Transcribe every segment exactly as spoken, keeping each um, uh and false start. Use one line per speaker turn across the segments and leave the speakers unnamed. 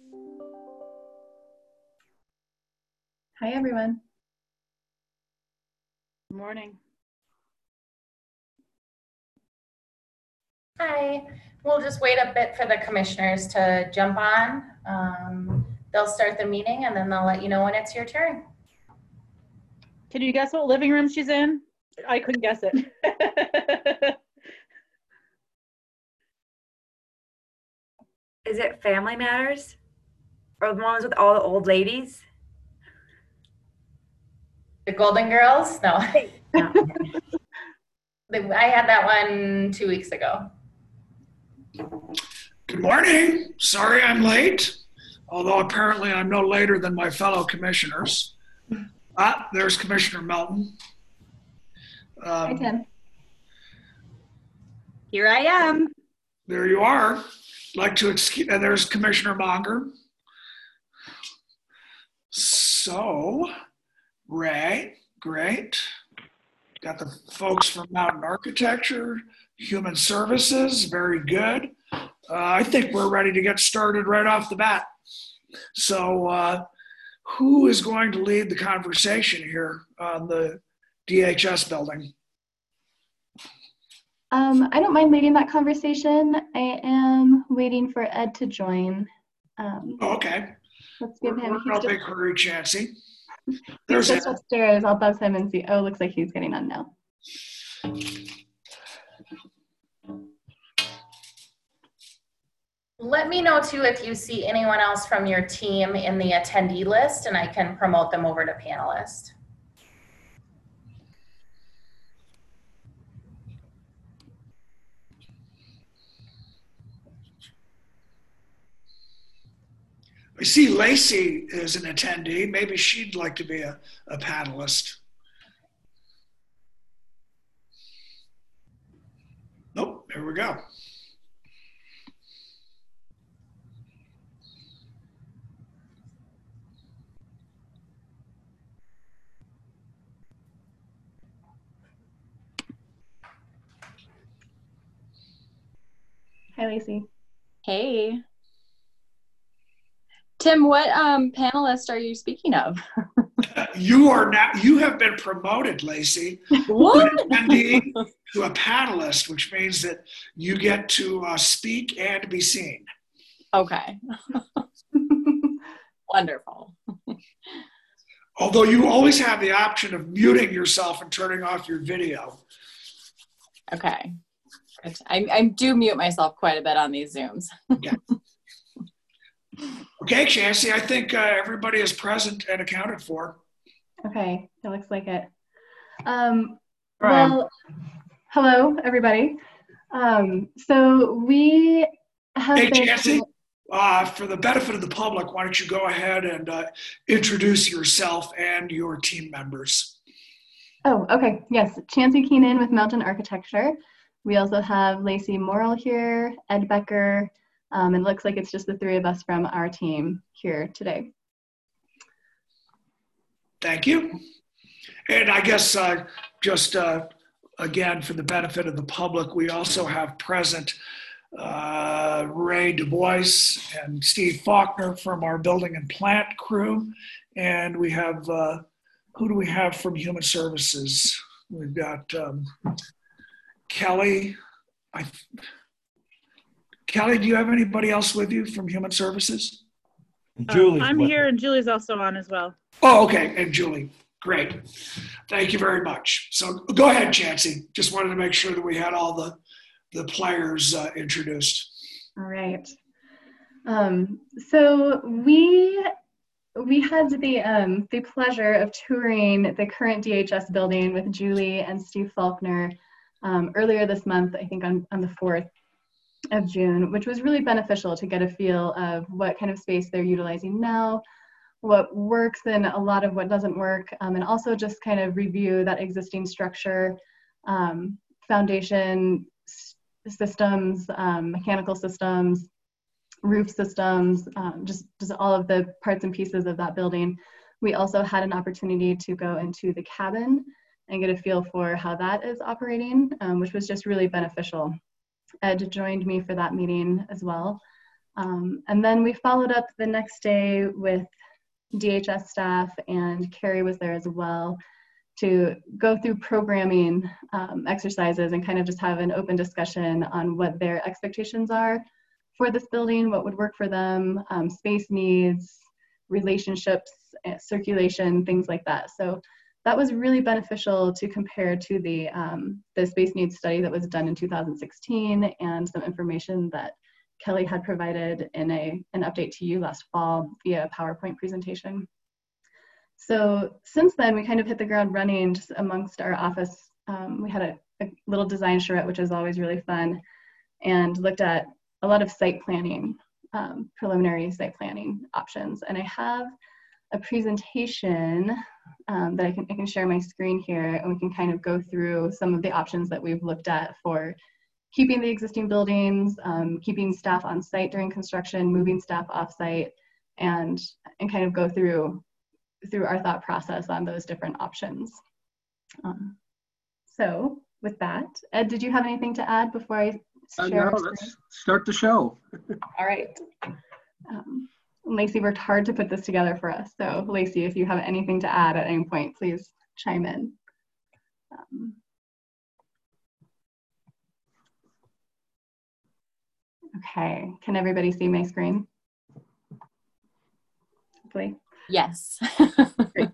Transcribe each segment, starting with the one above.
Hi, everyone.
Good morning.
Hi. We'll just wait a bit for the commissioners to jump on. Um, they'll start the meeting and then they'll let you know when it's your turn.
Can you guess what living room she's in? I couldn't guess it.
Is it Family Matters? Or the ones with all the old ladies?
The Golden Girls? No.
No.
I had that one two weeks ago.
Good morning. Sorry I'm late, although apparently I'm no later than my fellow commissioners. Ah, there's Commissioner Melton. Um,
Hi, Tim.
Here I am.
There you are. Like to excuse, and there's Commissioner Monger. So, Ray, great. Got the folks from Mountain Architecture, Human Services, very good. Uh, I think we're ready to get started right off the bat. So, uh, who is going to lead the conversation here on the D H S building?
Um, I don't mind leading that conversation. I am waiting for Ed to join. Um,
Oh, okay.
let's give
We're,
him.
we're
He's
no
just,
big hurry, Chancey.
he's
There's
just
Ed.
upstairs. I'll buzz him and see. Oh, looks like he's getting on now.
Let me know too if you see anyone else from your team in the attendee list and I can promote them over to panelist.
I see Lacey is an attendee. Maybe she'd like to be a, a panelist. Nope, there we go.
Hi, Lacey.
Hey. Tim, what um, panelist are you speaking of?
You are now, you have been promoted, Lacey.
What?
From an attendee to a panelist, which means that you get to uh, speak and be seen.
Okay. Wonderful.
Although you always have the option of muting yourself and turning off your video.
Okay. Good. I, I do mute myself quite a bit on these Zooms.
Okay, okay, Chancey, I think uh, everybody is present and accounted for.
Okay, it looks like it. Um, well, hello, everybody. Um, so we have
Hey,
been-
Chancey, uh, for the benefit of the public, why don't you go ahead and uh, introduce yourself and your team members.
Oh, okay. Yes, Chancey Keenan with Mountain Architecture. We also have Lacey Morrill here, Ed Becker, um, and it looks like it's just the three of us from our team here today.
Thank you. And I guess uh, just uh, again, for the benefit of the public, we also have present uh, Ray Du Bois and Steve Faulkner from our building and plant crew. And we have, uh, who do we have from Human Services? We've got um, Kelly. I, Kelly, do you have anybody else with you from Human Services?
Julie, I'm here, and Julie's also on as well.
Oh, okay, and Julie, great. Thank you very much. So go ahead, Chancey. Just wanted to make sure that we had all the, the players uh, introduced.
All right. Um, so we we had the um, the pleasure of touring the current D H S building with Julie and Steve Faulkner um, earlier this month, I think on, on the fourth of June, which was really beneficial to get a feel of what kind of space they're utilizing now, what works and a lot of what doesn't work, um, and also just kind of review that existing structure, um, foundation systems, um, mechanical systems, roof systems, um, just, just all of the parts and pieces of that building. We also had an opportunity to go into the cabin and get a feel for how that is operating, um, which was just really beneficial. Ed joined me for that meeting as well. Um, and then we followed up the next day with D H S staff, and Carrie was there as well, to go through programming um, exercises and kind of just have an open discussion on what their expectations are for this building, what would work for them, um, space needs, relationships, circulation, things like that. So that was really beneficial to compare to the, um, the space needs study that was done in two thousand sixteen, and some information that Kelly had provided in a, an update to you last fall via a PowerPoint presentation. So since then, we kind of hit the ground running just amongst our office. Um, we had a, a little design charrette, which is always really fun, and looked at a lot of site planning, um, preliminary site planning options. And I have a presentation um, that I can, I can share my screen here, and we can kind of go through some of the options that we've looked at for keeping the existing buildings, um, keeping staff on site during construction, moving staff off site, and, and kind of go through through our thought process on those different options. Um, so with that, Ed, did you have anything to add before I share?
Uh, no, let's start the show.
All right. Um, Lacey worked hard to put this together for us. So Lacey, if you have anything to add at any point, please chime in. Um, okay, can everybody see my screen? Hopefully.
Yes.
Great.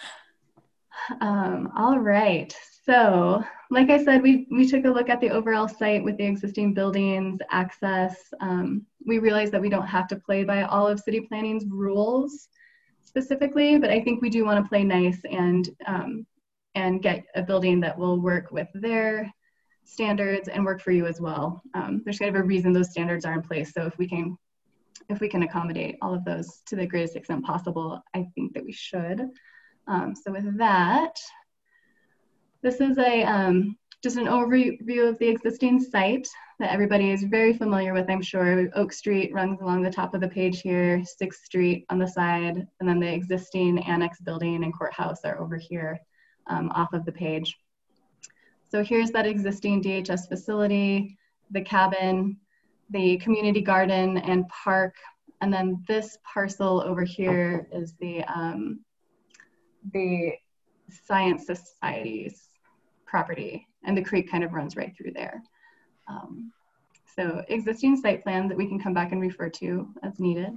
Um, all right. So, like I said, we, we took a look at the overall site with the existing buildings, access. Um, we realized that we don't have to play by all of city planning's rules specifically, but I think we do want to play nice and, um, and get a building that will work with their standards and work for you as well. Um, there's kind of a reason those standards are in place. So if we can If we can accommodate all of those to the greatest extent possible, I think that we should. Um, so with that, this is a um, just an overview of the existing site that everybody is very familiar with, I'm sure. Oak Street runs along the top of the page here, sixth Street on the side, and then the existing annex building and courthouse are over here um, off of the page. So here's that existing D H S facility, the cabin, the community garden and park, and then this parcel over here is the um, the Science Society's property, and the creek kind of runs right through there. Um, so existing site plan that we can come back and refer to as needed.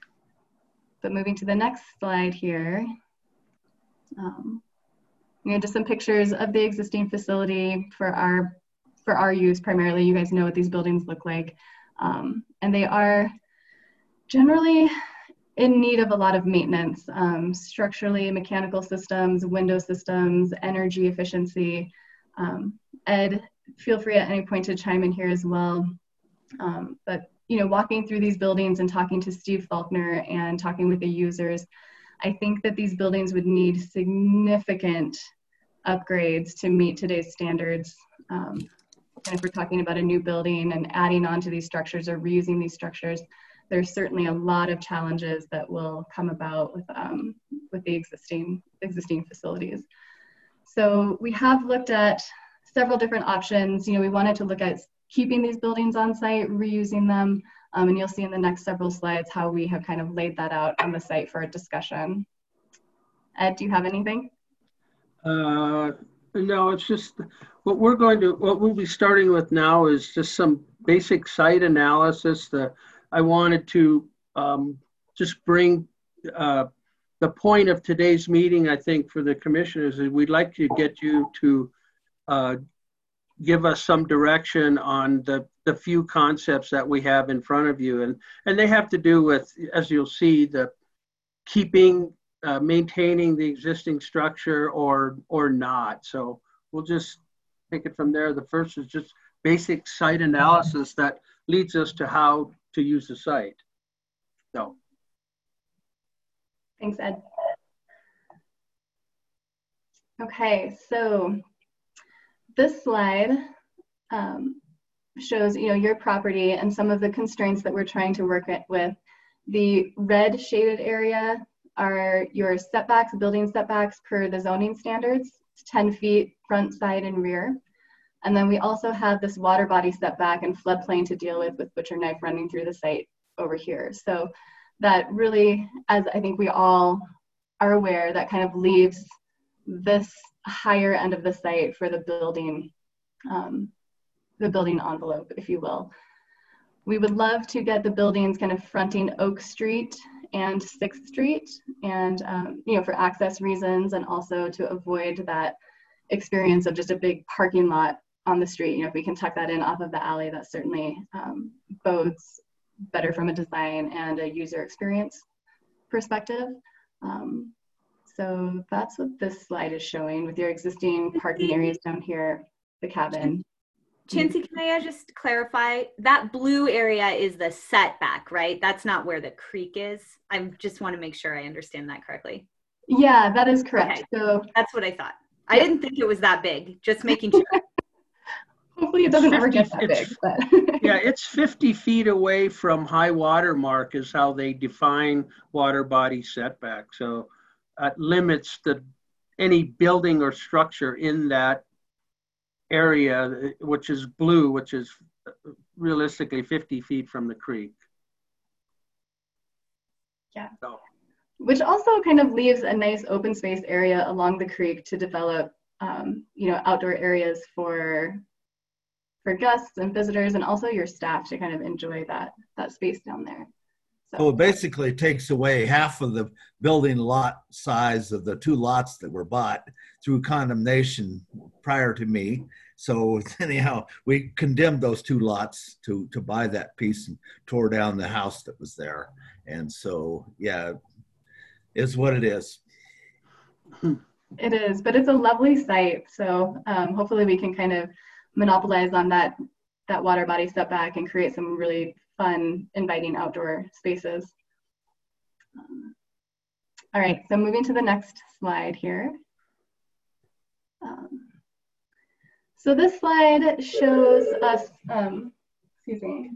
But moving to the next slide here, um, you know, just some pictures of the existing facility for our for our use primarily. You guys know what these buildings look like. Um, and they are generally in need of a lot of maintenance, um, structurally, mechanical systems, window systems, energy efficiency. Um, Ed, feel free at any point to chime in here as well. Um, but, you know, walking through these buildings and talking to Steve Faulkner and talking with the users, I think that these buildings would need significant upgrades to meet today's standards. Um, And if we're talking about a new building and adding on to these structures or reusing these structures, there's certainly a lot of challenges that will come about with, um, with the existing, existing facilities. So we have looked at several different options. You know, we wanted to look at keeping these buildings on site, reusing them, um, and you'll see in the next several slides how we have kind of laid that out on the site for a discussion. Ed, do you have anything?
Uh, no, it's just what we're going to, what we'll be starting with now is just some basic site analysis that I wanted to um, just bring uh, the point of today's meeting, I think, for the commissioners is we'd like to get you to uh, give us some direction on the, the few concepts that we have in front of you. And, and they have to do with, as you'll see, the keeping, uh, maintaining the existing structure or, or not. So we'll just take it from there. The first is just basic site analysis that leads us to how to use the site. So.
Thanks, Ed. Okay, so this slide um, shows, you know, your property and some of the constraints that we're trying to work with. The red shaded area are your setbacks, building setbacks per the zoning standards. It's ten feet front, side, and rear. And then we also have this water body setback and floodplain to deal with with butcher knife running through the site over here. So that really, as I think we all are aware, that kind of leaves this higher end of the site for the building, um, the building envelope, if you will. We would love to get the buildings kind of fronting Oak Street and sixth Street, and um, you know, for access reasons, and also to avoid that experience of just a big parking lot on the street. You know, if we can tuck that in off of the alley, that certainly um, bodes better from a design and a user experience perspective. Um, so that's what this slide is showing, with your existing parking areas down here, the cabin.
Chancey, can I just clarify? That blue area is the setback, right? That's not where the creek is. I just want to make sure I understand that correctly.
Yeah, that is correct.
Okay.
So
that's what I thought. I didn't think it was that big, just making sure.
Hopefully it doesn't ever get that big. But.
Yeah, it's fifty feet away from high water mark is how they define water body setback. So it limits the any building or structure in that area, which is blue, which is realistically fifty feet from the creek.
Yeah.
So.
Which also kind of leaves a nice open space area along the creek to develop, um, you know, outdoor areas for for guests and visitors, and also your staff to kind of enjoy that that space down there. So,
so it basically takes away half of the building lot size of the two lots that were bought through condemnation prior to me. So anyhow, we condemned those two lots to, to buy that piece and tore down the house that was there. And so, yeah, it's what it is.
It is, but it's a lovely site. So um, hopefully we can kind of monopolize on that, that water body setback and create some really fun, inviting outdoor spaces. Um, all right, so moving to the next slide here. Um, so this slide shows us, um, excuse me,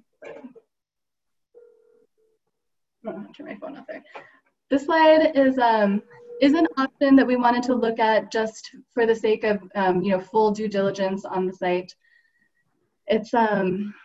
I'm gonna turn my phone off there. This slide is um, is an option that we wanted to look at just for the sake of um, you know, full due diligence on the site. It's um,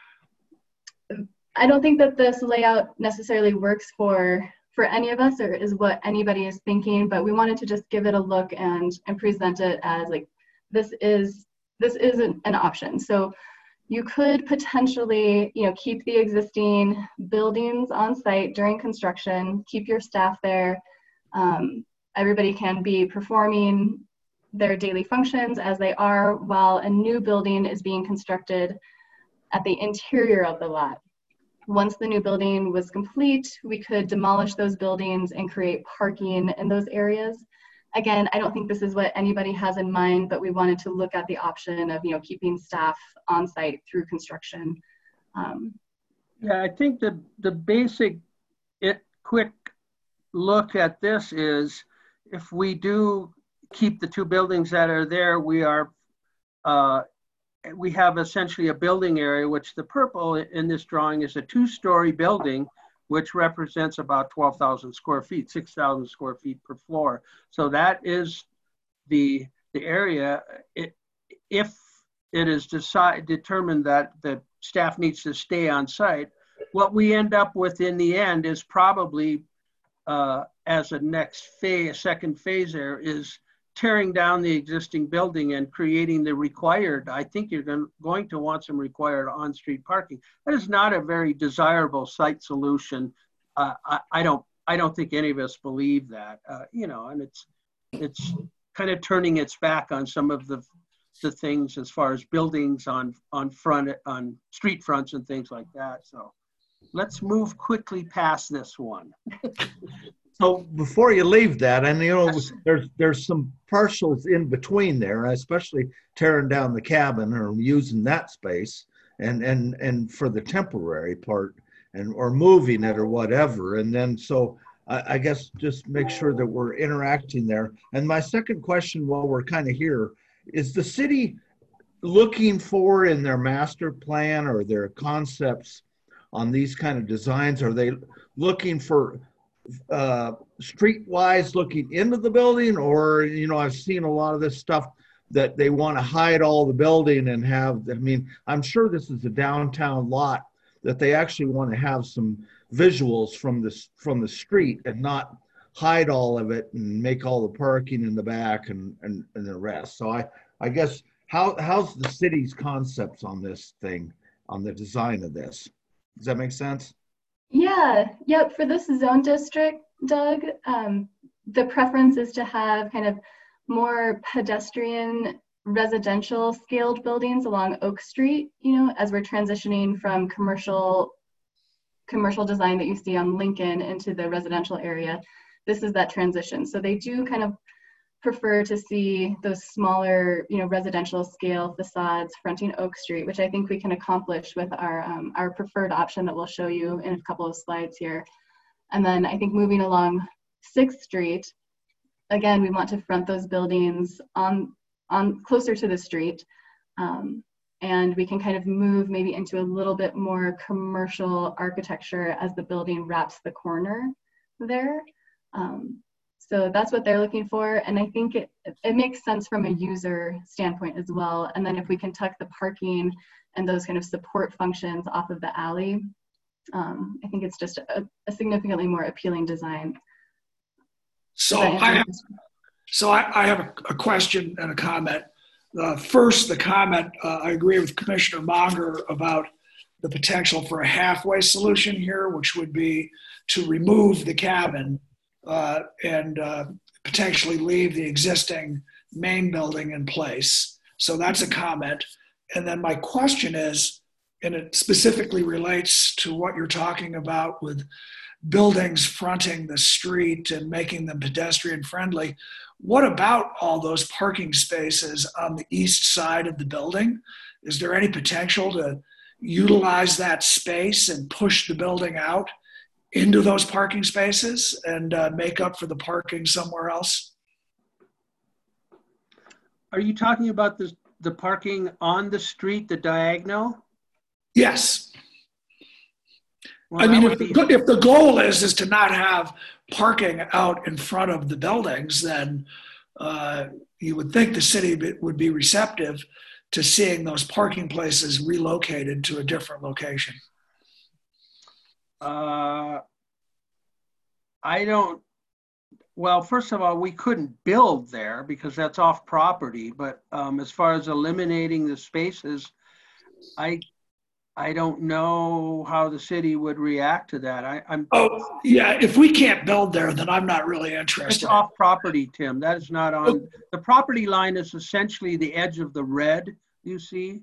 I don't think that this layout necessarily works for for any of us or is what anybody is thinking, but we wanted to just give it a look and and present it as like this is this is an, an option. So you could potentially, you know, keep the existing buildings on site during construction, keep your staff there. Um, everybody can be performing their daily functions as they are while a new building is being constructed at the interior of the lot. Once the new building was complete, we could demolish those buildings and create parking in those areas. Again, I don't think this is what anybody has in mind, but we wanted to look at the option of, you know, keeping staff on site through construction. Um,
yeah, I think the, the basic it, quick look at this is if we do keep the two buildings that are there, we are, uh, we have essentially a building area, which the purple in this drawing is a two-story building, which represents about twelve thousand square feet, six thousand square feet per floor. So that is the, the area. It, if it is decide, determined that the staff needs to stay on site, what we end up with in the end is probably, uh, as a next phase, a second phase there, is tearing down the existing building and creating the required, I think you're going, going to want some required on-street parking. That is not a very desirable site solution. Uh, I, I don't I don't think any of us believe that, uh, you know, and it's it's kind of turning its back on some of the the things as far as buildings on on front on street fronts and things like that. So let's move quickly past this one.
So before you leave that, and you know, there's there's some parcels in between there, especially tearing down the cabin or using that space, and and and for the temporary part, and or moving it or whatever. And then so I, I guess just make sure that we're interacting there. And my second question, while we're kind of here, is the city looking for in their master plan or their concepts on these kind of designs? Are they looking for uh streetwise looking into the building, or you know, I've seen a lot of this stuff that they want to hide all the building and have, I mean, I'm sure this is a downtown lot that they actually want to have some visuals from this from the street and not hide all of it and make all the parking in the back and and, and the rest. So I I guess how how's the city's concepts on this thing, on the design of this? Does that make sense?
Yeah, yep. For this zone district, Doug, um, the preference is to have kind of more pedestrian residential scaled buildings along Oak Street, you know, as we're transitioning from commercial commercial design that you see on Lincoln into the residential area. This is that transition. So they do kind of prefer to see those smaller, you know, residential scale facades fronting Oak Street, which I think we can accomplish with our um, our preferred option that we'll show you in a couple of slides here. And then I think moving along Sixth Street, again, we want to front those buildings on on closer to the street, um, and we can kind of move maybe into a little bit more commercial architecture as the building wraps the corner there. Um, so that's what they're looking for, and I think it, it makes sense from a user standpoint as well. And then if we can tuck the parking and those kind of support functions off of the alley, um, I think it's just a, a significantly more appealing design.
So I have, so I, I have a, a question and a comment. Uh, first, the comment, uh, I agree with Commissioner Monger about the potential for a halfway solution here, which would be to remove the cabin uh, and uh, potentially leave the existing main building in place. So that's a comment. And then my question is, and it specifically relates to what you're talking about with buildings fronting the street and making them pedestrian friendly. What about all those parking spaces on the east side of the building? Is there any potential to utilize that space and push the building out into those parking spaces and uh, make up for the parking somewhere else?
Are you talking about the, the parking on the street, the diagonal?
Yes.
Well,
I mean, if
be...
the, if the goal is is to not have parking out in front of the buildings, then uh, you would think the city would be receptive to seeing those parking places relocated to a different location.
Uh, I don't, well, first of all, we couldn't build there because that's off property, but um, as far as eliminating the spaces, I I don't know how the city would react to that. I, I'm.
Oh, yeah. If we can't build there, then I'm not really interested.
It's off property, Tim. That is not on. The property line is essentially the edge of the red, you see?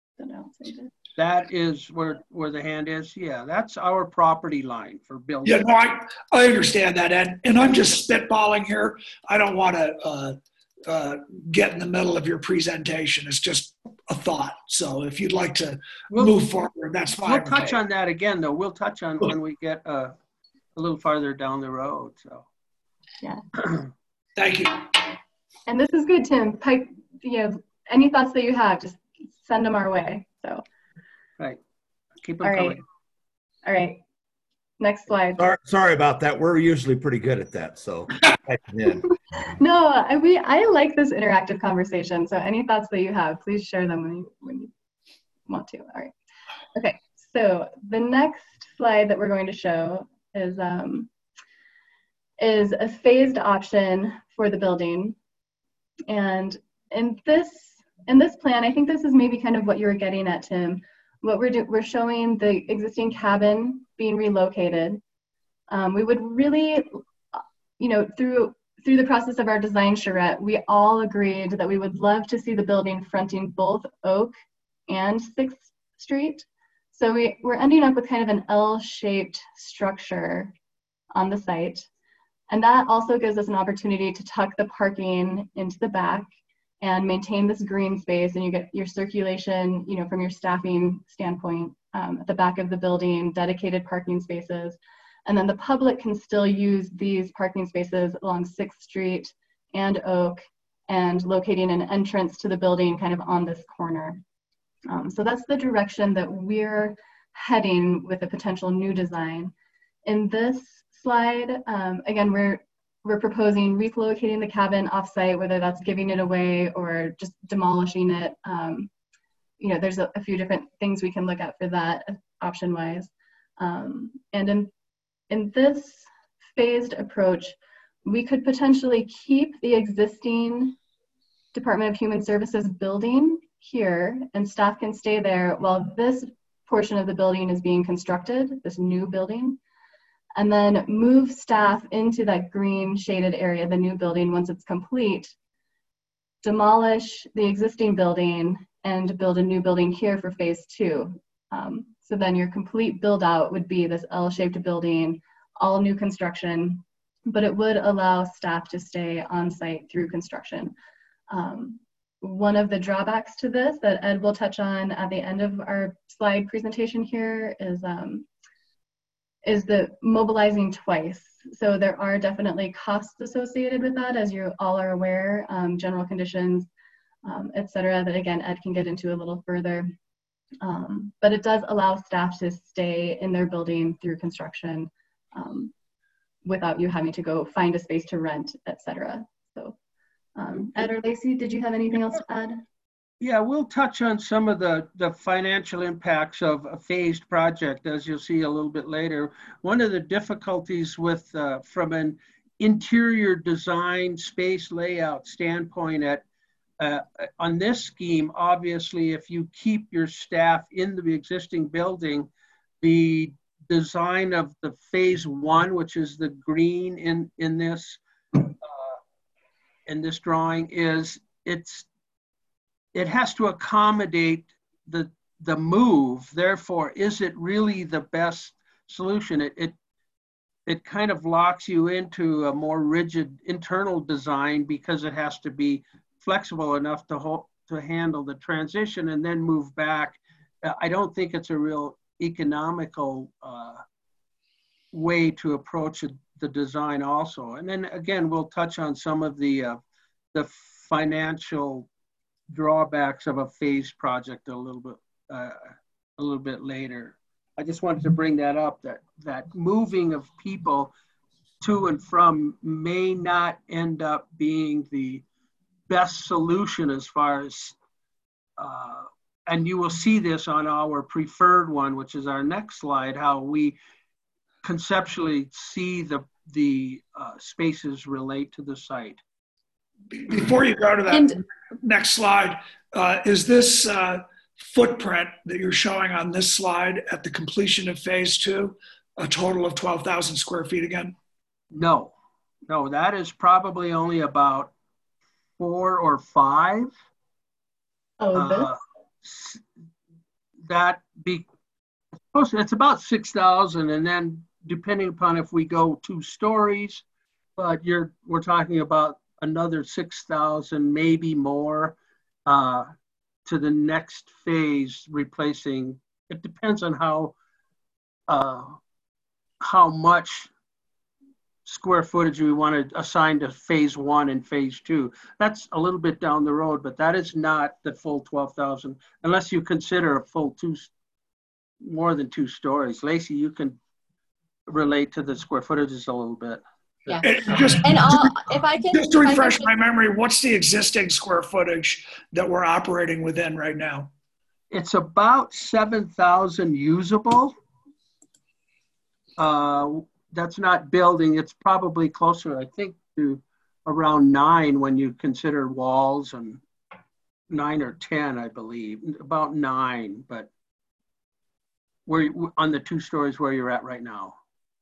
That is where, where the hand is. Yeah, that's our property line for building.
Yeah, no, I, I understand that. And, and I'm just spitballing here. I don't want to uh, uh, get in the middle of your presentation. It's just a thought. So if you'd like to we'll, move forward, that's fine.
We'll touch on that again, though. We'll touch on when we get uh, a little farther down the road. So,
yeah.
Thank you.
And this is good, Tim. Pike, you know, any thoughts that you have, just send them our way. So,
right. Keep them
All
coming.
Right. All right. Next slide.
Sorry, sorry about that. We're usually pretty good at that. So,
no, I, we I like this interactive conversation. So, any thoughts that you have, please share them when you, when you want to. All right. Okay. So, the next slide that we're going to show is um, is a phased option for the building, and in this in this plan, I think this is maybe kind of what you were getting at, Tim. What we're do we're showing the existing cabin being relocated. Um, we would really, you know, through through the process of our design charrette, we all agreed that we would love to see the building fronting both Oak and Sixth Street. So we, we're ending up with kind of an L-shaped structure on the site. And that also gives us an opportunity to tuck the parking into the back and maintain this green space, and you get your circulation, you know, from your staffing standpoint um, at the back of the building, dedicated parking spaces. And then the public can still use these parking spaces along Sixth Street and Oak, and locating an entrance to the building kind of on this corner. Um, so that's the direction that we're heading with a potential new design. In this slide, um, again, we're We're proposing relocating the cabin offsite, whether that's giving it away or just demolishing it. Um, you know, there's a, a few different things we can look at for that option-wise. Um, and in, in this phased approach, we could potentially keep the existing Department of Human Services building here, and staff can stay there while this portion of the building is being constructed, this new building, and then move staff into that green shaded area, the new building, once it's complete, demolish the existing building and build a new building here for phase two. Um, so then your complete build out would be this L-shaped building, all new construction, but it would allow staff to stay on site through construction. Um, one of the drawbacks to this that Ed will touch on at the end of our slide presentation here is, um, is the mobilizing twice. So there are definitely costs associated with that, as you all are aware, um, general conditions, um, et cetera, that again, Ed can get into a little further. Um, but it does allow staff to stay in their building through construction um, without you having to go find a space to rent, et cetera. So um, Ed or Lacey, did you have anything else to add?
Yeah, we'll touch on some of the, the financial impacts of a phased project, as you'll see a little bit later. One of the difficulties with, uh, from an interior design space layout standpoint at, uh, on this scheme, obviously, if you keep your staff in the existing building, the design of the phase one, which is the green in, in this, uh, in this drawing, is it's, it has to accommodate the, the move. Therefore, is it really the best solution? It, it, it kind of locks you into a more rigid internal design because it has to be flexible enough to, hold, to handle the transition and then move back. I don't think it's a real economical uh, way to approach it, the design also. And then again, we'll touch on some of the, uh, the financial drawbacks of a phased project a little bit uh, a little bit later. I just wanted to bring that up, that that moving of people to and from may not end up being the best solution as far as uh, and you will see this on our preferred one, which is our next slide, how we conceptually see the the uh, spaces relate to the site.
Before you go to that and, next slide, uh, is this uh, footprint that you're showing on this slide at the completion of phase two a total of twelve thousand square feet again?
No, no, that is probably only about four or five.
Oh,
uh, that be, it's about six thousand, and then depending upon if we go two stories, but you're we're talking about another six thousand, maybe more, uh, to the next phase, replacing, it depends on how, uh, how much square footage we want to assign to phase one and phase two. That's a little bit down the road, but that is not the full twelve thousand, unless you consider a full two, more than two stories. Lacey, you can relate to the square footages a little bit.
Yeah.
And just,
and I'll, if I can
just to refresh
can,
my memory, what's the existing square footage that we're operating within right now?
It's about seven thousand usable. Uh, that's not building. It's probably closer, I think, to around nine when you consider walls, and nine or ten, I believe, about nine. But we're on the two stories where you're at right now.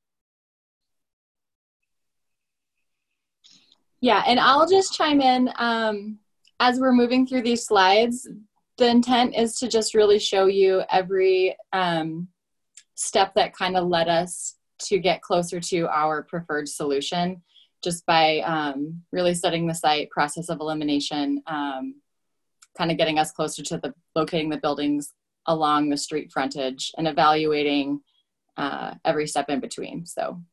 Yeah, and I'll just chime in. Um, as we're moving through these slides, the intent is to just really show you every um, step that kind of led us to get closer to our preferred solution, just by um, really studying the site, process of elimination, um, kind of getting us closer to the locating the buildings along the street frontage and evaluating uh, every step in between. So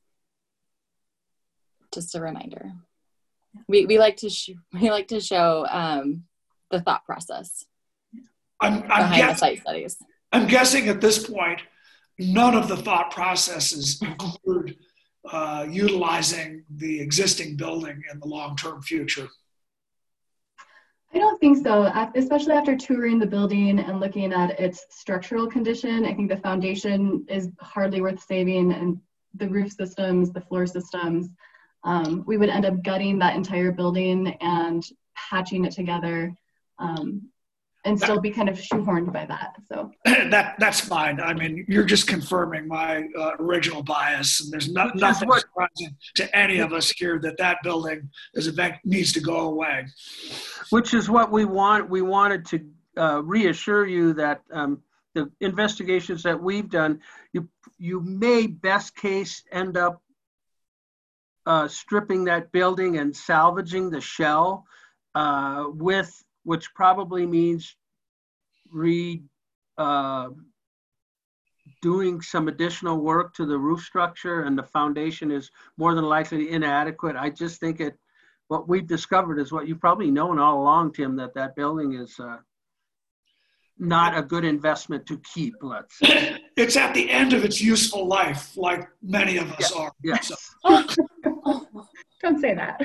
just a reminder. We, we like to sh we like to show um, the thought process
I'm, I'm
behind
guessing,
the site studies.
I'm guessing at this point, none of the thought processes include uh, utilizing the existing building in the long-term future.
I don't think so, Af- especially after touring the building and looking at its structural condition. I think the foundation is hardly worth saving, and the roof systems, the floor systems, um, we would end up gutting that entire building and patching it together, um, and still be kind of shoehorned by that. So
that that's fine. I mean, you're just confirming my uh, original bias, and there's no, nothing
what-
surprising to any of us here that that building is event needs to go away.
Which is what we want. We wanted to uh, reassure you that um, the investigations that we've done, you you may best case end up uh, stripping that building and salvaging the shell, uh, with which probably means re uh, doing some additional work to the roof structure, and the foundation is more than likely inadequate. I just think it. What we've discovered is what you've probably known all along, Tim, that that building is uh, not a good investment to keep, let's say.
It's at the end of its useful life, like many of us
Yeah,
are.
yes.
So,
don't say that.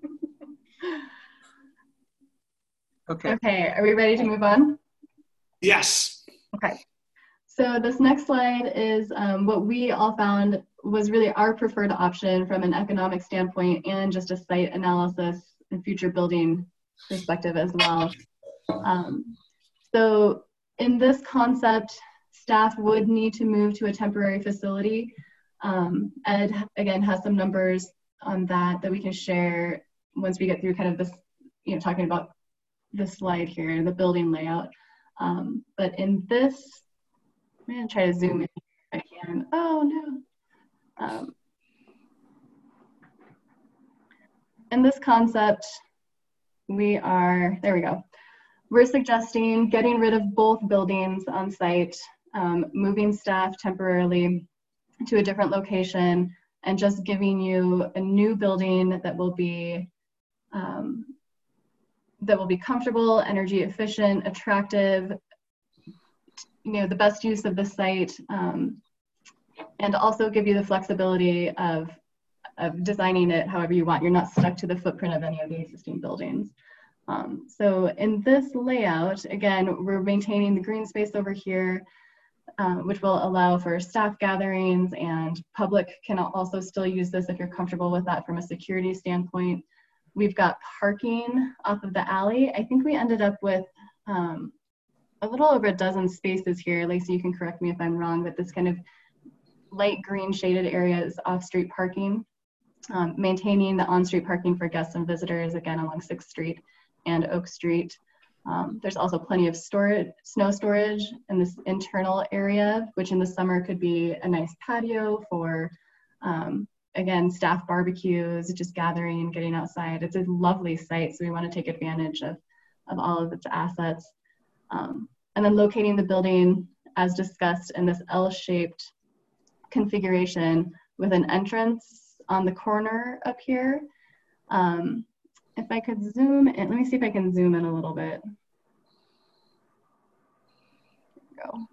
Okay.
Okay, are we ready to move on?
yes.
Okay. So this next slide is um, what we all found was really our preferred option from an economic standpoint and just a site analysis and future building perspective as well. Um, so in this concept, staff would need to move to a temporary facility. Um, Ed, again, has some numbers on that that we can share once we get through kind of this, you know, talking about the slide here, the building layout. Um, but in this, I'm gonna try to zoom in if I can. Oh no. Um, in this concept, we are, there we go. We're suggesting getting rid of both buildings on site, um, moving staff temporarily to a different location, and just giving you a new building that will be um, that will be comfortable, energy efficient, attractive, you know, the best use of the site, um, and also give you the flexibility of, of designing it however you want. You're not stuck to the footprint of any of the existing buildings. Um, so in this layout, again, we're maintaining the green space over here, uh, which will allow for staff gatherings, and public can also still use this if you're comfortable with that from a security standpoint. We've got parking off of the alley. I think we ended up with um, a little over a dozen spaces here. Lacey, you can correct me if I'm wrong, but this kind of light green shaded area is off-street parking, um, maintaining the on-street parking for guests and visitors, again, along sixth street and Oak Street. Um, there's also plenty of storage, snow storage in this internal area, which in the summer could be a nice patio for, um, again, staff barbecues, just gathering, getting outside. It's a lovely site, so we want to take advantage of, of all of its assets. Um, and then locating the building, as discussed, in this L-shaped configuration with an entrance on the corner up here. Um, if I could zoom in, let me see if I can zoom in a little bit. There we go.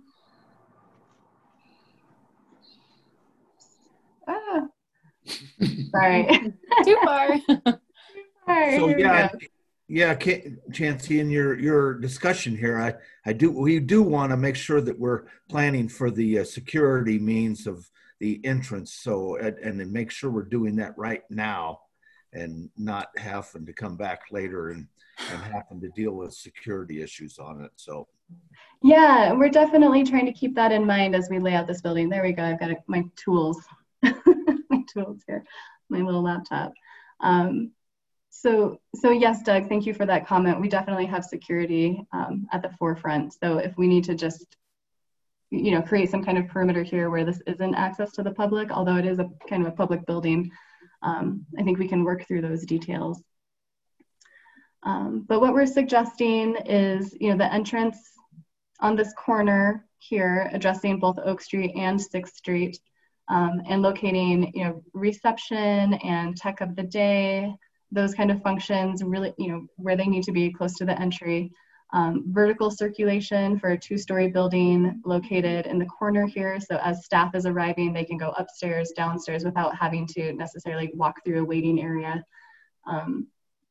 Ah, sorry.
Too far.
Sorry,
So
here we
yeah,
go.
yeah, Ca- Chancey, in your your discussion here, I I do we do want to make sure that we're planning for the uh, security means of the entrance. So and, and then make sure we're doing that right now, and not having to come back later and and having to deal with security issues on it. So
Yeah, we're definitely trying to keep that in mind as we lay out this building. There we go. I've got a, my tools, my tools here, my little laptop. Um, so, so yes, Doug, thank you for that comment. We definitely have security um, at the forefront. So if we need to just, you know, create some kind of perimeter here where this isn't access to the public, although it is a kind of a public building, um, I think we can work through those details. Um, but what we're suggesting is, you know, the entrance on this corner here, addressing both Oak Street and sixth Street, um, and locating, you know, reception and tech of the day, those kind of functions, really, you know, where they need to be close to the entry. Um, vertical circulation for a two-story building located in the corner here. So as staff is arriving, they can go upstairs, downstairs without having to necessarily walk through a waiting area. Um,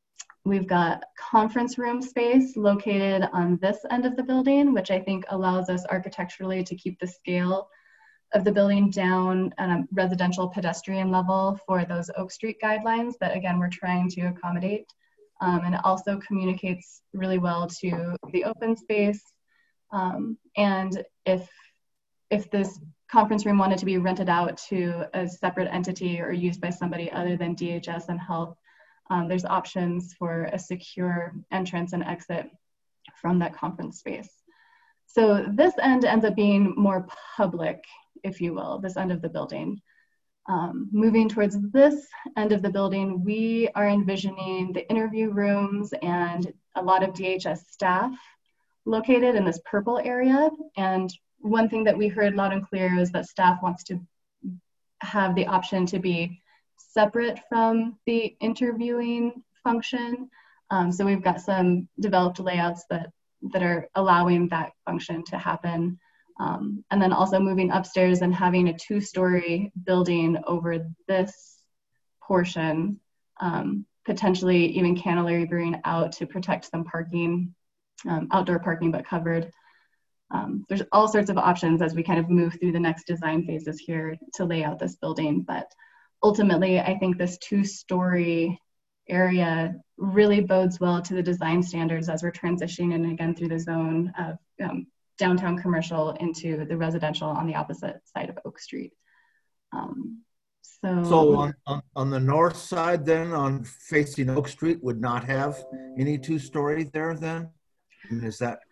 we've got conference room space located on this end of the building, which I think allows us architecturally to keep the scale of the building down at a residential pedestrian level for those Oak Street guidelines that, again, we're trying to accommodate. Um, and it also communicates really well to the open space. Um, and if, if this conference room wanted to be rented out to a separate entity or used by somebody other than D H S and health, um, there's options for a secure entrance and exit from that conference space. So this end ends up being more public, if you will, this end of the building. Um, moving towards this end of the building, we are envisioning the interview rooms and a lot of D H S staff located in this purple area. And one thing that we heard loud and clear is that staff wants to have the option to be separate from the interviewing function. Um, so we've got some developed layouts that, that are allowing that function to happen. Um, and then also moving upstairs and having a two-story building over this portion, um, potentially even cantilevering out to protect some parking, um, outdoor parking, but covered. Um, there's all sorts of options as we kind of move through the next design phases here to lay out this building. But ultimately, I think this two-story area really bodes well to the design standards as we're transitioning again through the zone of um, downtown commercial into the residential on the opposite side of Oak Street. Um, so,
so on, on, on the north side then, on facing Oak Street, would not have any two-story there then? I mean, is that?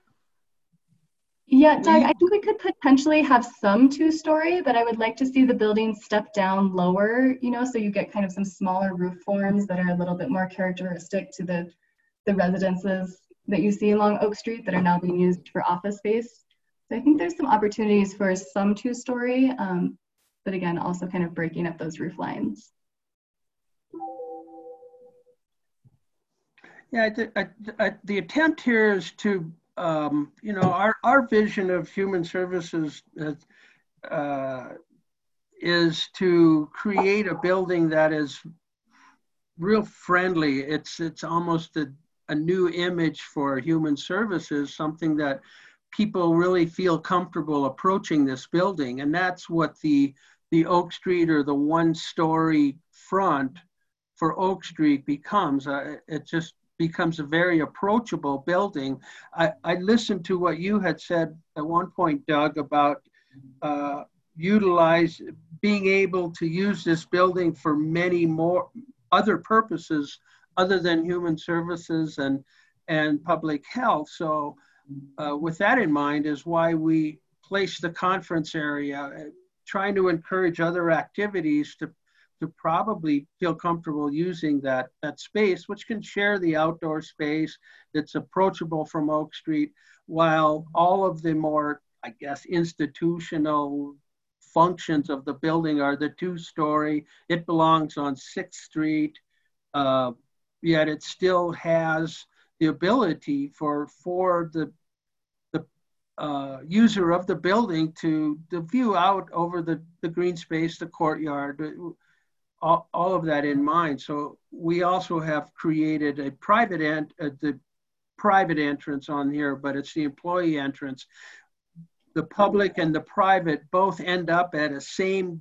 Yeah, Doug, I think we could potentially have some two-story, but I would like to see the building step down lower, you know, so you get kind of some smaller roof forms that are a little bit more characteristic to the, the residences that you see along Oak Street that are now being used for office space. So I think there's some opportunities for some two-story, um, but again, also kind of breaking up those roof lines.
Yeah, I, I, I, the attempt here is to, um, you know, our, our vision of human services uh, is to create a building that is real friendly. It's, it's almost a, a new image for human services, something that people really feel comfortable approaching this building. And that's what the, the Oak Street or the one-story front for Oak Street becomes. Uh, it just becomes a very approachable building. I, I listened to what you had said at one point, Doug, about uh, utilize, being able to use this building for many more other purposes other than human services and, and public health. So uh, with that in mind is why we place the conference area, trying to encourage other activities to to probably feel comfortable using that, that space, which can share the outdoor space that's approachable from Oak Street, while all of the more, I guess, institutional functions of the building are the two-story. It belongs on sixth Street, uh, yet it still has the ability for, for the, the uh, user of the building to, to view out over the, the green space, the courtyard, All, all of that in mind. So we also have created a private ent, uh, the private entrance on here, but it's the employee entrance. The public and the private both end up at a same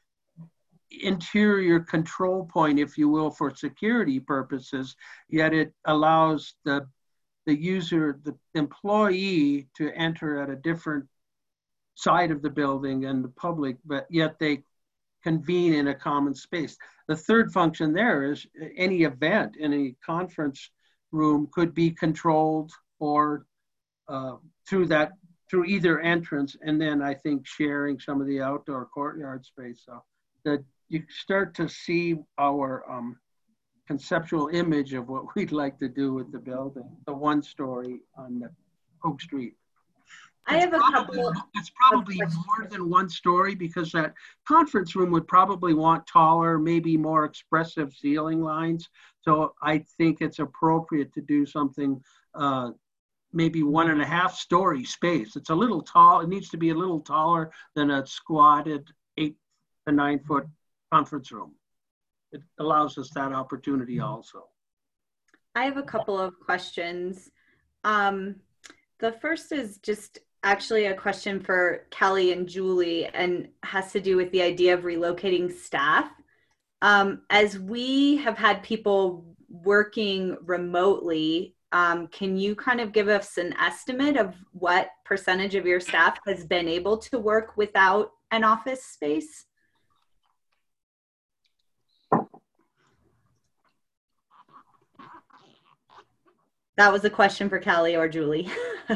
interior control point, if you will, for security purposes, yet it allows the, the user, the employee to enter at a different side of the building and the public, but yet they convene in a common space. The third function there is any event, any conference room could be controlled or uh, through that, through either entrance, and then I think sharing some of the outdoor courtyard space. So that you start to see our um, conceptual image of what we'd like to do with the building, the one story on the Oak Street.
I have a
probably,
couple.
It's probably more than one story because that conference room would probably want taller, maybe more expressive ceiling lines. So I think it's appropriate to do something uh, maybe one and a half story space. It's a little tall. It needs to be a little taller than a squatted eight to nine foot conference room. It allows us that opportunity also.
I have a couple of questions. Um, the first is just actually a question for Kelly and Julie and has to do with the idea of relocating staff. Um, as we have had people working remotely, um, can you kind of give us an estimate of what percentage of your staff has been able to work without an office space? That was a question for Kelly or Julie.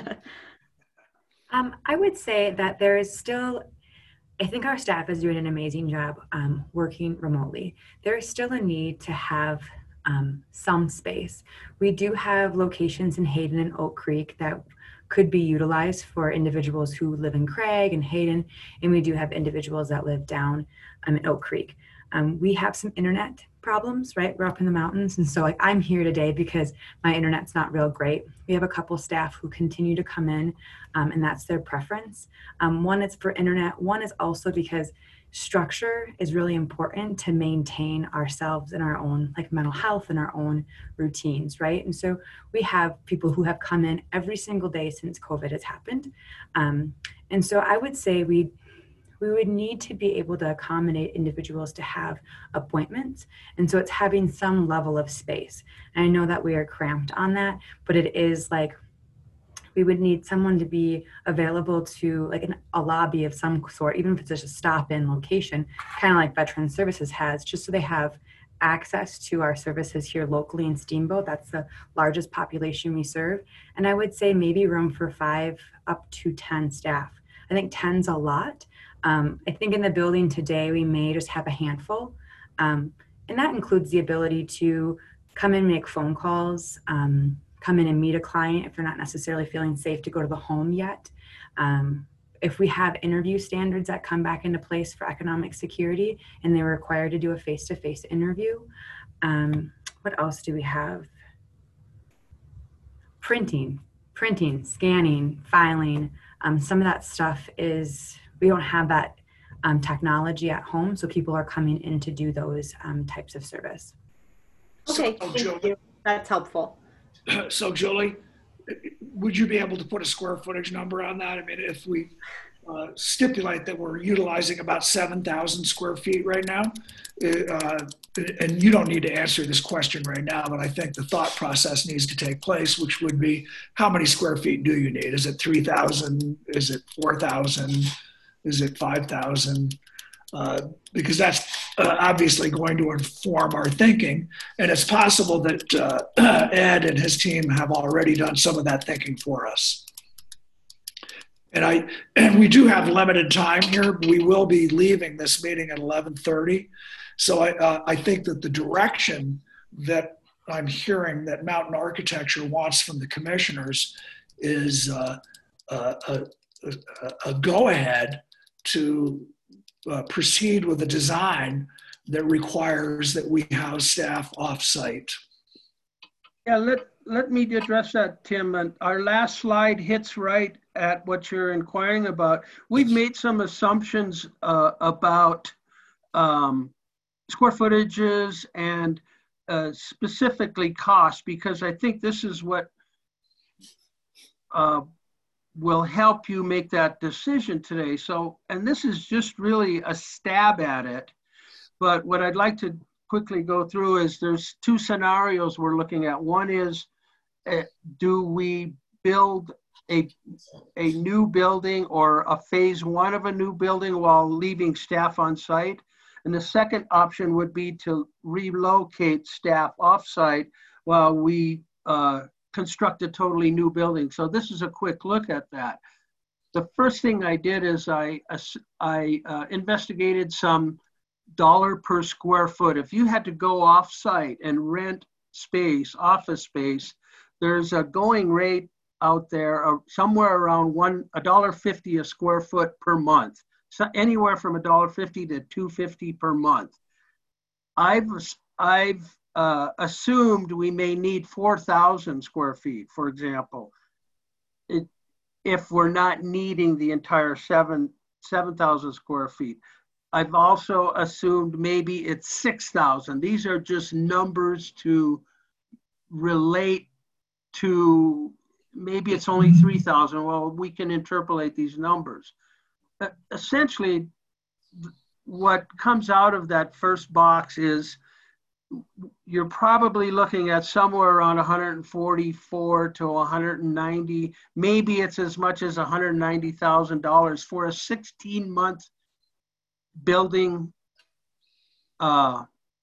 um, I would say that there is still, I think our staff is doing an amazing job um, working remotely. There is still a need to have um, some space. We do have locations in Hayden and Oak Creek that could be utilized for individuals who live in Craig and Hayden, and we do have individuals that live down um, in Oak Creek. Um, we have some internet problems, right? We're up in the mountains. And so like I'm here today because my internet's not real great. We have a couple staff who continue to come in um, and that's their preference. Um, one is for internet. One is also because structure is really important to maintain ourselves and our own like mental health and our own routines, right? And so we have people who have come in every single day since COVID has happened. Um, and so I would say we we would need to be able to accommodate individuals to have appointments. And so it's having some level of space. And I know that we are cramped on that, but it is like, we would need someone to be available to like an, a lobby of some sort, even if it's just a stop-in location, kind of like Veterans Services has, just so they have access to our services here locally in Steamboat. That's the largest population we serve. And I would say maybe room for five up to ten staff. I think ten's a lot. Um, I think in the building today, we may just have a handful. Um, and that includes the ability to come in and make phone calls, um, come in and meet a client if they're not necessarily feeling safe to go to the home yet. Um, if we have interview standards that come back into place for economic security and they're required to do a face-to-face interview. Um, what else do we have? Printing, printing, scanning, filing. Um, some of that stuff is, we don't have that um, technology at home, so people are coming in to do those um, types of service.
Okay,
so,
thank
Julie,
you. That's helpful.
So Julie, would you be able to put a square footage number on that? I mean, if we uh, stipulate that we're utilizing about seven thousand square feet right now, uh, and you don't need to answer this question right now, but I think the thought process needs to take place, which would be, how many square feet do you need? Is it three thousand? Is it four thousand? Is it five thousand? Uh, because that's uh, obviously going to inform our thinking. And it's possible that uh, Ed and his team have already done some of that thinking for us. And I and we do have limited time here. We will be leaving this meeting at eleven thirty. So I, uh, I think that the direction that I'm hearing that Mountain Architecture wants from the commissioners is uh, a, a, a go-ahead to uh, proceed with a design that requires that we house staff off-site.
Yeah, let, let me address that, Tim. And our last slide hits right at what you're inquiring about. We've made some assumptions uh, about um, square footages and uh, specifically cost, because I think this is what uh, will help you make that decision today. So, and this is just really a stab at it. But what I'd like to quickly go through is there's two scenarios we're looking at. One is, uh, do we build a, a new building or a phase one of a new building while leaving staff on site? And the second option would be to relocate staff off-site while we uh, construct a totally new building. So this is a quick look at that. The first thing I did is I, I uh, investigated some dollar per square foot. If you had to go off-site and rent space, office space, there's a going rate out there of somewhere around one a dollar fifty a square foot per month. So anywhere from a dollar fifty to two fifty per month. I've I've uh, assumed we may need four thousand square feet, for example, it, if we're not needing the entire seven seven thousand square feet. I've also assumed maybe it's six thousand. These are just numbers to relate to, maybe it's only three thousand. Well, we can interpolate these numbers. Uh, essentially, what comes out of that first box is you're probably looking at somewhere around one hundred forty-four to one hundred ninety. Maybe it's as much as one hundred ninety thousand dollars for a sixteen month building, uh,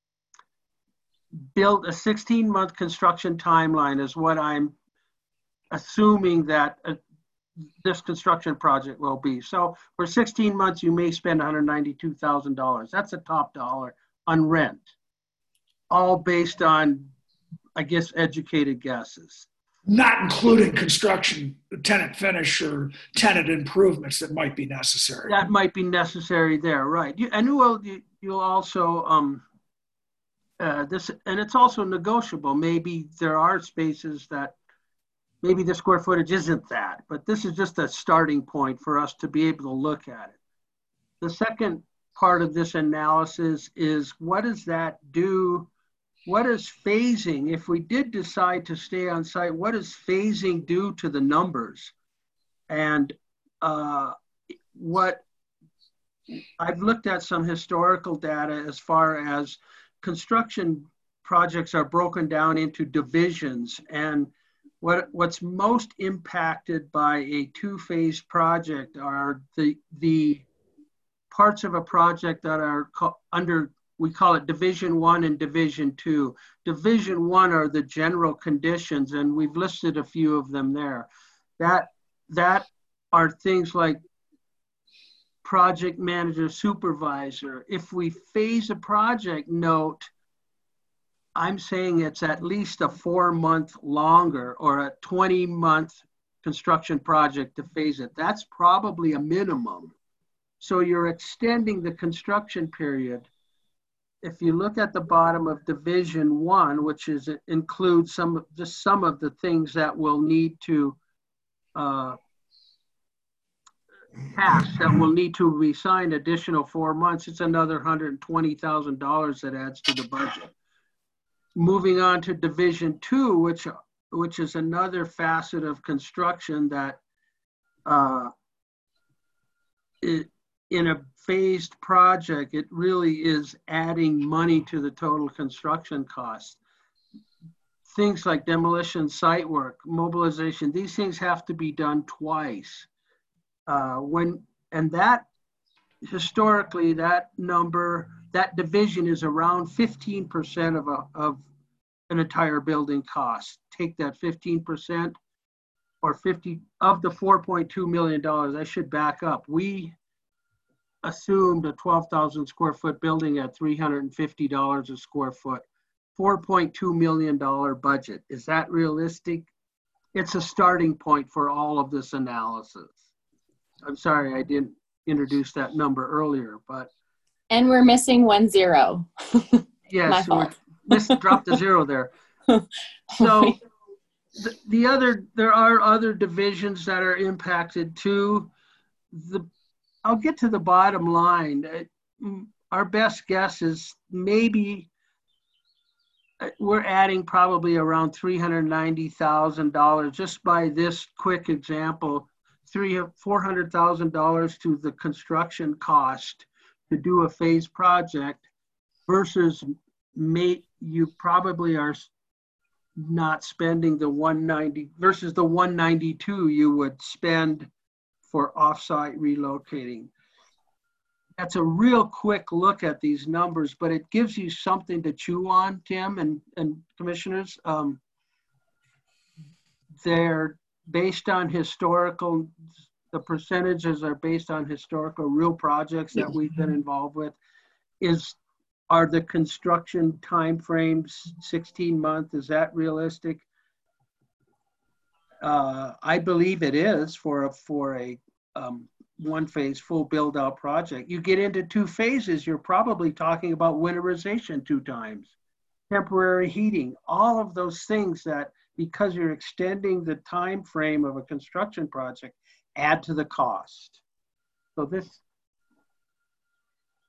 build a sixteen month construction timeline is what I'm assuming that uh, this construction project will be. So for sixteen months, you may spend one hundred ninety-two thousand dollars. That's a top dollar on rent, all based on, I guess, educated guesses.
Not including construction, tenant finish, or tenant improvements that might be necessary.
That might be necessary there, right? You, and you will, you, you'll also, um, uh, this, and it's also negotiable. Maybe there are spaces that maybe the square footage isn't that, but this is just a starting point for us to be able to look at it. The second part of this analysis is, what does that do? What is phasing? If we did decide to stay on site, what does phasing do to the numbers? And uh, what I've looked at some historical data as far as construction projects are broken down into divisions, and What, what's most impacted by a two-phase project are the, the parts of a project that are under, we call it Division One and Division Two. Division One are the general conditions, and we've listed a few of them there. That, that are things like project manager, supervisor. If we phase a project, note, I'm saying it's at least a four month longer or a twenty month construction project to phase it. That's probably a minimum. So you're extending the construction period. If you look at the bottom of Division One, which is it includes some of just some of the things that will need to uh, pass, that will need to resign additional four months, it's another one hundred twenty thousand dollars that adds to the budget. Moving on to Division Two, which which is another facet of construction that uh, it, in a phased project, it really is adding money to the total construction cost. Things like demolition, site work, mobilization, these things have to be done twice. Uh, when and that historically, that number, that division is around fifteen percent of, a, of an entire building cost. Take that fifteen percent or fifty of the four point two million dollars. I should back up. We assumed a twelve thousand square foot building at three hundred fifty dollars a square foot, four point two million dollars budget. Is that realistic? It's a starting point for all of this analysis. I'm sorry I didn't introduce that number earlier, but.
And we're missing one zero.
Yes, we're miss, dropped a zero there. So the, the other, there are other divisions that are impacted too. The, I'll get to the bottom line. Our best guess is maybe we're adding probably around three hundred ninety thousand dollars just by this quick example, three, four hundred thousand dollars to the construction cost to do a phase project versus may, you probably are not spending the one ninety versus the one ninety-two you would spend for offsite relocating. That's a real quick look at these numbers, but it gives you something to chew on, Tim and, and commissioners. Um, they're based on historical, the percentages are based on historical real projects that we've been involved with. Is, are the construction timeframes sixteen months? Is that realistic? Uh, I believe it is for a, for a um, one phase full build out project. You get into two phases, you're probably talking about winterization two times, temporary heating, all of those things that, because you're extending the time frame of a construction project, add to the cost. So this,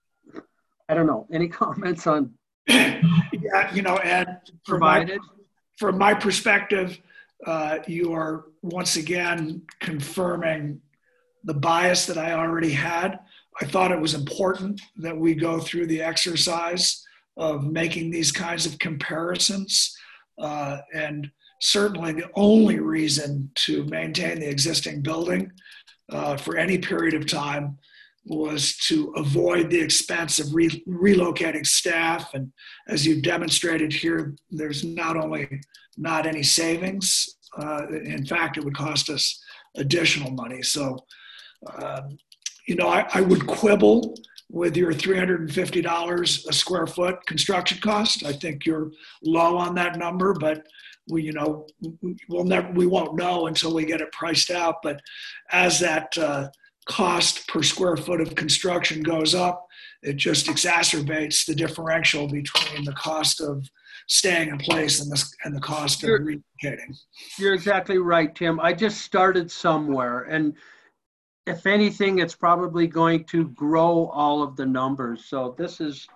I don't know, any comments on?
Yeah, you know, Ed,
provided?
from my perspective, uh, you are once again confirming the bias that I already had. I thought it was important that we go through the exercise of making these kinds of comparisons. Uh, and certainly the only reason to maintain the existing building uh, for any period of time was to avoid the expense of re- relocating staff. And as you demonstrated here, there's not only not any savings, uh, in fact, it would cost us additional money. So, uh, you know, I, I would quibble with your three hundred fifty dollars a square foot construction cost. I think you're low on that number, but we, you know, we'll never, we won't know until we get it priced out. But as that uh, cost per square foot of construction goes up, it just exacerbates the differential between the cost of staying in place and the, and the cost of relocating.
You're exactly right, Tim. I just started somewhere, and if anything, it's probably going to grow all of the numbers. So this is,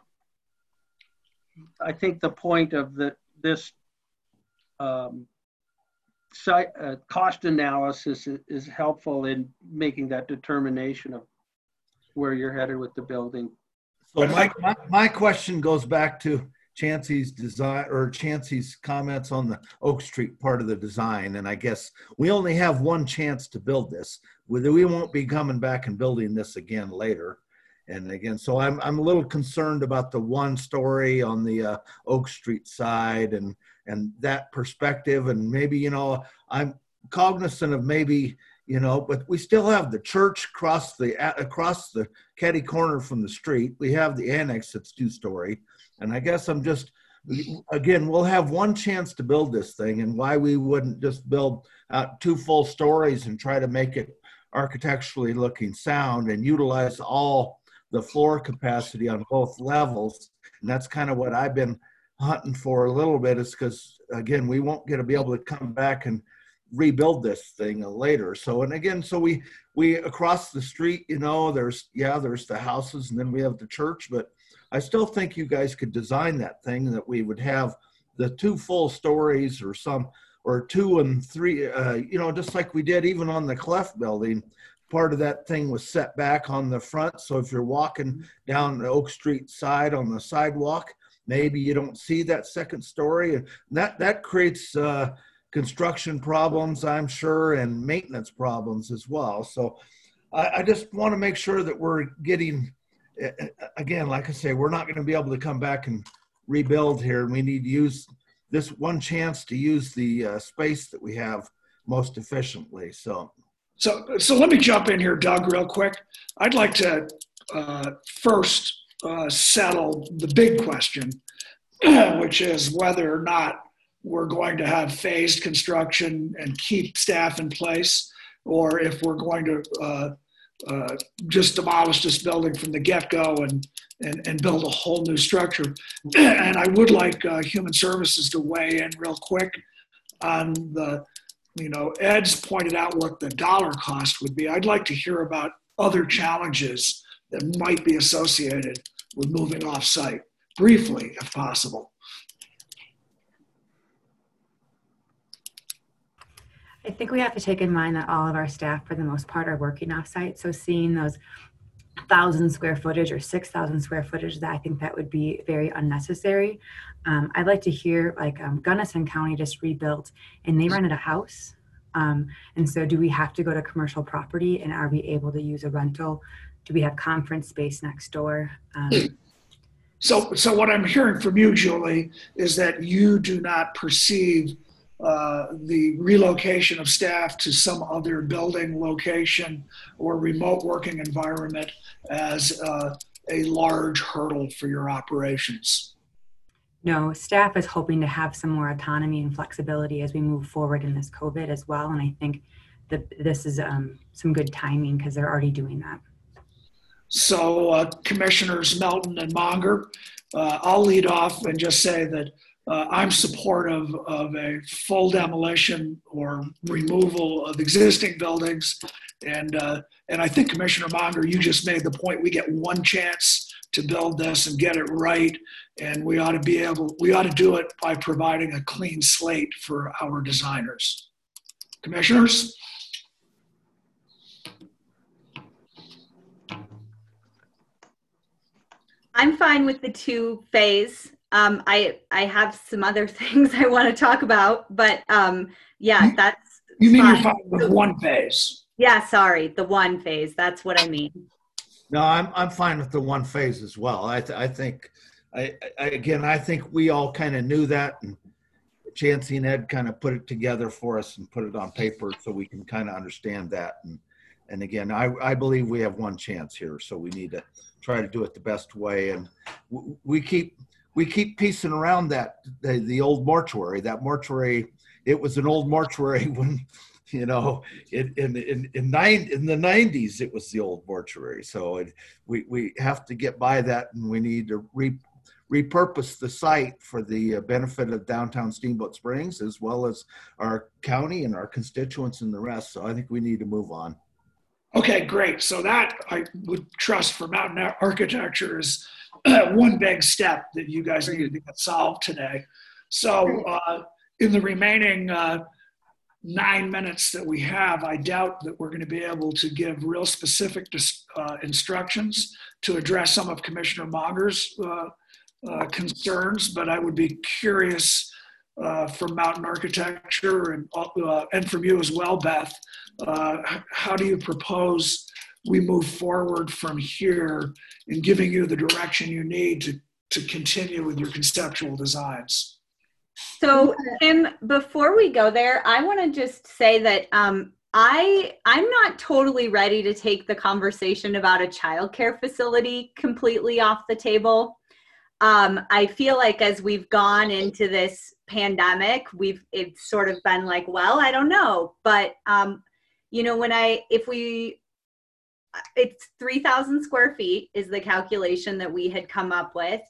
I think, the point of the, this um, site, uh, cost analysis is, is helpful in making that determination of where you're headed with the building.
So my, my, my question goes back to Chancey's design or Chancey's comments on the Oak Street part of the design. And I guess we only have one chance to build this. We won't be coming back and building this again later. And again, so I'm, I'm a little concerned about the one story on the uh, Oak Street side and, and that perspective. And maybe, you know, I'm cognizant of maybe, you know, but we still have the church across the, across the catty corner from the street. We have the annex that's two story. And I guess I'm just, again, we'll have one chance to build this thing, and why we wouldn't just build out two full stories and try to make it architecturally looking sound and utilize all the floor capacity on both levels. And that's kind of what I've been hunting for a little bit, is because, again, we won't get to be able to come back and rebuild this thing later. So, and again, so we, we across the street, you know, there's, yeah, there's the houses, and then we have the church, but I still think you guys could design that thing that we would have the two full stories or some, or two and three, uh, you know, just like we did even on the Clef building. Part of that thing was set back on the front. So if you're walking down the Oak Street side on the sidewalk, maybe you don't see that second story. And that, that creates uh, construction problems, I'm sure, and maintenance problems as well. So I, I just want to make sure that we're getting, again, like I say, we're not going to be able to come back and rebuild here. We need to use this one chance to use the uh, space that we have most efficiently. So,
so, so let me jump in here, Doug, real quick. I'd like to uh, first uh, settle the big question, which is whether or not we're going to have phased construction and keep staff in place, or if we're going to uh, Uh, just demolish this building from the get-go and, and, and build a whole new structure. And I would like uh, Human Services to weigh in real quick on the, you know, Ed's pointed out what the dollar cost would be. I'd like to hear about other challenges that might be associated with moving off-site, briefly, if possible.
I think we have to take in mind that all of our staff, for the most part, are working offsite. So seeing those thousand square footage or six thousand square footage, that I think that would be very unnecessary. Um, I'd like to hear, like um, Gunnison County just rebuilt, and they rented a house. Um, and so, do we have to go to commercial property, and are we able to use a rental? Do we have conference space next door? Um,
so, so what I'm hearing from you, Julie, is that you do not perceive Uh, the relocation of staff to some other building location or remote working environment as uh, a large hurdle for your operations?
No, staff is hoping to have some more autonomy and flexibility as we move forward in this COVID as well. And I think that this is um, some good timing because they're already doing that.
So uh, Commissioners Melton and Monger, uh, I'll lead off and just say that Uh, I'm supportive of a full demolition or removal of existing buildings. And, uh, and I think Commissioner Monger, you just made the point, we get one chance to build this and get it right. And we ought to be able, we ought to do it by providing a clean slate for our designers. Commissioners?
I'm fine with the two phase. Um, I I have some other things I want to talk about, but um, yeah, that's
You mean
fine.
you're fine with one phase?
Yeah, sorry, the one phase. That's what I mean.
No, I'm I'm fine with the one phase as well. I th- I think I, I again I think we all kind of knew that, and Chancey and Ed kind of put it together for us and put it on paper so we can kind of understand that. And and again, I I believe we have one chance here, so we need to try to do it the best way. And w- we keep we keep piecing around that the, the old mortuary. That mortuary, it was an old mortuary when, you know, in in in in, nine, in the nineties, it was the old mortuary. So it, we we have to get by that, and we need to re, repurpose the site for the benefit of downtown Steamboat Springs, as well as our county and our constituents and the rest. So I think we need to move on.
Okay, great. So that I would trust for Mountain Architecture is one big step that you guys needed to get solved today. So uh, in the remaining uh, nine minutes that we have, I doubt that we're going to be able to give real specific uh, instructions to address some of Commissioner Monger's uh, uh, concerns, but I would be curious uh, from Mountain Architecture and, uh, and from you as well, Beth, uh, how do you propose we move forward from here in giving you the direction you need to, to continue with your conceptual designs?
So, Tim, before we go there, I want to just say that um, I I'm not totally ready to take the conversation about a childcare facility completely off the table. Um, I feel like as we've gone into this pandemic, we've it's sort of been like, well, I don't know, but um, you know, when I if we it's three thousand square feet is the calculation that we had come up with.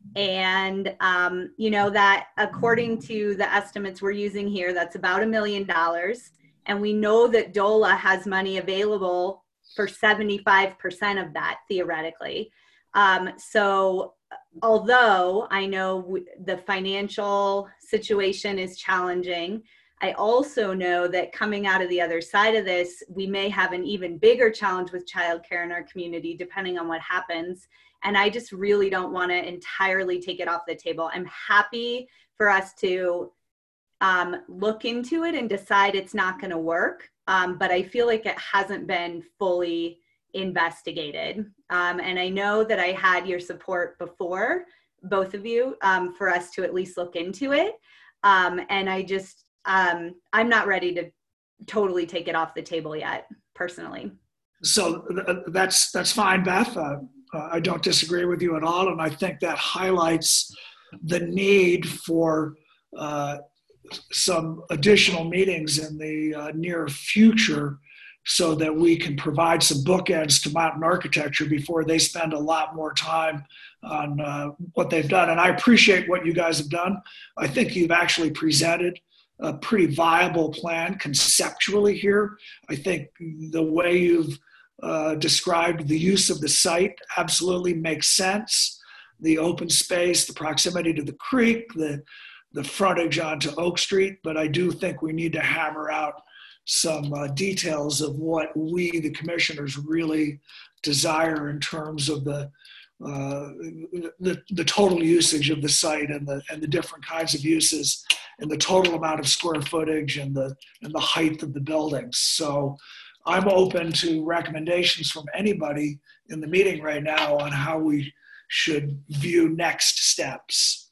And, um, you know, that according to the estimates we're using here, that's about a million dollars. And we know that D O L A has money available for seventy-five percent of that, theoretically. Um, so although I know w- the financial situation is challenging, I also know that coming out of the other side of this, we may have an even bigger challenge with childcare in our community, depending on what happens. And I just really don't want to entirely take it off the table. I'm happy for us to um, look into it and decide it's not going to work. Um, but I feel like it hasn't been fully investigated. Um, and I know that I had your support before, both of you, um, for us to at least look into it. Um, and I just, um, I'm not ready to totally take it off the table yet, personally.
So th- that's that's fine, Beth. Uh, uh, I don't disagree with you at all, and I think that highlights the need for uh, some additional meetings in the uh, near future, so that we can provide some bookends to Mountain Architecture before they spend a lot more time on uh, what they've done. And I appreciate what you guys have done. I think you've actually presented a pretty viable plan conceptually here. I think the way you've uh, described the use of the site absolutely makes sense. The open space, the proximity to the creek, the, the frontage onto Oak Street, but I do think we need to hammer out some uh, details of what we, the commissioners, really desire in terms of the, uh, the, the total usage of the site and the, and the different kinds of uses and the total amount of square footage and the, and the height of the buildings. So I'm open to recommendations from anybody in the meeting right now on how we should view next steps.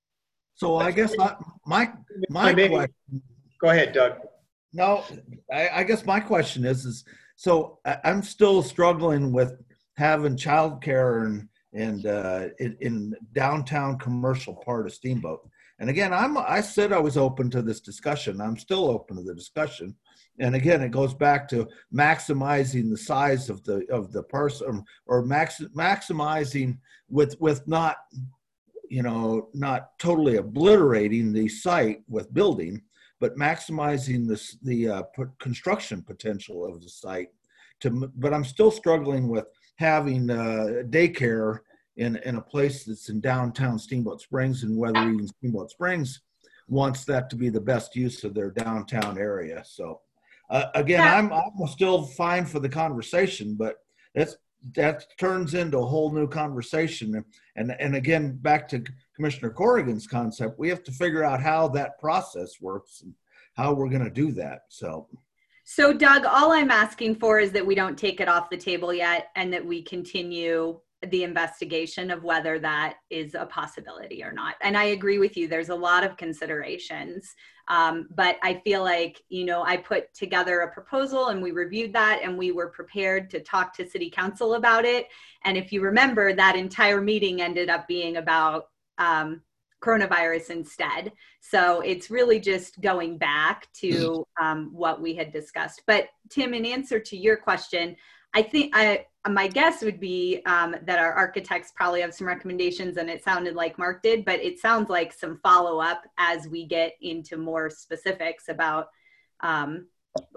So I guess my, my, my question.
Go ahead, Doug.
No, I, I guess my question is, is so I, I'm still struggling with having childcare and, and uh, in, in downtown commercial part of Steamboat. And again, I'm, I said I was open to this discussion. I'm still open to the discussion. And again, it goes back to maximizing the size of the of the person, or max, maximizing with with not, you know, not totally obliterating the site with building, but maximizing this, the uh, construction potential of the site. To, but I'm still struggling with having uh, daycare in, in a place that's in downtown Steamboat Springs, and whether even Steamboat Springs wants that to be the best use of their downtown area. So uh, again,
Yeah.
I'm, I'm still fine for the conversation, but that's, that turns into a whole new conversation. And, and again, back to Commissioner Corrigan's concept, we have to figure out how that process works and how we're going to do that. So,
so Doug, all I'm asking for is that we don't take it off the table yet, and that we continue the investigation of whether that is a possibility or not. And I agree with you, there's a lot of considerations. Um, but I feel like, you know, I put together a proposal and we reviewed that and we were prepared to talk to City Council about it. And if you remember, that entire meeting ended up being about um, coronavirus instead. So it's really just going back to um, what we had discussed. But Tim, in answer to your question, I think I, my guess would be um, that our architects probably have some recommendations, and it sounded like Mark did, but it sounds like some follow-up as we get into more specifics about um,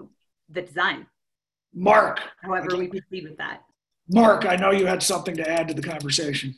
the design.
Mark.
However we proceed with that.
Mark, I know you had something to add to the conversation.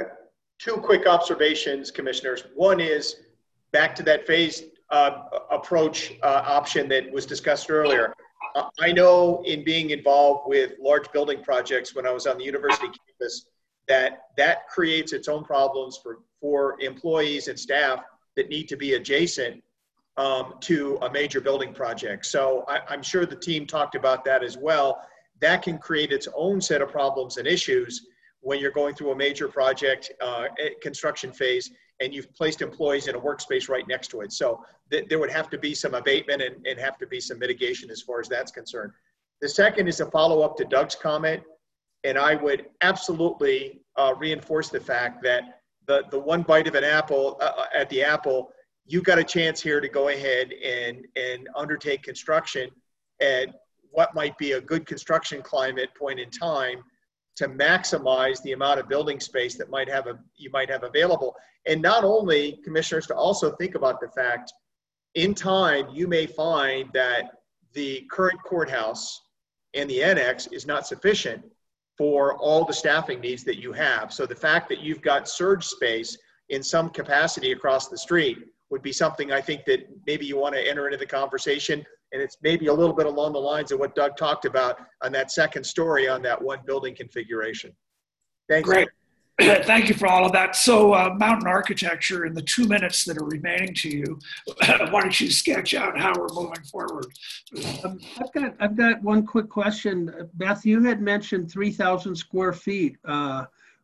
Two quick observations, commissioners. One is back to that phased uh, approach uh, option that was discussed earlier. Uh, I know in being involved with large building projects when I was on the university campus, that that creates its own problems for, for employees and staff that need to be adjacent um, to a major building project. So I, I'm sure the team talked about that as well. That can create its own set of problems and issues when you're going through a major project uh, construction phase and you've placed employees in a workspace right next to it. So th there would have to be some abatement and, and have to be some mitigation as far as that's concerned. The second is a follow-up to Doug's comment, and I would absolutely uh, reinforce the fact that the, the one bite of an apple, uh, at the apple, you got a chance here to go ahead and, and undertake construction at what might be a good construction climate point in time to maximize the amount of building space that might have a, you might have available. And not only, commissioners, to also think about the fact, in time, you may find that the current courthouse and the annex is not sufficient for all the staffing needs that you have. So the fact that you've got surge space in some capacity across the street would be something I think that maybe you want to enter into the conversation. And it's maybe a little bit along the lines of what Doug talked about on that second story on that one building configuration. Thanks.
Great. Thank you for all of that. So uh, Mountain Architecture, in the two minutes that are remaining to you, why don't you sketch out how we're moving forward?
Um, I've got I've got one quick question. Beth, you had mentioned three thousand square feet. Uh,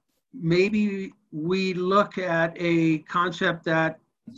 maybe we look at a concept that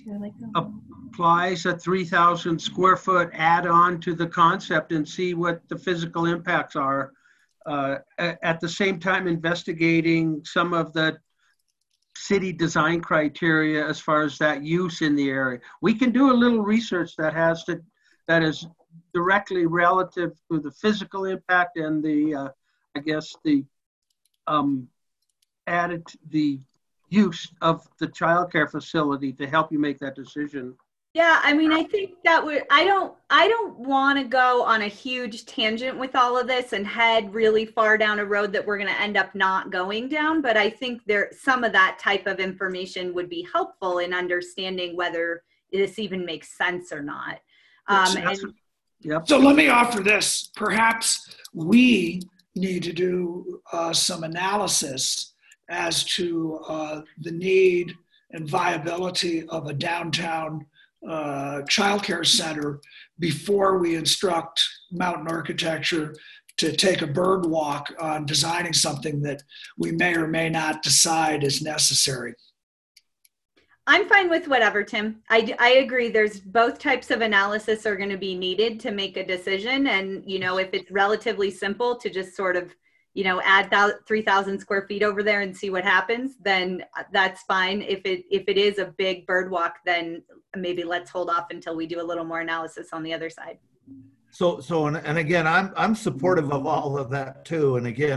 applies a three thousand square foot add-on to the concept and see what the physical impacts are. Uh, at the same time, investigating some of the city design criteria as far as that use in the area. We can do a little research that has to, that is directly relative to the physical impact and the, uh, I guess the um, added the use of the childcare facility to help you make that decision.
Yeah, I mean, I think that would, I don't, I don't want to go on a huge tangent with all of this and head really far down a road that we're going to end up not going down. But I think there, some of that type of information would be helpful in understanding whether this even makes sense or not. Um, and,
yep.
So let me offer this. Perhaps we need to do uh, some analysis as to uh, the need and viability of a downtown uh, childcare center before we instruct Mountain Architecture to take a bird walk on designing something that we may or may not decide is necessary.
I'm fine with whatever, Tim. I, I agree. There's both types of analysis are going to be needed to make a decision. And, you know, if it's relatively simple to just sort of, you know, add three thousand square feet over there and see what happens, then that's fine. If it, if it is a big bird walk, then maybe let's hold off until we do a little more analysis on the other side.
So, so, and, and again, I'm, I'm supportive of all of that too. And again,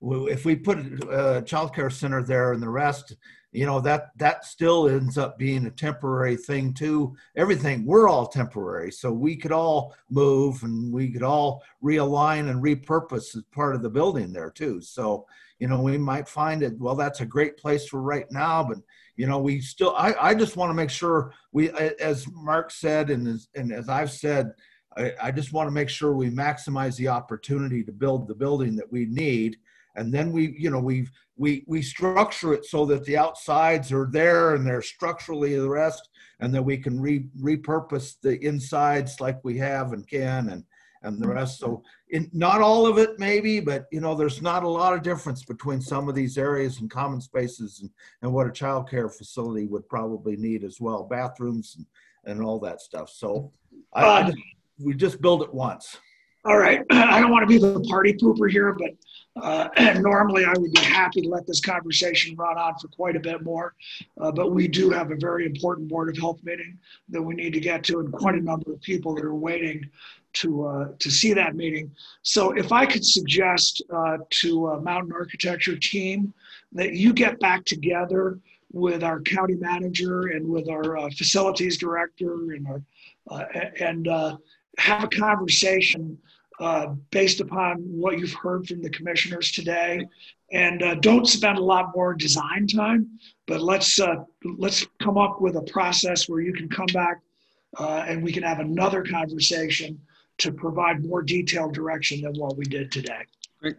if we put a child care center there and the rest, you know, that that still ends up being a temporary thing too. Everything, we're all temporary, so we could all move and we could all realign and repurpose as part of the building there too. So, you know, we might find it, well, that's a great place for right now, but you know, we still, I, I just want to make sure we, as Mark said, and as, and as I've said, I, I just want to make sure we maximize the opportunity to build the building that we need. And then we, you know, we we we structure it so that the outsides are there and they're structurally the rest, and then we can re, repurpose the insides like we have and can, and and the rest. So in, not all of it maybe, but you know, there's not a lot of difference between some of these areas and common spaces and, and what a child care facility would probably need as well, bathrooms and, and all that stuff. So I, I just, we just build it once.
All right. I don't want to be the party pooper here, but uh, normally I would be happy to let this conversation run on for quite a bit more. Uh, but we do have a very important Board of Health meeting that we need to get to, and quite a number of people that are waiting to uh, to see that meeting. So if I could suggest uh, to uh, Mountain Architecture team that you get back together with our county manager and with our uh, facilities director and our uh, and uh, have a conversation uh, based upon what you've heard from the commissioners today, and uh, don't spend a lot more design time, but let's uh, let's come up with a process where you can come back uh, and we can have another conversation to provide more detailed direction than what we did today.
Great.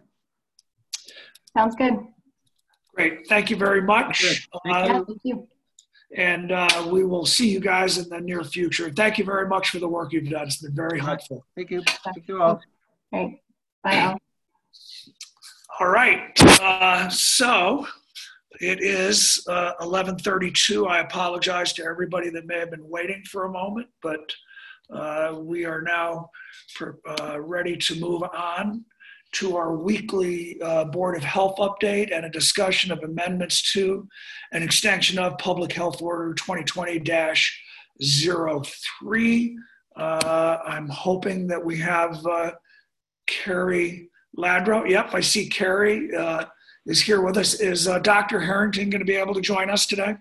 Sounds good.
Great. Thank you very much.
Thank
Uh,
Yeah, thank you.
and uh, we will see you guys in the near future. Thank you very much for the work you've done. It's been very helpful.
Thank you. Thank you all.
Great. Bye, Al.
All right. Uh, so it is uh, eleven thirty-two. I apologize to everybody that may have been waiting for a moment, but uh, we are now uh, ready to move on to our weekly uh, Board of Health update and a discussion of amendments to an extension of Public Health Order twenty twenty dash zero three. Uh, I'm hoping that we have uh, Carrie Ladro. Yep, I see Carrie uh, is here with us. Is uh, Doctor Harrington going to be able to join us today?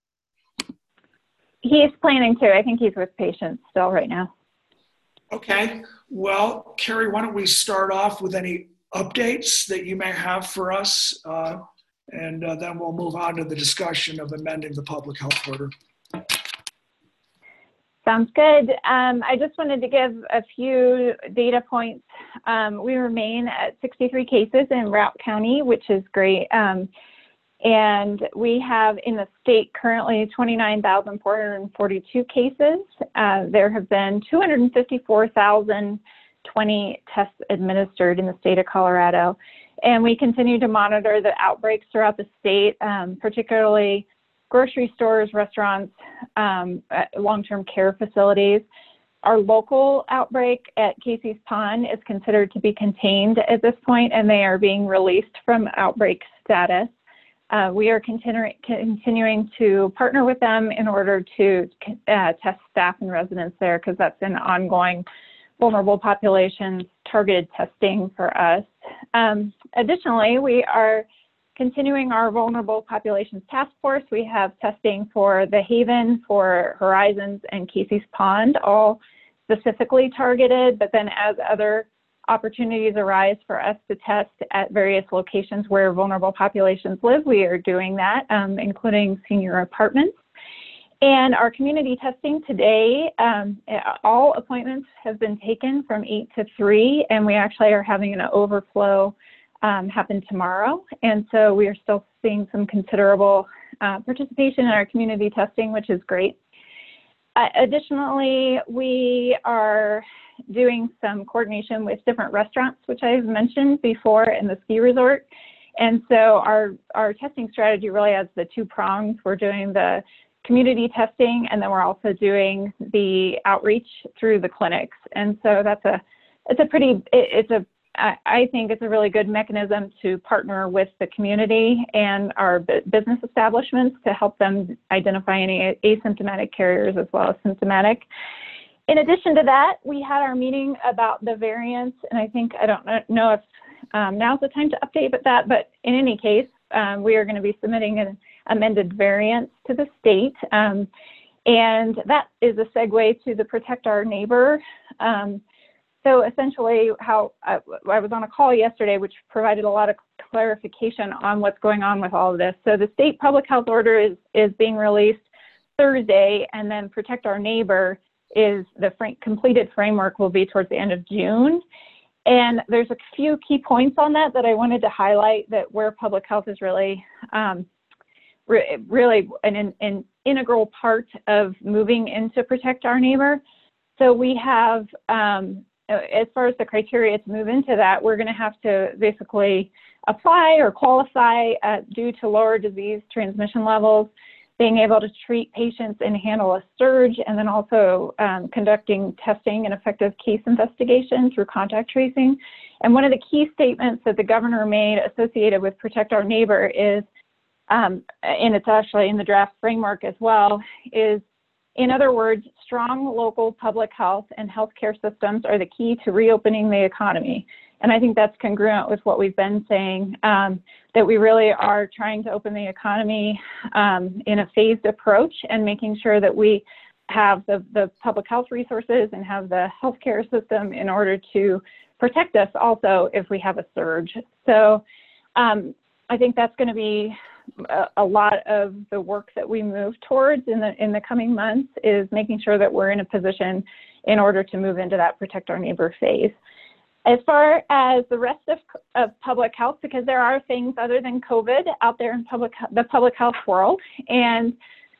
He is planning to. I think he's with patients still right now.
Okay. Well, Carrie, why don't we start off with any updates that you may have for us, uh, and uh, then we'll move on to the discussion of amending the public health order.
Sounds good. Um, I just wanted to give a few data points. Um, we remain at sixty-three cases in Routt County, which is great. Um, and we have in the state currently twenty-nine thousand four hundred forty-two cases. Uh, there have been two hundred fifty-four thousand twenty tests administered in the state of Colorado. And we continue to monitor the outbreaks throughout the state, um, particularly grocery stores, restaurants, um, long-term care facilities. Our local outbreak at Casey's Pond is considered to be contained at this point, and they are being released from outbreak status. Uh, we are continuing continuing to partner with them in order to uh, test staff and residents there, because that's an ongoing vulnerable populations targeted testing for us. Um, additionally, we are continuing our vulnerable populations task force. We have testing for the Haven, for Horizons, and Casey's Pond, all specifically targeted, but then as other opportunities arise for us to test at various locations where vulnerable populations live, we are doing that, um, including senior apartments. And our community testing today, um, all appointments have been taken from eight to three, and we actually are having an overflow um, happen tomorrow. And so we are still seeing some considerable uh, participation in our community testing, which is great. Uh, additionally, we are doing some coordination with different restaurants, which I've mentioned before, in the ski resort. And so our, our testing strategy really has the two prongs. We're doing the community testing, and then we're also doing the outreach through the clinics. And so that's a, it's a pretty, it, it's a, I think it's a really good mechanism to partner with the community and our business establishments to help them identify any asymptomatic carriers as well as symptomatic. In addition to that, we had our meeting about the variants, and I think, I don't know if um, now's the time to update that. But in any case, um, we are going to be submitting an amended variance to the state. Um, and that is a segue to the Protect Our Neighbor. Um, so essentially how I, I was on a call yesterday, which provided a lot of clarification on what's going on with all of this. So the state public health order is, is being released Thursday, and then Protect Our Neighbor is the fr- completed framework will be towards the end of June. And there's a few key points on that that I wanted to highlight, that where public health is really, um, re- really an, an, an integral part of moving into Protect Our Neighbor. So we have, um, as far as the criteria to move into that, we're going to have to basically apply or qualify uh, due to lower disease transmission levels, being able to treat patients and handle a surge, and then also um, conducting testing and effective case investigation through contact tracing. And one of the key statements that the governor made associated with Protect Our Neighbor is, um, and it's actually in the draft framework as well, is, in other words, strong local public health and healthcare systems are the key to reopening the economy. And I think that's congruent with what we've been saying, um, that we really are trying to open the economy um, in a phased approach, and making sure that we have the, the public health resources and have the healthcare system in order to protect us also if we have a surge. So um, I think that's going to be a, a lot of the work that we move towards in the, in the coming months, is making sure that we're in a position in order to move into that Protect Our Neighbor phase. As far as the rest of, of public health, because there are things other than COVID out there in public, the public health world, and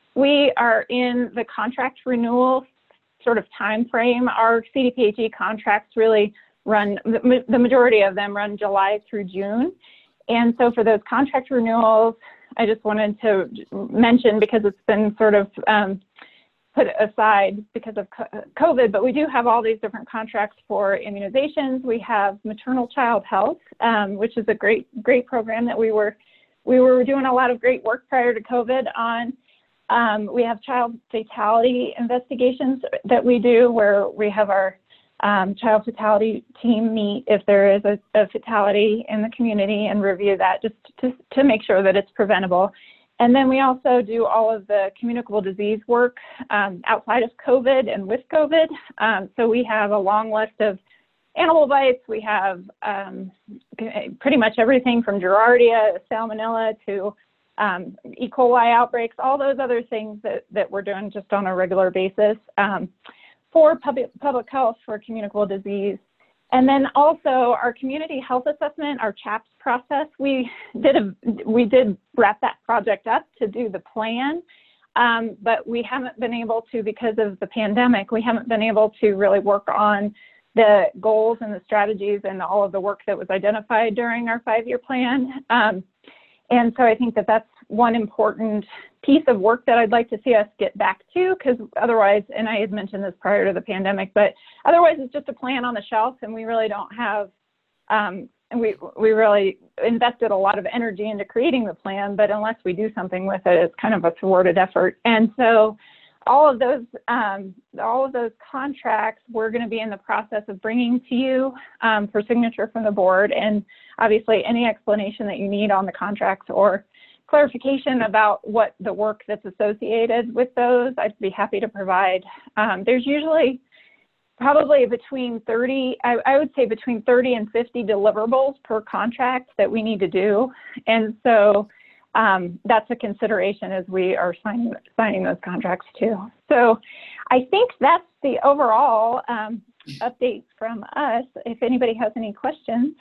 we are in the contract renewal sort of time frame. Our C D P H E contracts really run, the, the majority of them run July through June. And so for those contract renewals, I just wanted to mention, because it's been sort of um, put aside because of COVID, but we do have all these different contracts for immunizations. We have maternal child health, um, which is a great, great program that we were, we were doing a lot of great work prior to COVID on. Um, we have child fatality investigations that we do, where we have our um, child fatality team meet if there is a, a fatality in the community and review that, just to, to make sure that it's preventable. And then we also do all of the communicable disease work um, outside of COVID and with COVID. Um, so we have a long list of animal bites. We have um, pretty much everything from Giardia, Salmonella, to um, E. coli outbreaks, all those other things that, that we're doing just on a regular basis um, for public, public health, for communicable disease. And then also our community health assessment, our CHAPS process, we did a, we did wrap that project up to do the plan, um, but we haven't been able to, because of the pandemic, we haven't been able to really work on the goals and the strategies and all of the work that was identified during our five-year plan. Um, and so I think that that's one important piece of work that I'd like to see us get back to, because otherwise, and I had mentioned this prior to the pandemic, but otherwise it's just a plan on the shelf, and we really don't have, um, and we, we really invested a lot of energy into creating the plan, but unless we do something with it, it's kind of a thwarted effort. And so all of those, um, all of those contracts, we're going to be in the process of bringing to you um, for signature from the board. And obviously any explanation that you need on the contracts or clarification about what the work that's associated with those, I'd be happy to provide. Um, there's usually probably between thirty, I, I would say between thirty and fifty deliverables per contract that we need to do. And so um, that's a consideration as we are signing, signing those contracts too. So I think that's the overall um, update from us. If anybody has any questions.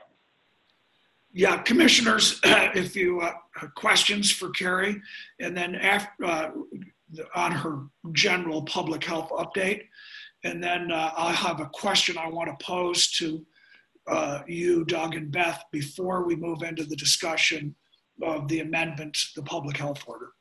Yeah, commissioners, if you uh, have questions for Carrie, and then after, uh, on her general public health update, and then uh, I'll have a question I want to pose to uh, you, Doug and Beth, before we move into the discussion of the amendment to the public health order.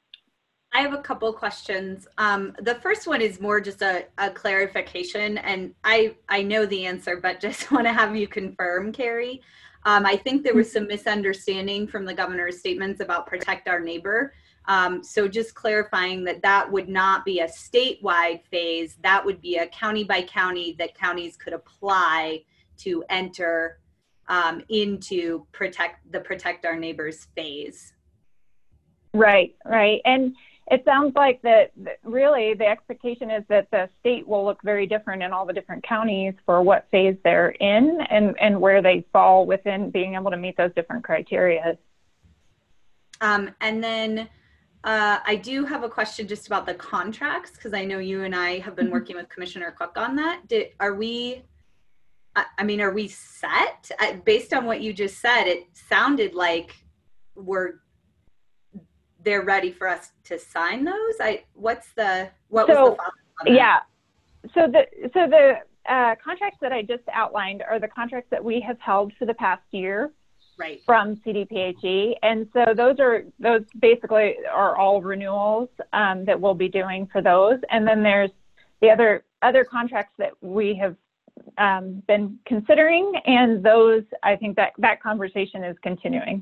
I have a couple questions. Um, the first one is more just a, a clarification, and I, I know the answer, but just want to have you confirm, Carrie. Um, I think there was some misunderstanding from the governor's statements about Protect Our Neighbor. Um, so just clarifying that that would not be a statewide phase, that would be a county by county that counties could apply to enter um, into protect the protect our neighbors phase.
Right, right. And it sounds like that that really the expectation is that the state will look very different in all the different counties for what phase they're in and, and where they fall within being able to meet those different criteria.
Um, and then uh, I do have a question just about the contracts, because I know you and I have been working with Commissioner Cook on that. Did, are we, I, I mean, are we set? I, based on what you just said, it sounded like we're they're ready for us to sign those. I what's the what
so,
was the follow-up on that?
Yeah. So the so the uh, contracts that I just outlined are the contracts that we have held for the past year,
right?
From C D P H E, and so those are those basically are all renewals um, that we'll be doing for those. And then there's the other other contracts that we have um, been considering, and those I think that that conversation is continuing.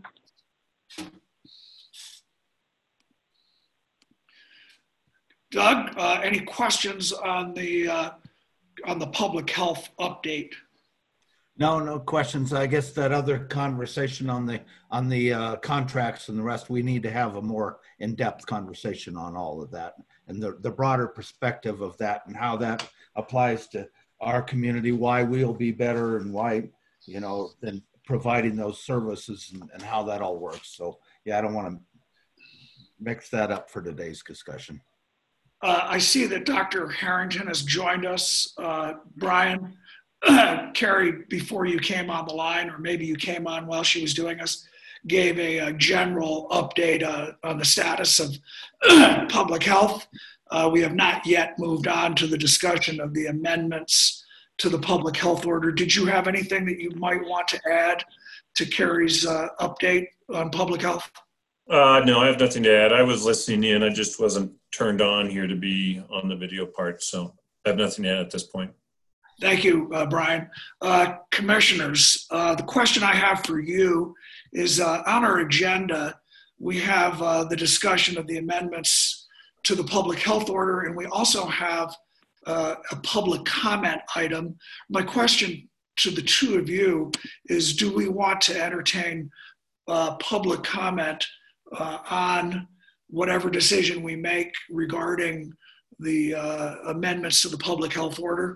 Doug, uh, any questions on the uh, on the public health update?
No, no questions. I guess that other conversation on the on the uh, contracts and the rest, we need to have a more in-depth conversation on all of that and the, the broader perspective of that and how that applies to our community, why we'll be better and why, you know, than providing those services and, and how that all works. So yeah, I don't want to mix that up for today's discussion.
Uh, I see that Doctor Harrington has joined us. Uh, Brian, Carrie, before you came on the line, or maybe you came on while she was doing us, gave a, a general update uh, on the status of public health. Uh, we have not yet moved on to the discussion of the amendments to the public health order. Did you have anything that you might want to add to Carrie's uh, update on public health?
Uh, no, I have nothing to add. I was listening in. I just wasn't turned on here to be on the video part. So I have nothing to add at this point.
Thank you, uh, Brian. Uh, commissioners, uh, the question I have for you is uh, on our agenda, we have uh, the discussion of the amendments to the public health order, and we also have uh, a public comment item. My question to the two of you is, do we want to entertain uh, public comment uh, on whatever decision we make regarding the uh, amendments to the public health order?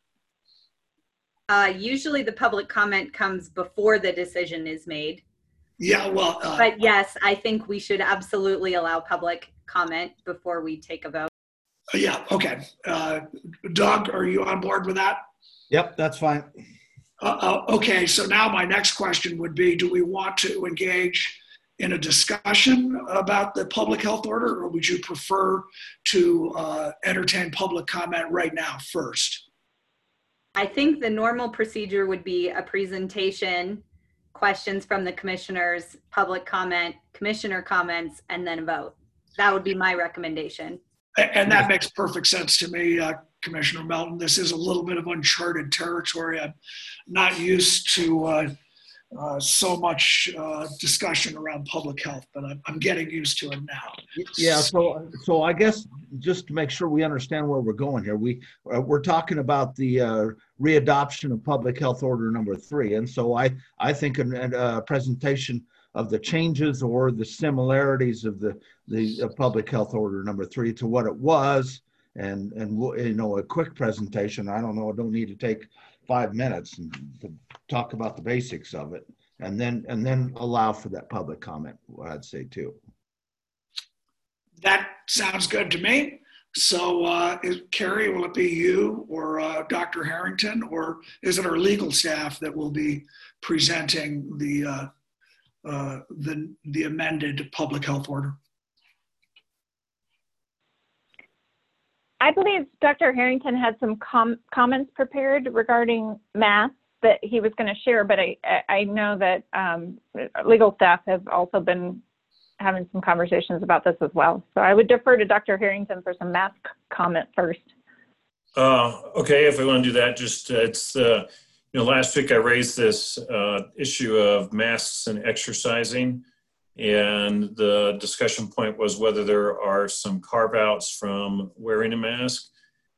Uh, usually the public comment comes before the decision is made.
Yeah, well. Uh,
but yes, I think we should absolutely allow public comment before we take a vote.
Yeah, okay. Uh, Doug, are you on board with that?
Yep, that's fine.
Uh, uh, okay, so now my next question would be, do we want to engage in a discussion about the public health order, or would you prefer to uh, entertain public comment right now first?
I think the normal procedure would be a presentation, questions from the commissioners, public comment, commissioner comments, and then a vote. That would be my recommendation.
And that makes perfect sense to me, uh, Commissioner Melton. This is a little bit of uncharted territory. I'm not used to uh, uh, so much uh, discussion around public health, but I'm, I'm getting used to it now.
Yeah, so so I guess just to make sure we understand where we're going here, we uh, we're talking about the uh, readoption of Public Health Order number three, and so I I think a, a presentation of the changes or the similarities of the the uh, Public Health Order number three to what it was, and and you know, a quick presentation. I don't know. I don't need to take five minutes and to talk about the basics of it, and then and then allow for that public comment, I'd say too.
That sounds good to me. So uh, is, Carrie, will it be you or uh, Doctor Harrington, or is it our legal staff that will be presenting the uh, uh, the, the amended public health order?
I believe Doctor Harrington had some com comments prepared regarding masks that he was going to share, but I, I know that um, legal staff have also been having some conversations about this as well. So I would defer to Doctor Harrington for some mask comment first.
Uh, okay, if I want to do that, just uh, it's, uh, you know, last week I raised this uh, issue of masks and exercising. And the discussion point was whether there are some carve outs from wearing a mask.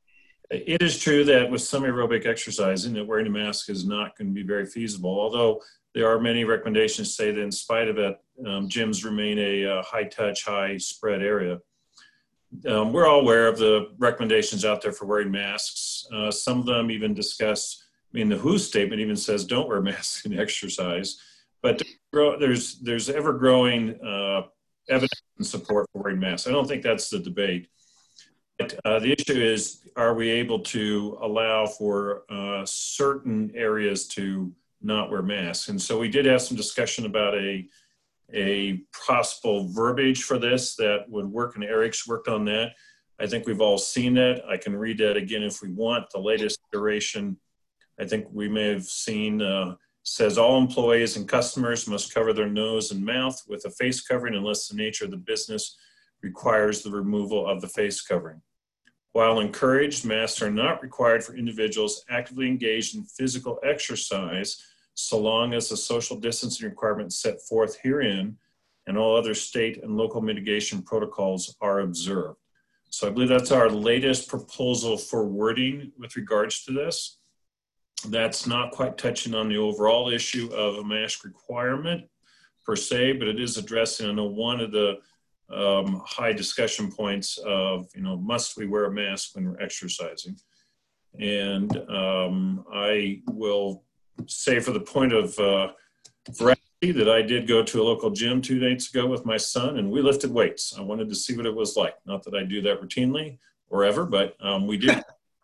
It is true that with some aerobic exercising, that wearing a mask is not going to be very feasible, although there are many recommendations say that in spite of it, um, gyms remain a uh, high-touch, high-spread area. Um, we're all aware of the recommendations out there for wearing masks. Uh, some of them even discuss, I mean, the W H O statement even says don't wear masks in exercise, but there's, there's ever-growing uh, evidence and support for wearing masks. I don't think that's the debate. But uh, the issue is, are we able to allow for uh, certain areas to not wear masks? And so we did have some discussion about a, a possible verbiage for this that would work, and Eric's worked on that. I think we've all seen that. I can read that again if we want. The latest iteration, I think we may have seen, uh, says all employees and customers must cover their nose and mouth with a face covering unless the nature of the business requires the removal of the face covering. While encouraged, masks are not required for individuals actively engaged in physical exercise, so long as the social distancing requirements set forth herein and all other state and local mitigation protocols are observed. So I believe that's our latest proposal for wording with regards to this. That's not quite touching on the overall issue of a mask requirement per se, but it is addressing, I know, one of the Um, high discussion points of, you know, must we wear a mask when we're exercising? And um, I will say, for the point of uh, veracity, that I did go to a local gym two nights ago with my son, and we lifted weights. I wanted to see what it was like. Not that I do that routinely or ever, but um, we did.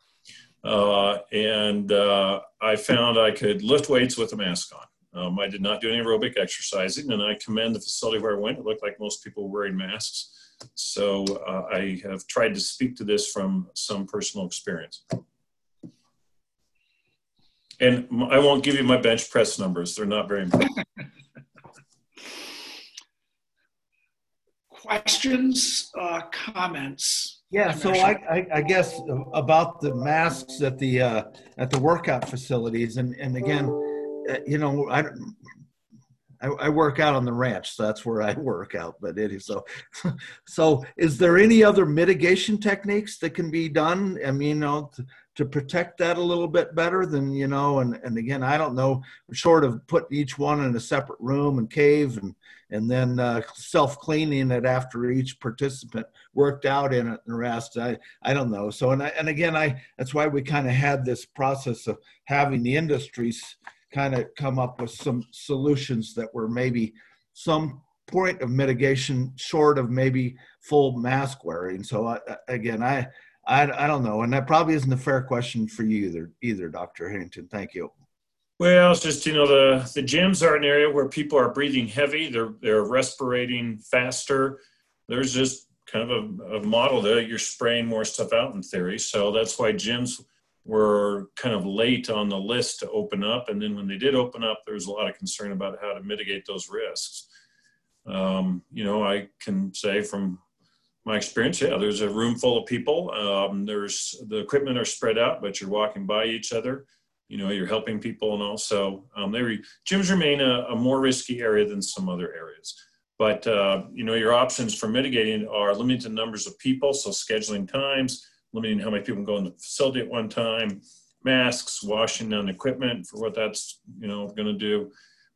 uh, and uh, I found I could lift weights with a mask on. Um, I did not do any aerobic exercising, and I commend the facility where I went. It looked like most people were wearing masks. So uh, I have tried to speak to this from some personal experience. And I won't give you my bench press numbers. They're not very important.
Questions, uh, comments?
Yeah, so I, I, I guess about the masks at the uh, at the workout facilities, and and again, you know, I, I, I work out on the ranch, so that's where I work out. But it is so. So, is there any other mitigation techniques that can be done? I mean, you know, to, to protect that a little bit better than, you know, and and again, I don't know, short of putting each one in a separate room and cave and and then uh, self-cleaning it after each participant worked out in it and the rest. I I don't know. So and I, and again, I that's why we kind of had this process of having the industries kind of come up with some solutions that were maybe some point of mitigation short of maybe full mask wearing. So I, again, I, I, I don't know. And that probably isn't a fair question for you either, either Doctor Harrington. Thank you.
Well, it's just, you know, the, the gyms are an area where people are breathing heavy. They're, they're respirating faster. There's just kind of a, a model there. You're spraying more stuff out in theory. So that's why gyms were kind of late on the list to open up. And then when they did open up, there was a lot of concern about how to mitigate those risks. Um, you know, I can say from my experience, yeah, there's a room full of people. Um, there's the equipment are spread out, but you're walking by each other. You know, you're helping people, and also um, they re gyms remain a, a more risky area than some other areas. But, uh, you know, your options for mitigating are limiting the numbers of people, so scheduling times, limiting how many people can go in the facility at one time, masks, washing down equipment for what that's, you know, going to do.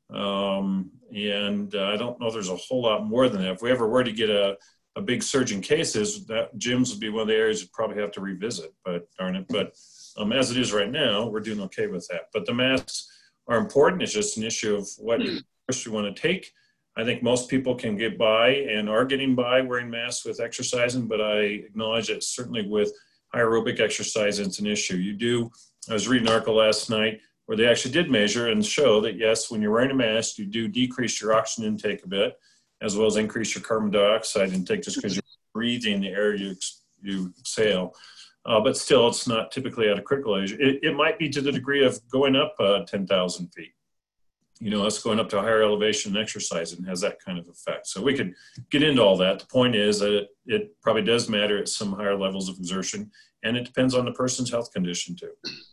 Um, and uh, I don't know if there's a whole lot more than that. If we ever were to get a, a big surge in cases, that gyms would be one of the areas you'd probably have to revisit, but darn it. But um, as it is right now, we're doing okay with that. But the masks are important. It's just an issue of what course we want to take. I think most people can get by and are getting by wearing masks with exercising, but I acknowledge that certainly with high aerobic exercise, it's an issue. You do, I was reading an article last night where they actually did measure and show that yes, when you're wearing a mask, you do decrease your oxygen intake a bit, as well as increase your carbon dioxide intake just because you're breathing the air you, you exhale. Uh, but still, it's not typically at a critical age. It, it might be to the degree of going up uh, ten thousand feet. You know, us going up to a higher elevation and exercising has that kind of effect. So we could get into all that. The point is that it, it probably does matter at some higher levels of exertion, and it depends on the person's health condition too.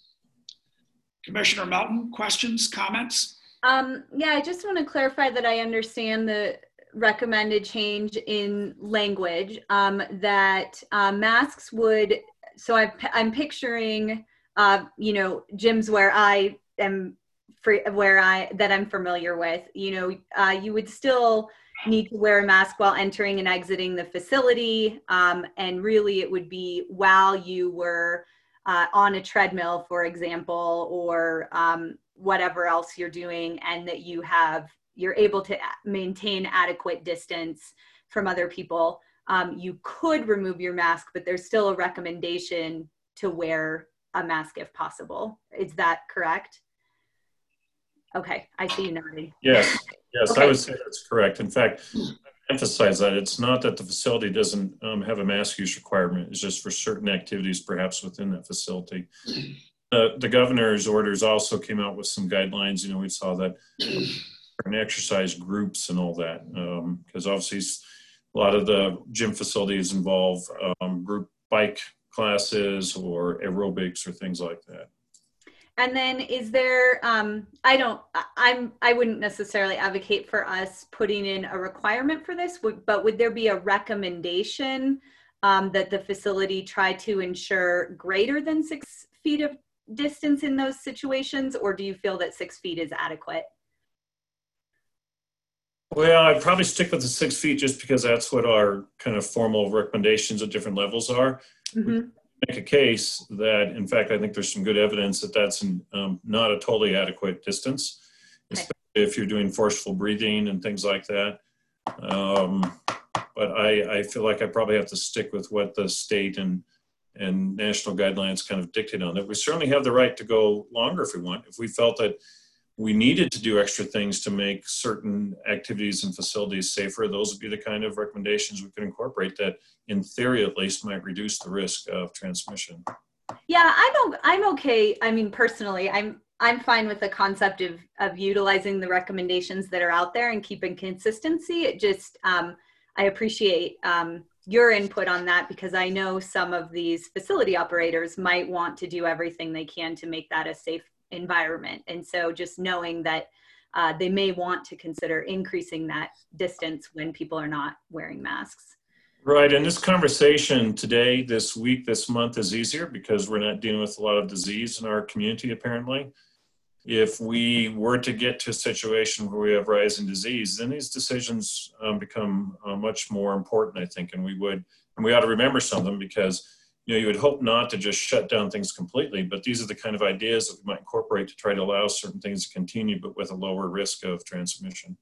Commissioner Melton, questions, comments?
Um, yeah, I just want to clarify that I understand the recommended change in language, um, that uh, masks would so I'm, I'm picturing, uh, you know, gyms where I am free, where I, that I'm familiar with, you know, uh, you would still need to wear a mask while entering and exiting the facility. Um, and really it would be while you were uh, on a treadmill, for example, or um, whatever else you're doing, and that you have, you're able to maintain adequate distance from other people. Um, you could remove your mask, but there's still a recommendation to wear a mask if possible. Is that correct? Okay, I see you nodding.
Yes, yes,
Okay.
I would say that's correct. In fact, I emphasize that it's not that the facility doesn't um, have a mask use requirement. It's just for certain activities, perhaps within that facility. Uh, the governor's orders also came out with some guidelines. You know, we saw that in exercise groups and all that, because um, obviously a lot of the gym facilities involve um, group bike classes or aerobics or things like that.
And then is there, um, I don't, I'm, I wouldn't necessarily advocate for us putting in a requirement for this, but would there be a recommendation um, that the facility try to ensure greater than six feet of distance in those situations? Or do you feel that six feet is adequate?
Well, I'd probably stick with the six feet just because that's what our kind of formal recommendations at different levels are. Mm-hmm. Make a case that, in fact, I think there's some good evidence that that's an, um, not a totally adequate distance, especially okay. if you're doing forceful breathing and things like that. Um, but I, I feel like I probably have to stick with what the state and, and national guidelines kind of dictate on that. We certainly have the right to go longer if we want. If we felt that we needed to do extra things to make certain activities and facilities safer, those would be the kind of recommendations we could incorporate that, in theory at least, might reduce the risk of transmission.
Yeah, I'm, I'm okay. I mean, personally, I'm I'm fine with the concept of, of utilizing the recommendations that are out there and keeping consistency. It just, um, I appreciate um, your input on that, because I know some of these facility operators might want to do everything they can to make that a safe environment. And so just knowing that uh, they may want to consider increasing that distance when people are not wearing masks.
Right, and this conversation today, this week, this month is easier because we're not dealing with a lot of disease in our community, apparently. If we were to get to a situation where we have rising disease, then these decisions um, become uh, much more important, I think, and we would, and we ought to remember some of them, because you know, you would hope not to just shut down things completely, but these are the kind of ideas that we might incorporate to try to allow certain things to continue, but with a lower risk of transmission.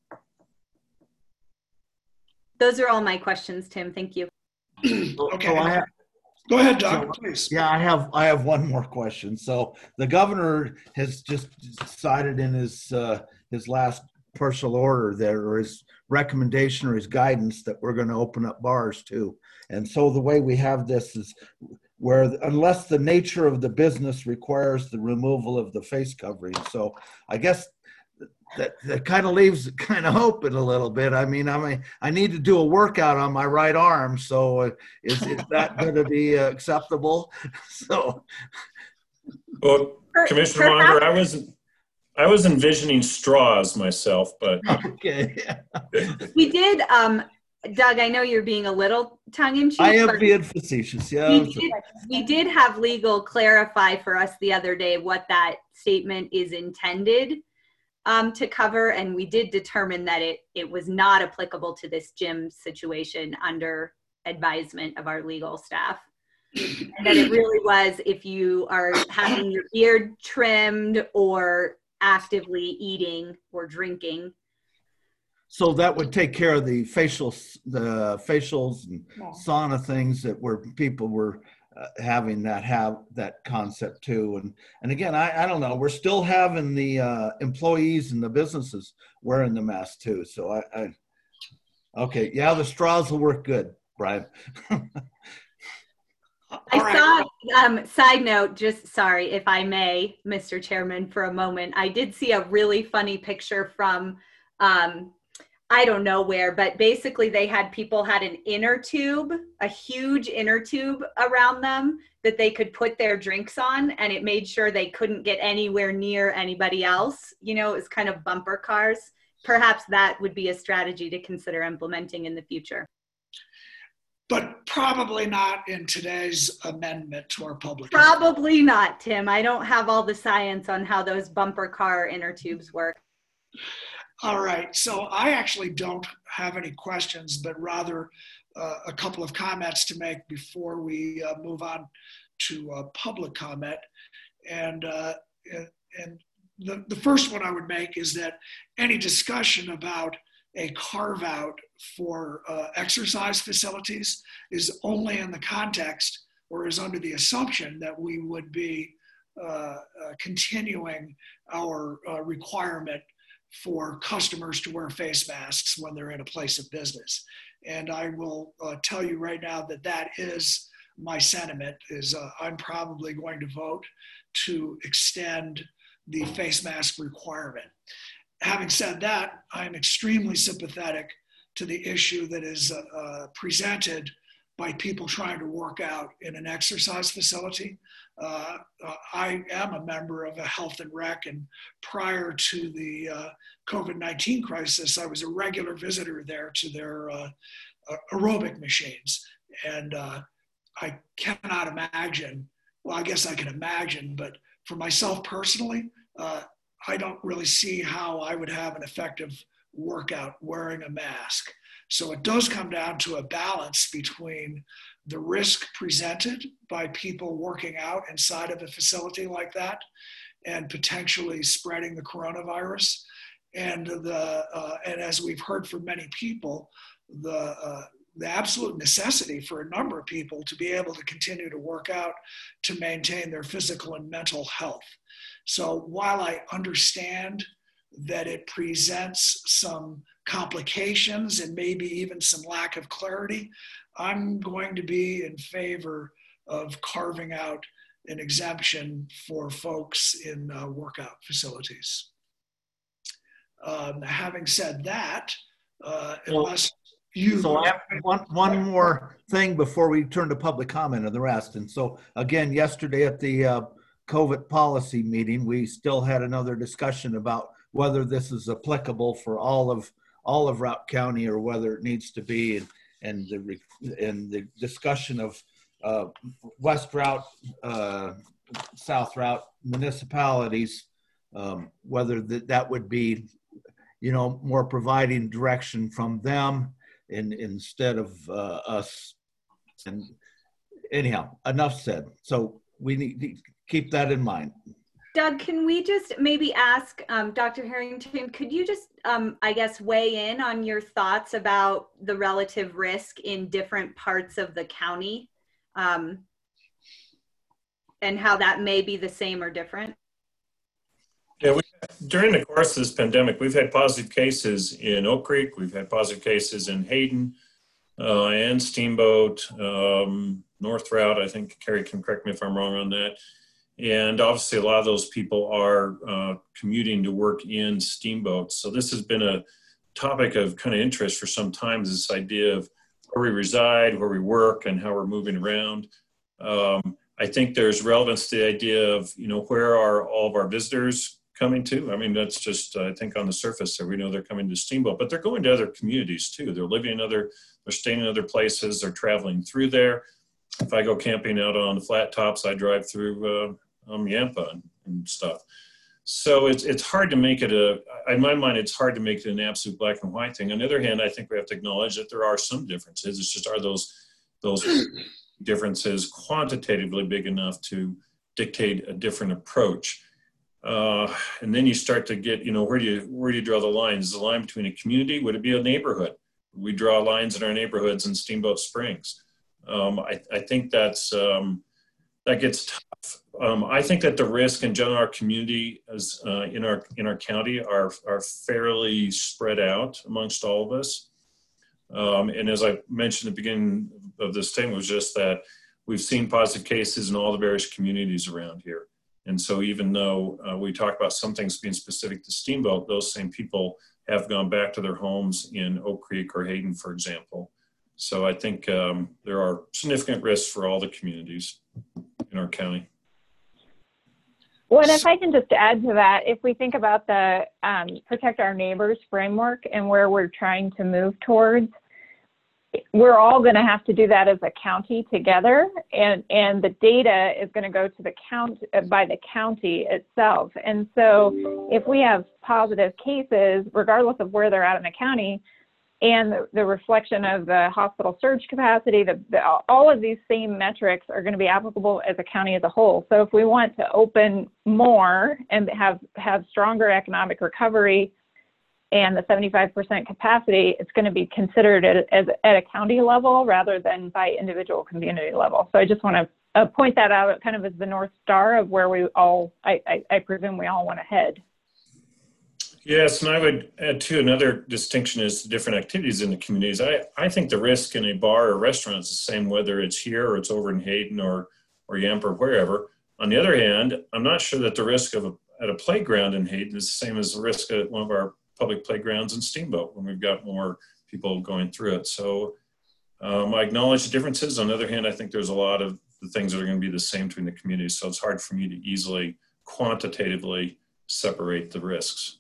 Those are all my questions, Tim. Thank you.
Okay.
So I have,
Go ahead, Doug,
so,
please.
Yeah, I have I have one more question. So the governor has just decided in his uh, his last partial order there, or his recommendation or his guidance, that we're going to open up bars too. And so the way we have this is where, unless the nature of the business requires the removal of the face covering. So I guess that, that kind of leaves it kind of open a little bit. I mean, I mean, I need to do a workout on my right arm. So uh, is, is that going to be uh, acceptable? So.
Well, Commissioner Monger, I was, I was envisioning straws myself, but.
Okay.
We did, um, Doug, I know you're being a little tongue-in-cheek.
I am being facetious, yeah.
We did, we did have legal clarify for us the other day what that statement is intended um, to cover, and we did determine that it, it was not applicable to this gym situation under advisement of our legal staff. And that it really was if you are having your beard trimmed or actively eating or drinking.
So that would take care of the facial, the facials and yeah. sauna things that were people were uh, having that have that concept too. And and again, I, I don't know. We're still having the uh, employees and the businesses wearing the mask too. So I, I okay, yeah, the straws will work good, Brian.
I right. saw, um, side note, just sorry if I may, Mister Chairman, for a moment. I did see a really funny picture from. Um, I don't know where, but basically they had people had an inner tube, a huge inner tube around them that they could put their drinks on, and it made sure they couldn't get anywhere near anybody else. You know, it was kind of bumper cars. Perhaps that would be a strategy to consider implementing in the future.
but probably not in today's amendment to our public.
Probably not, Tim. I don't have all the science on how those bumper car inner tubes work.
All right, so I actually don't have any questions, but rather uh, a couple of comments to make before we uh, move on to uh, public comment. And, uh, and the, the first one I would make is that any discussion about a carve out for uh, exercise facilities is only in the context or is under the assumption that we would be uh, uh, continuing our uh, requirement for customers to wear face masks when they're in a place of business. And I will uh, tell you right now that that is my sentiment, is uh, I'm probably going to vote to extend the face mask requirement. Having said that, I'm extremely sympathetic to the issue that is uh, uh, presented by people trying to work out in an exercise facility. Uh, uh, I am a member of a health and rec, and prior to the uh, COVID nineteen crisis, I was a regular visitor there to their uh, uh, aerobic machines. And uh, I cannot imagine, well, I guess I can imagine, but for myself personally, uh, I don't really see how I would have an effective workout wearing a mask. So it does come down to a balance between the risk presented by people working out inside of a facility like that and potentially spreading the coronavirus. And, the, uh, and as we've heard from many people, the, uh, the absolute necessity for a number of people to be able to continue to work out to maintain their physical and mental health. So while I understand that it presents some complications and maybe even some lack of clarity, I'm going to be in favor of carving out an exemption for folks in uh, workout facilities. Um, having said that, uh, unless you...
So I have one, one more thing before we turn to public comment and the rest. And so again, yesterday at the uh, COVID policy meeting, we still had another discussion about whether this is applicable for all of all of Routt County or whether it needs to be, and, and the and the discussion of uh, West Routt, uh, South Routt municipalities, um, whether that that would be, you know, more providing direction from them in, instead of uh, us. And anyhow, enough said. So we need to keep that in mind.
Doug, can we just maybe ask um, Doctor Harrington, could you just, um, I guess, weigh in on your thoughts about the relative risk in different parts of the county um, and how that may be the same or different?
Yeah, we, during the course of this pandemic, we've had positive cases in Oak Creek, we've had positive cases in Hayden uh, and Steamboat, um, North Routt. I think Carrie can correct me if I'm wrong on that. And obviously a lot of those people are uh, commuting to work in Steamboat. So this has been a topic of kind of interest for some time, is this idea of where we reside, where we work, and how we're moving around. Um, I think there's relevance to the idea of, you know, where are all of our visitors coming to? I mean, that's just, uh, I think on the surface there, we know they're coming to Steamboat, but they're going to other communities too. They're living in other, they're staying in other places, they're traveling through there. If I go camping out on the flat tops, I drive through uh, um, Yampa and, and stuff. So it's it's hard to make it a, in my mind, it's hard to make it an absolute black and white thing. On the other hand, I think we have to acknowledge that there are some differences. It's just, are those those differences quantitatively big enough to dictate a different approach? Uh, and then you start to get, you know, where do you where do you draw the lines? Is the line between a community? Would it be a neighborhood? We draw lines in our neighborhoods in Steamboat Springs. Um, I, I think that's um, that gets tough. Um, I think that the risk in general, our community as uh, in our in our county are are fairly spread out amongst all of us. Um, and as I mentioned at the beginning of this statement, was just that we've seen positive cases in all the various communities around here. And so even though uh, we talk about some things being specific to Steamboat, those same people have gone back to their homes in Oak Creek or Hayden, for example. So I think um, there are significant risks for all the communities in our county.
Well, and if I can just add to that, if we think about the um, Protect Our Neighbors framework and where we're trying to move towards, we're all going to have to do that as a county together, and and the data is going to go to the count by the county itself. And so if we have positive cases, regardless of where they're at in the county, and the, the reflection of the hospital surge capacity, the, the all of these same metrics are going to be applicable as a county as a whole. So if we want to open more and have have stronger economic recovery and the seventy-five percent capacity, it's going to be considered at, as, at a county level rather than by individual community level. So I just want to uh, point that out kind of as the North Star of where we all, I, I, I presume we all want to head.
Yes, and I would add too, another distinction is the different activities in the communities. I, I think the risk in a bar or restaurant is the same whether it's here or it's over in Hayden or, or Yamp or wherever. On the other hand, I'm not sure that the risk of a, at a playground in Hayden is the same as the risk at one of our public playgrounds in Steamboat when we've got more people going through it. So um, I acknowledge the differences. On the other hand, I think there's a lot of the things that are going to be the same between the communities. So it's hard for me to easily quantitatively separate the risks.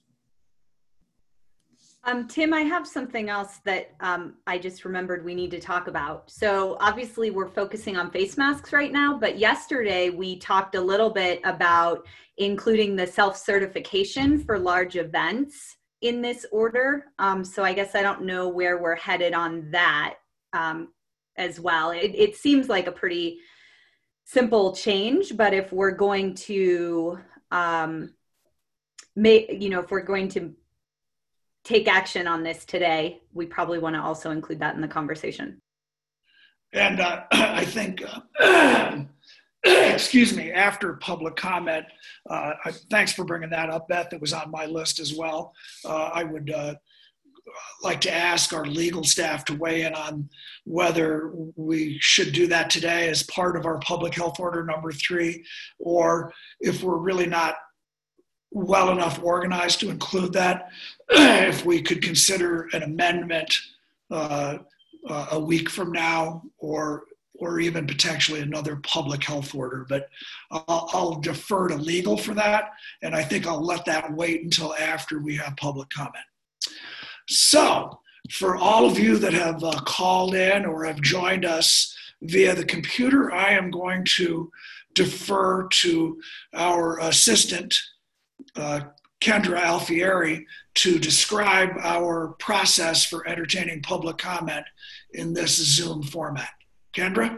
Um, Tim, I have something else that um, I just remembered we need to talk about. So obviously we're focusing on face masks right now, but yesterday we talked a little bit about including the self-certification for large events in this order. Um, so I guess I don't know where we're headed on that um, as well. It, it seems like a pretty simple change, but if we're going to, um, make, you know, if we're going to take action on this today, we probably want to also include that in the conversation.
And uh, I think, uh, excuse me, after public comment, uh, I, thanks for bringing that up, Beth. It was on my list as well. Uh, I would uh, like to ask our legal staff to weigh in on whether we should do that today as part of our public health order number three, or if we're really not well enough organized to include that, if we could consider an amendment uh, uh, a week from now, or or even potentially another public health order. But I'll, I'll defer to legal for that, and I think I'll let that wait until after we have public comment. So for all of you that have uh, called in or have joined us via the computer, I am going to defer to our assistant, Uh, Kendra Alfieri, to describe our process for entertaining public comment in this Zoom format. Kendra?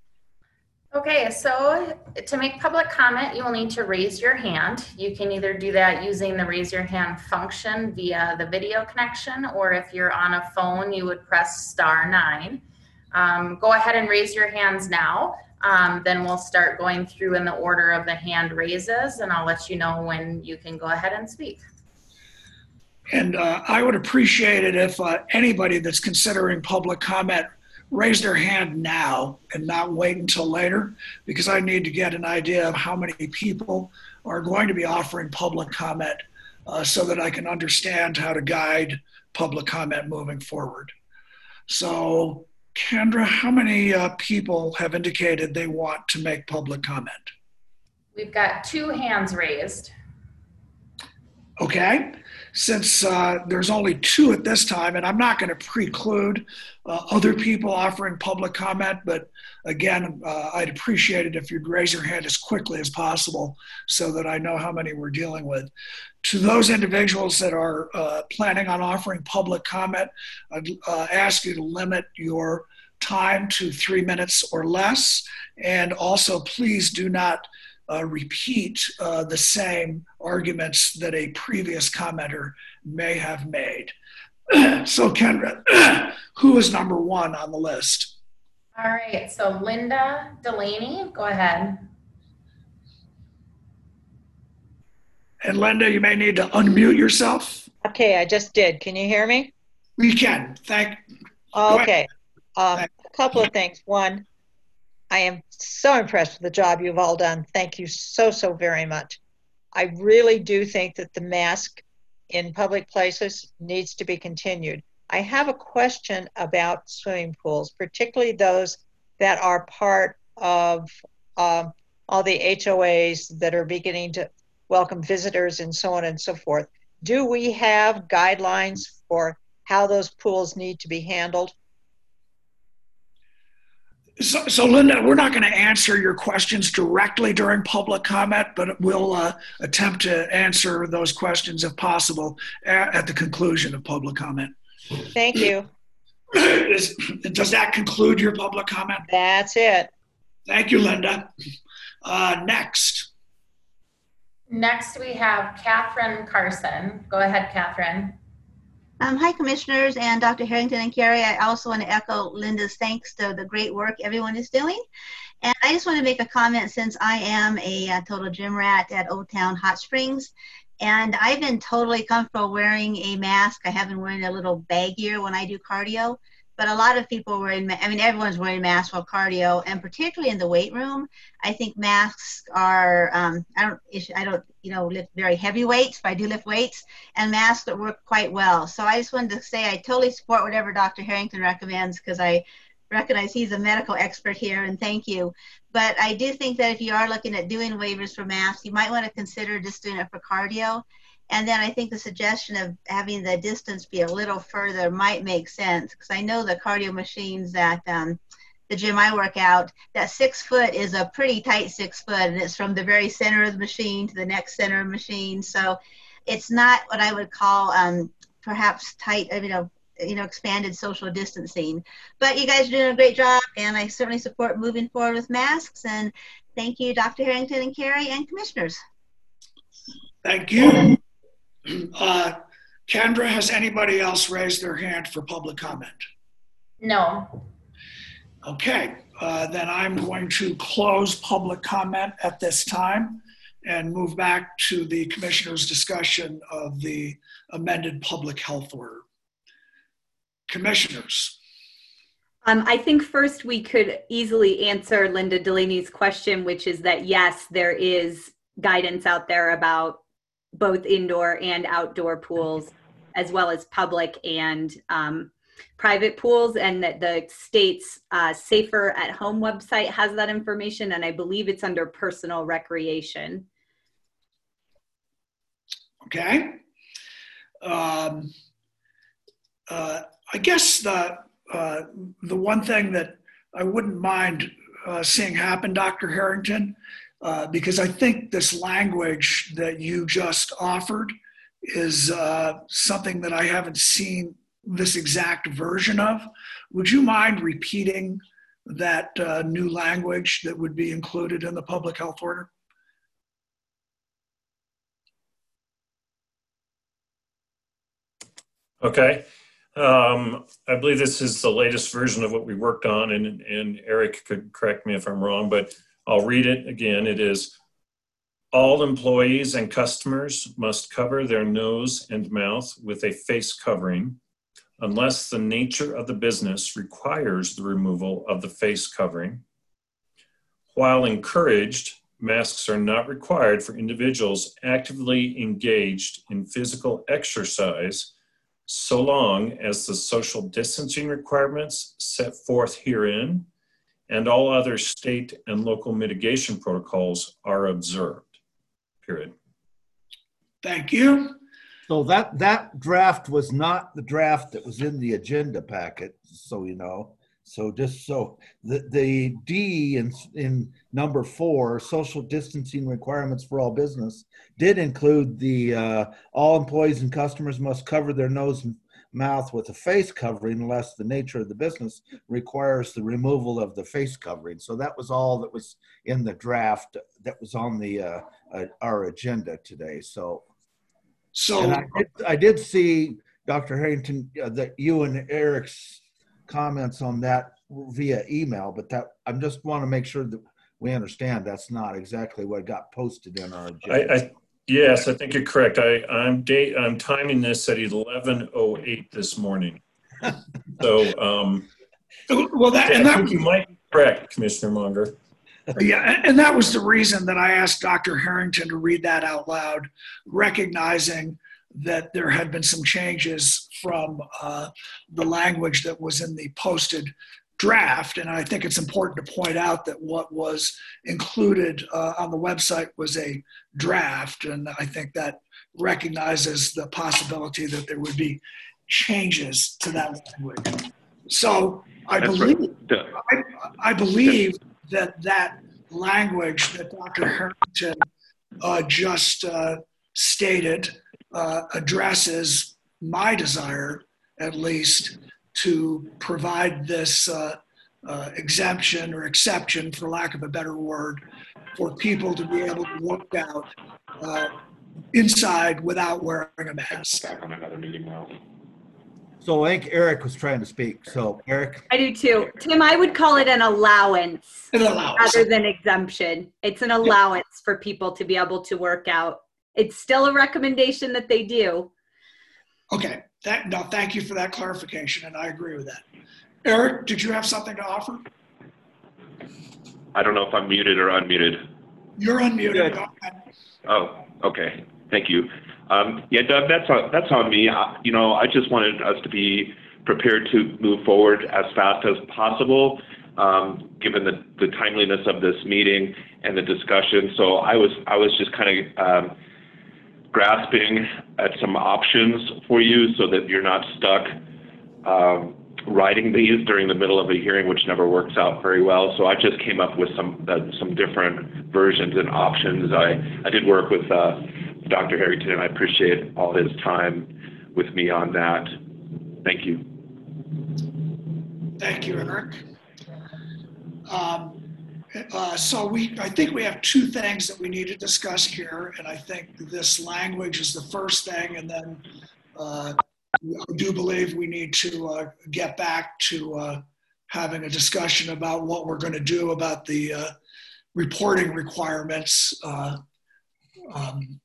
Okay, so to make public comment, you will need to raise your hand. You can either do that using the raise your hand function via the video connection, or if you're on a phone, you would press star nine. Um, go ahead and raise your hands now. Um, then we'll start going through in the order of the hand raises, and I'll let you know when you can go ahead and speak.
And uh, I would appreciate it if uh, anybody that's considering public comment raise their hand now and not wait until later, because I need to get an idea of how many people are going to be offering public comment uh, so that I can understand how to guide public comment moving forward. So, Kendra, how many uh, people have indicated they want to make public comment?
We've got two hands raised.
Okay, since uh, there's only two at this time, and I'm not going to preclude uh, other people offering public comment, but again, uh, I'd appreciate it if you'd raise your hand as quickly as possible so that I know how many we're dealing with. To those individuals that are uh, planning on offering public comment, I'd uh, ask you to limit your time to three minutes or less, and also please do not Uh, repeat uh, the same arguments that a previous commenter may have made. So Kendra, who is number one on the list?
All right, so Linda Delaney, go ahead.
And Linda, you may need to unmute yourself.
Okay, I just did. Can you hear me?
We can. Thank
Okay. Um, a couple of things. One, I am so impressed with the job you've all done. Thank you so, so very much. I really do think that the mask in public places needs to be continued. I have a question about swimming pools, particularly those that are part of um, all the H O As that are beginning to welcome visitors and so on and so forth. Do we have guidelines for how those pools need to be handled?
So, so Linda, we're not going to answer your questions directly during public comment, but we'll uh, attempt to answer those questions if possible at, at the conclusion of public comment.
Thank you.
Is, does that conclude your public comment?
That's it.
Thank you, Linda. Uh, next.
Next, we have Catherine Carson. Go ahead, Catherine.
Um, hi, Commissioners and Doctor Harrington and Carrie. I also want to echo Linda's thanks to the great work everyone is doing. And I just want to make a comment since I am a, a total gym rat at Old Town Hot Springs. And I've been totally comfortable wearing a mask. I have been wearing a little baggier when I do cardio. But a lot of people are wearing, I mean, everyone's wearing masks while cardio, and particularly in the weight room, I think masks are, um, I don't, I don't, you know, lift very heavy weights, but I do lift weights, and masks that work quite well. So I just wanted to say I totally support whatever Doctor Harrington recommends, because I recognize he's a medical expert here, and thank you. But I do think that if you are looking at doing waivers for masks, you might want to consider just doing it for cardio. And then I think the suggestion of having the distance be a little further might make sense, because I know the cardio machines that um, the gym I work out, that six foot is a pretty tight six foot, and it's from the very center of the machine to the next center of the machine. So it's not what I would call um, perhaps tight, you know, you know, expanded social distancing. But you guys are doing a great job, and I certainly support moving forward with masks. And thank you, Doctor Harrington and Carrie and Commissioners.
Thank you. Uh, Kendra, has anybody else raised their hand for public comment?
No.
Okay, uh, then I'm going to close public comment at this time and move back to the Commissioner's discussion of the amended public health order. Commissioners.
Um, I think first we could easily answer Linda Delaney's question, which is that yes, there is guidance out there about both indoor and outdoor pools, as well as public and um, private pools, and that the state's uh, Safer at Home website has that information, and I believe it's under personal recreation.
Okay. Um, uh, I guess the, uh, the one thing that I wouldn't mind uh, seeing happen, Doctor Harrington, Uh, because I think this language that you just offered is uh, something that I haven't seen this exact version of. Would you mind repeating that uh, new language that would be included in the public health order?
Okay. Um, I believe this is the latest version of what we worked on, and, and Eric could correct me if I'm wrong, but I'll read it again. It is, all employees and customers must cover their nose and mouth with a face covering unless the nature of the business requires the removal of the face covering. While encouraged, masks are not required for individuals actively engaged in physical exercise, so long as the social distancing requirements set forth herein and all other state and local mitigation protocols are observed, period.
Thank you.
So that, that draft was not the draft that was in the agenda packet, so you know. So just so, the, the D in, in number four, social distancing requirements for all business, did include the, uh, all employees and customers must cover their nose and mouth with a face covering unless the nature of the business requires the removal of the face covering. So that was all that was in the draft that was on the uh, uh, our agenda today. So,
so
and I did, I did see, Doctor Harrington, uh, that you and Eric's comments on that via email, but that I just want to make sure that we understand that's not exactly what got posted in our agenda.
I, I, Yes, I think you're correct. I, I'm date. I'm timing this at eleven oh eight this morning. So, um,
well, that and
I
that
think you might be correct, Commissioner Munger.
Yeah, and that was the reason that I asked Doctor Harrington to read that out loud, recognizing that there had been some changes from uh, the language that was in the posted draft. And I think it's important to point out that what was included uh, on the website was a draft. And I think that recognizes the possibility that there would be changes to that language. So I
That's
believe,
right.
I, I believe that that language that Doctor Harrington uh, just uh, stated uh, addresses my desire, at least, to provide this uh, uh, exemption or exception, for lack of a better word, for people to be able to work out uh, inside without wearing a mask.
Back on another meeting now.
So I think Eric was trying to speak. So Eric?
I do too. Tim, I would call it an allowance,
an allowance.
rather than exemption. It's an allowance yeah. for people to be able to work out. It's still a recommendation that they do.
Okay. That, no, thank you for that clarification, and I agree with that. Eric, did you have something to offer?
I don't know if I'm muted or unmuted.
You're unmuted.
Oh, okay. Thank you. Um, yeah, Doug, that's on, that's on me. I, you know, I just wanted us to be prepared to move forward as fast as possible, um, given the, the timeliness of this meeting and the discussion. So I was I was just kind of um, grasping at some options for you so that you're not stuck um, writing these during the middle of a hearing, which never works out very well. So I just came up with some uh, some different versions and options. I, I did work with uh, Doctor Harrington, and I appreciate all his time with me on that. Thank you.
Thank you, Eric. Um, uh, so we, I think we have two things that we need to discuss here, and I think this language is the first thing, and then uh, I do believe we need to uh, get back to uh, having a discussion about what we're going to do about the uh, reporting requirements uh, um,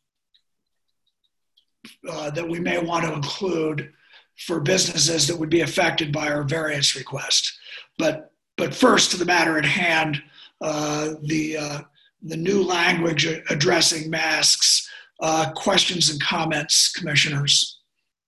uh, that we may want to include for businesses that would be affected by our variance request. But, but first, to the matter at hand, uh, the, uh, the new language addressing masks. Uh, questions and comments, commissioners?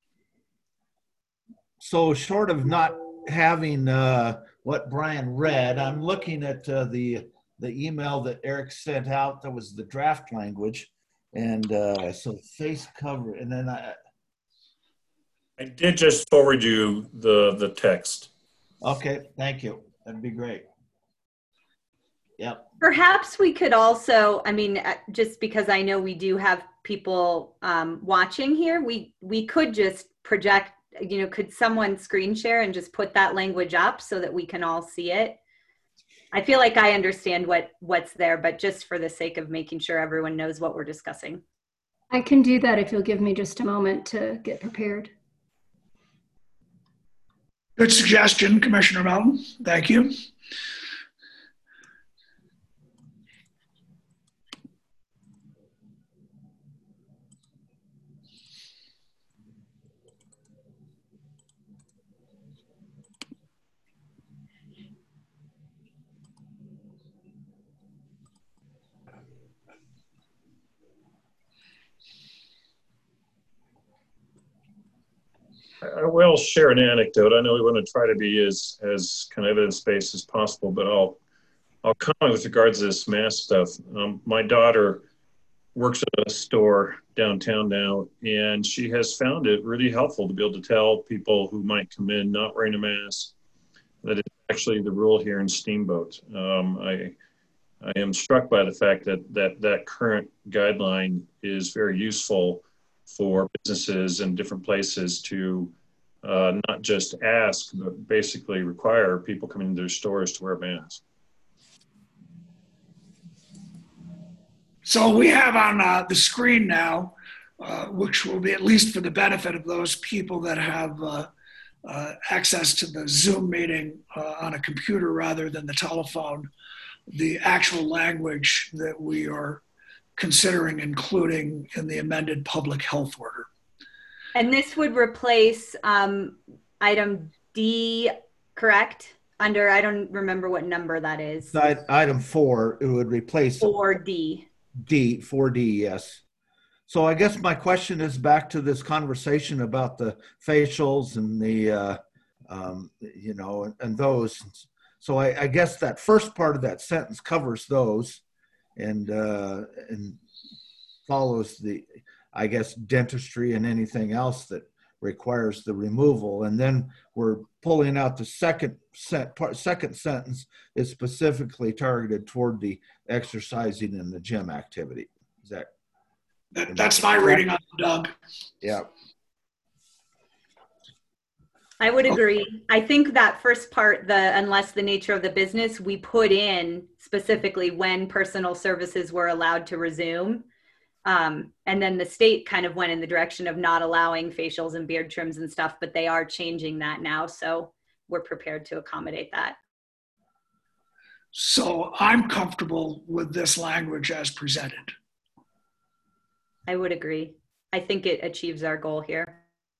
So short of not having uh, what Brian read, I'm looking at uh, the the email that Eric sent out. That was the draft language, and uh, so face cover, and then I.
I did just forward you the the text.
Okay, thank you. That'd be great. Yep.
Perhaps we could also, I mean, just because I know we do have people um, watching here, we we could just project. You know, could someone screen share and just put that language up so that we can all see it? I feel like I understand what what's there, but just for the sake of making sure everyone knows what we're discussing.
I can do that if you'll give me just a moment to get prepared.
Good suggestion, Commissioner Melton. Thank you.
I will share an anecdote. I know we want to try to be as, as kind of evidence-based as possible, but I'll, I'll comment with regards to this mask stuff. Um, my daughter works at a store downtown now, and she has found it really helpful to be able to tell people who might come in not wearing a mask that it's actually the rule here in Steamboat. Um, I, I am struck by the fact that, that that current guideline is very useful for businesses in different places to uh, not just ask, but basically require people coming into their stores to wear a mask.
So we have on uh, the screen now, uh, which will be at least for the benefit of those people that have uh, uh, access to the Zoom meeting uh, on a computer rather than the telephone, the actual language that we are considering including in the amended public health order.
And this would replace um, item D, correct? Under, I don't remember what number that is.
Item four, it would replace
four D.
D, four D, yes. So I guess my question is back to this conversation about the facials and the, uh, um, you know, and, and those. So I, I guess that first part of that sentence covers those. And uh, and follows the, I guess, dentistry and anything else that requires the removal. And then we're pulling out the second set, part, second sentence is specifically targeted toward the exercising and the gym activity. Is that?
that that's my reading on it, Doug.
Yeah.
I would agree. I think that first part, the unless the nature of the business, we put in specifically when personal services were allowed to resume. Um, and then the state kind of went in the direction of not allowing facials and beard trims and stuff, but they are changing that now. So we're prepared to accommodate that.
So I'm comfortable with this language as presented.
I would agree. I think it achieves our goal here.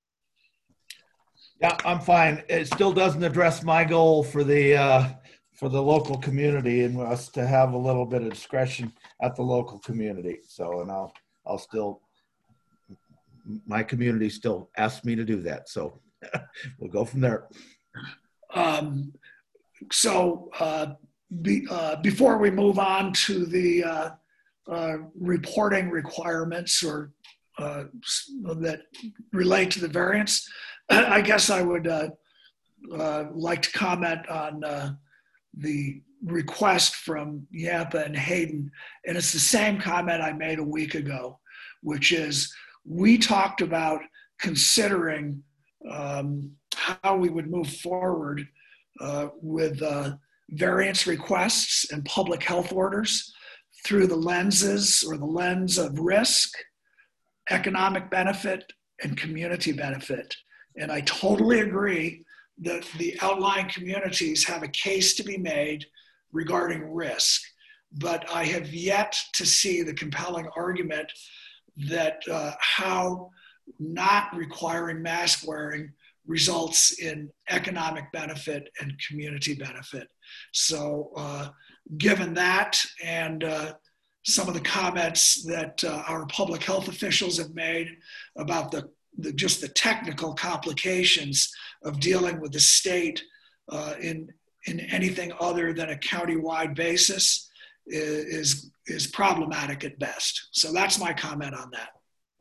Yeah, I'm fine. It still doesn't address my goal for the uh, for the local community and us to have a little bit of discretion at the local community. So, and I'll I'll still, my community still asks me to do that. So we'll go from there.
Um, so uh, be, uh, before we move on to the uh, uh, reporting requirements or uh, that relate to the variance, I guess I would uh, uh, like to comment on uh, the request from Yampa and Hayden. And it's the same comment I made a week ago, which is we talked about considering um, how we would move forward uh, with uh, variance requests and public health orders through the lenses or the lens of risk, economic benefit, and community benefit. And I totally agree that the outlying communities have a case to be made regarding risk, but I have yet to see the compelling argument that uh, how not requiring mask wearing results in economic benefit and community benefit. So uh, given that and uh, some of the comments that uh, our public health officials have made about the The, just the technical complications of dealing with the state uh, in, in anything other than a county-wide basis is, is problematic at best. So that's my comment on that.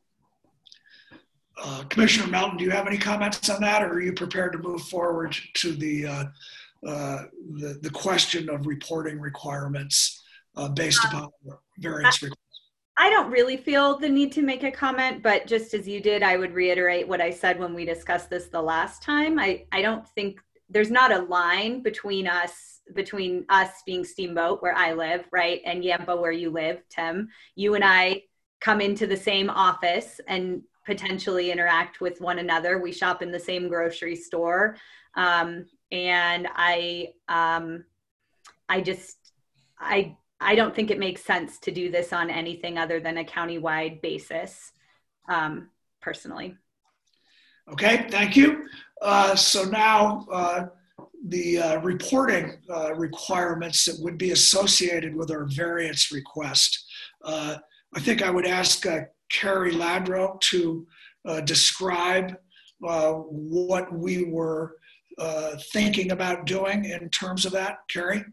Uh, Commissioner Melton, do you have any comments on that, or are you prepared to move forward to the, uh, uh, the, the question of reporting requirements uh, based upon variance requirements?
I don't really feel the need to make a comment, but just as you did, I would reiterate what I said when we discussed this the last time. I, I don't think there's not a line between us, between us being Steamboat, where I live, right, and Yampa, where you live, Tim. You and I come into the same office and potentially interact with one another. We shop in the same grocery store. Um, and I, um, I just, I, I don't think it makes sense to do this on anything other than a countywide basis, um, personally.
Okay, thank you. Uh, so now uh, the uh, reporting uh, requirements that would be associated with our variance request. Uh, I think I would ask uh, Carrie Ladro to uh, describe uh, what we were uh, thinking about doing in terms of that. Carrie?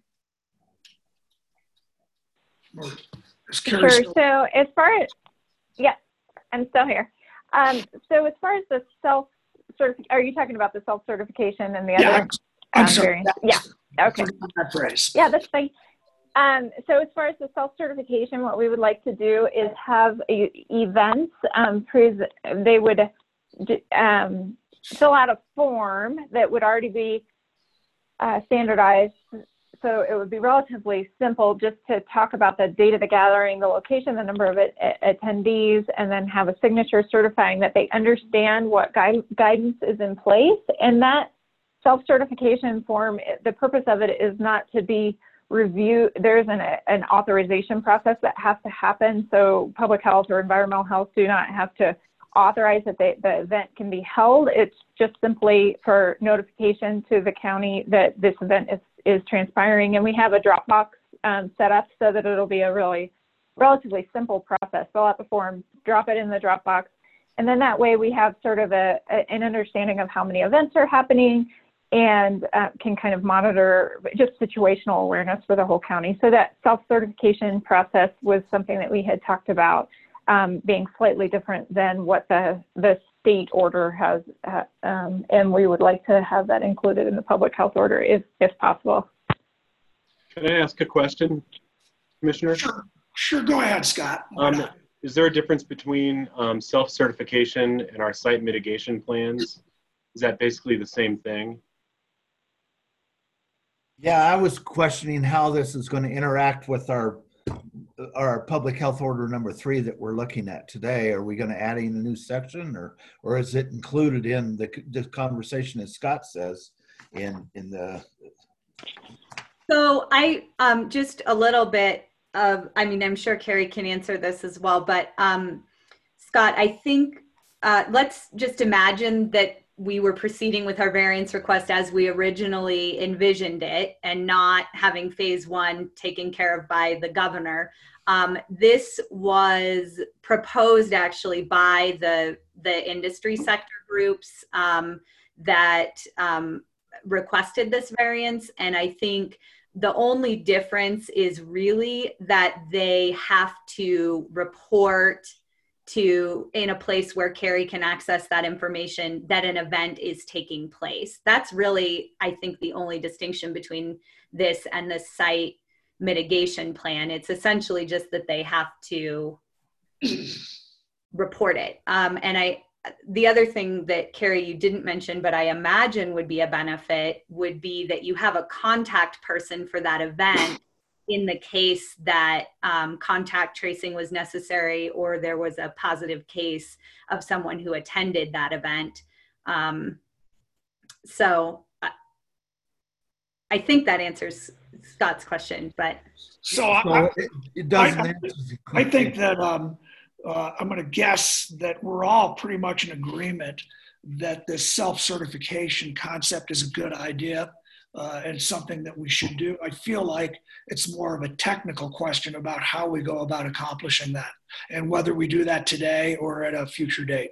Sure. So as far as, yeah, I'm still here. Um, so as far as the self certification, are you talking about the self certification and the
yeah,
other
I'm, I'm
um,
sorry.
variants? Yeah. Okay.
That phrase.
Yeah, that's fine. Um, so as far as the self certification, what we would like to do is have a, events. Um, they would um, fill out a form that would already be uh, standardized. So it would be relatively simple just to talk about the date of the gathering, the location, the number of it, attendees, and then have a signature certifying that they understand what guide, guidance is in place. And that self-certification form, the purpose of it is not to be reviewed. There's an, an authorization process that has to happen. So public health or environmental health do not have to authorize that they, the event can be held. It's just simply for notification to the county that this event is is transpiring, and we have a Dropbox um, set up so that it'll be a really relatively simple process. Fill out the form, drop it in the Dropbox, and then that way we have sort of a, a an understanding of how many events are happening and uh, can kind of monitor just situational awareness for the whole county. So that self-certification process was something that we had talked about. um, being slightly different than what the, the state order has, uh, um, and we would like to have that included in the public health order if, if possible.
Can I ask a question, Commissioner?
Sure, sure. Go ahead, Scott.
Um, is there a difference between um, self-certification and our site mitigation plans? Is that basically the same thing?
Yeah, I was questioning how this is going to interact with our our public health order number three that we're looking at today. Are we going to add in a new section, or or is it included in the, the conversation, as Scott says, in in the?
So I um, just a little bit of, I mean, I'm sure Carrie can answer this as well, but um, Scott, I think uh, let's just imagine that we were proceeding with our variance request as we originally envisioned it and not having phase one taken care of by the governor. Um, this was proposed actually by the, the industry sector groups um, that um, requested this variance. And I think the only difference is really that they have to report to in a place where Carrie can access that information that an event is taking place. That's really, I think, the only distinction between this and the site mitigation plan. It's essentially just that they have to report it. Um, and I, the other thing that Carrie, you didn't mention, but I imagine would be a benefit would be that you have a contact person for that event in the case that um, contact tracing was necessary or there was a positive case of someone who attended that event. Um, so uh, I think that answers Scott's question, but.
So I,
it, it doesn't
I, I think that um, uh, I'm going to guess that we're all pretty much in agreement that this self-certification concept is a good idea. Uh, and something that we should do. I feel like it's more of a technical question about how we go about accomplishing that and whether we do that today or at a future date.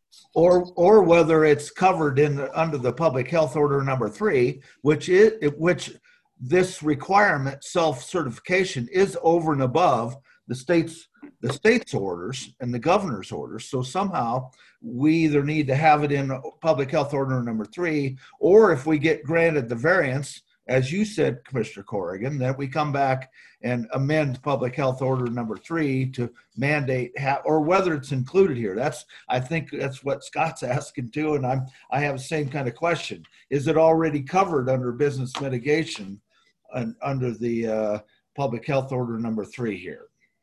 Or, or whether it's covered in the, under the public health order number three, which is, which this requirement, self-certification, is over and above the state's, the state's orders and the governor's orders. So somehow we either need to have it in public health order number three, or if we get granted the variance, as you said, Commissioner Corrigan, that we come back and amend public health order number three to mandate, ha- or whether it's included here. That's, I think that's what Scott's asking too, and I'm, I have the same kind of question. Is it already covered under business mitigation and under the uh, public health order number three here?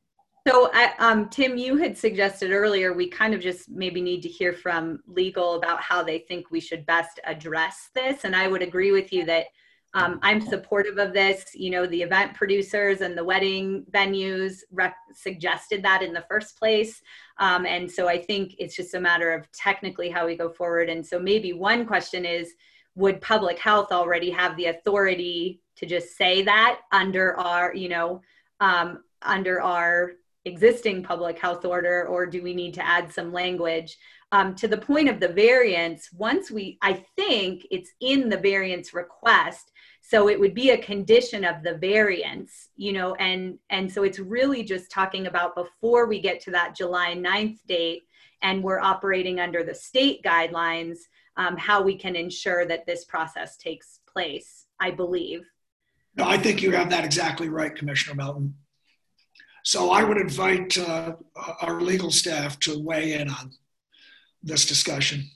So, I, um, Tim, you had suggested earlier we kind of just maybe need to hear from legal about how they think we should best address this. And I would agree with you that um, I'm supportive of this. You know, the event producers and the wedding venues rec- suggested that in the first place. Um, and so I think it's just a matter of technically how we go forward. And so maybe one question is, would public health already have the authority to just say that under our, you know, um, under our existing public health order, or do we need to add some language? Um, to the point of the variance, once we, I think it's in the variance request, so it would be a condition of the variance, you know, and, and so it's really just talking about before we get to that July ninth date and we're operating under the state guidelines, um, how we can ensure that this process takes place, I believe.
No, I think you have that exactly right, Commissioner Melton. So I would invite uh, our legal staff to weigh in on this discussion.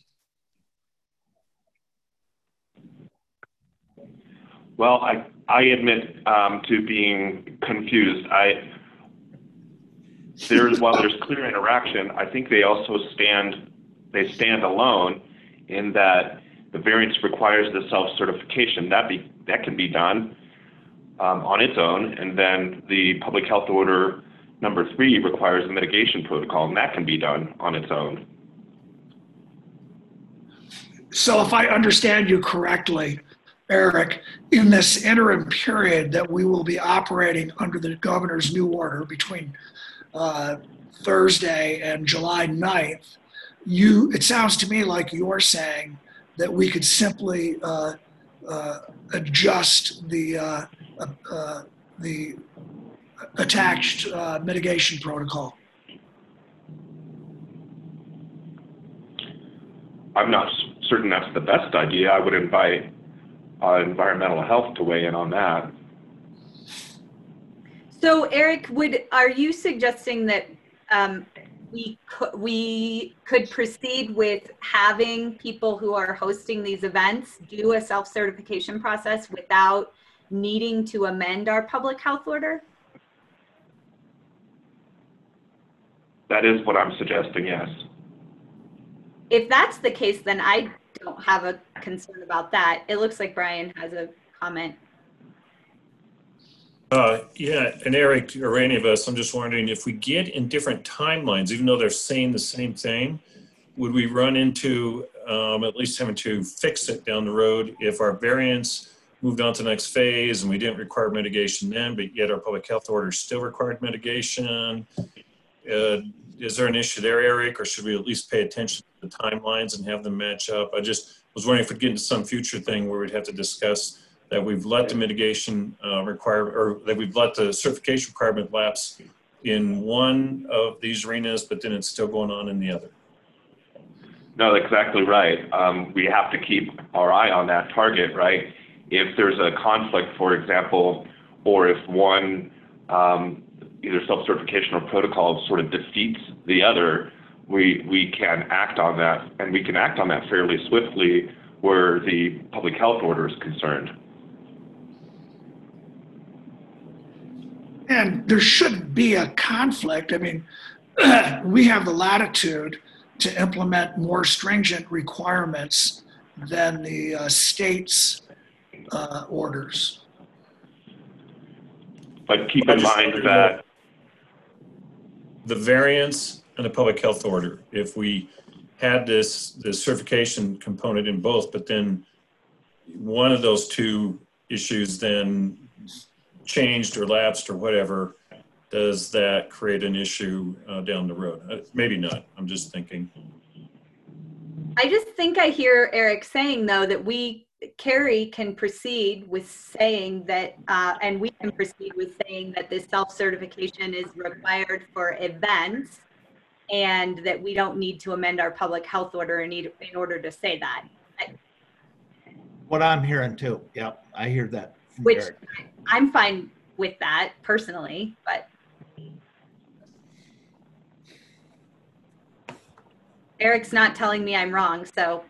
Well, I, I admit um, to being confused. I there's while there's clear interaction, I think they also stand they stand alone in that the variance requires the self-certification. That be that can be done Um, on its own, and then the public health order number three requires a mitigation protocol, and that can be done on its own.
So if I understand you correctly, Eric, in this interim period that we will be operating under the governor's new order between uh, Thursday and July ninth, you, it sounds to me like you're saying that we could simply uh, uh, adjust the uh, Uh, uh, the attached uh, mitigation protocol.
I'm not certain that's the best idea. I would invite uh, environmental health to weigh in on that.
So Eric, would are you suggesting that um, we could, we could proceed with having people who are hosting these events do a self-certification process without needing to amend our public health order?
That is what I'm suggesting, yes.
If that's the case, then I don't have a concern about that. It looks like Brian has a comment.
Uh, yeah, and Eric, or any of us, I'm just wondering if we get in different timelines, even though they're saying the same thing, would we run into um, at least having to fix it down the road if our variance moved on to the next phase and we didn't require mitigation then, but yet our public health order still required mitigation? Uh, is there an issue there, Eric, or should we at least pay attention to the timelines and have them match up? I just was wondering if we'd get into some future thing where we'd have to discuss that we've let the mitigation uh, require, or that we've let the certification requirement lapse in one of these arenas, but then it's still going on in the other.
No, exactly right. Um, we have to keep our eye on that target, right? If there's a conflict, for example, or if one um, either self-certification or protocol sort of defeats the other, we, we can act on that, and we can act on that fairly swiftly where the public health order is concerned.
And there shouldn't be a conflict. I mean, we have the latitude to implement more stringent requirements than the uh, state's uh, orders.
But keep in mind that
the variance and the public health order, if we had this, this certification component in both, but then one of those two issues then changed or lapsed or whatever, does that create an issue uh, down the road? Uh, maybe not. I'm just thinking.
I just think I hear Eric saying, though, that we, Carrie, can proceed with saying that, uh, and we can proceed with saying that this self-certification is required for events and that we don't need to amend our public health order in, in order to say that. I,
What I'm hearing too. Yep, I hear that.
Which
Eric.
I'm fine with that personally, but Eric's not telling me I'm wrong, so.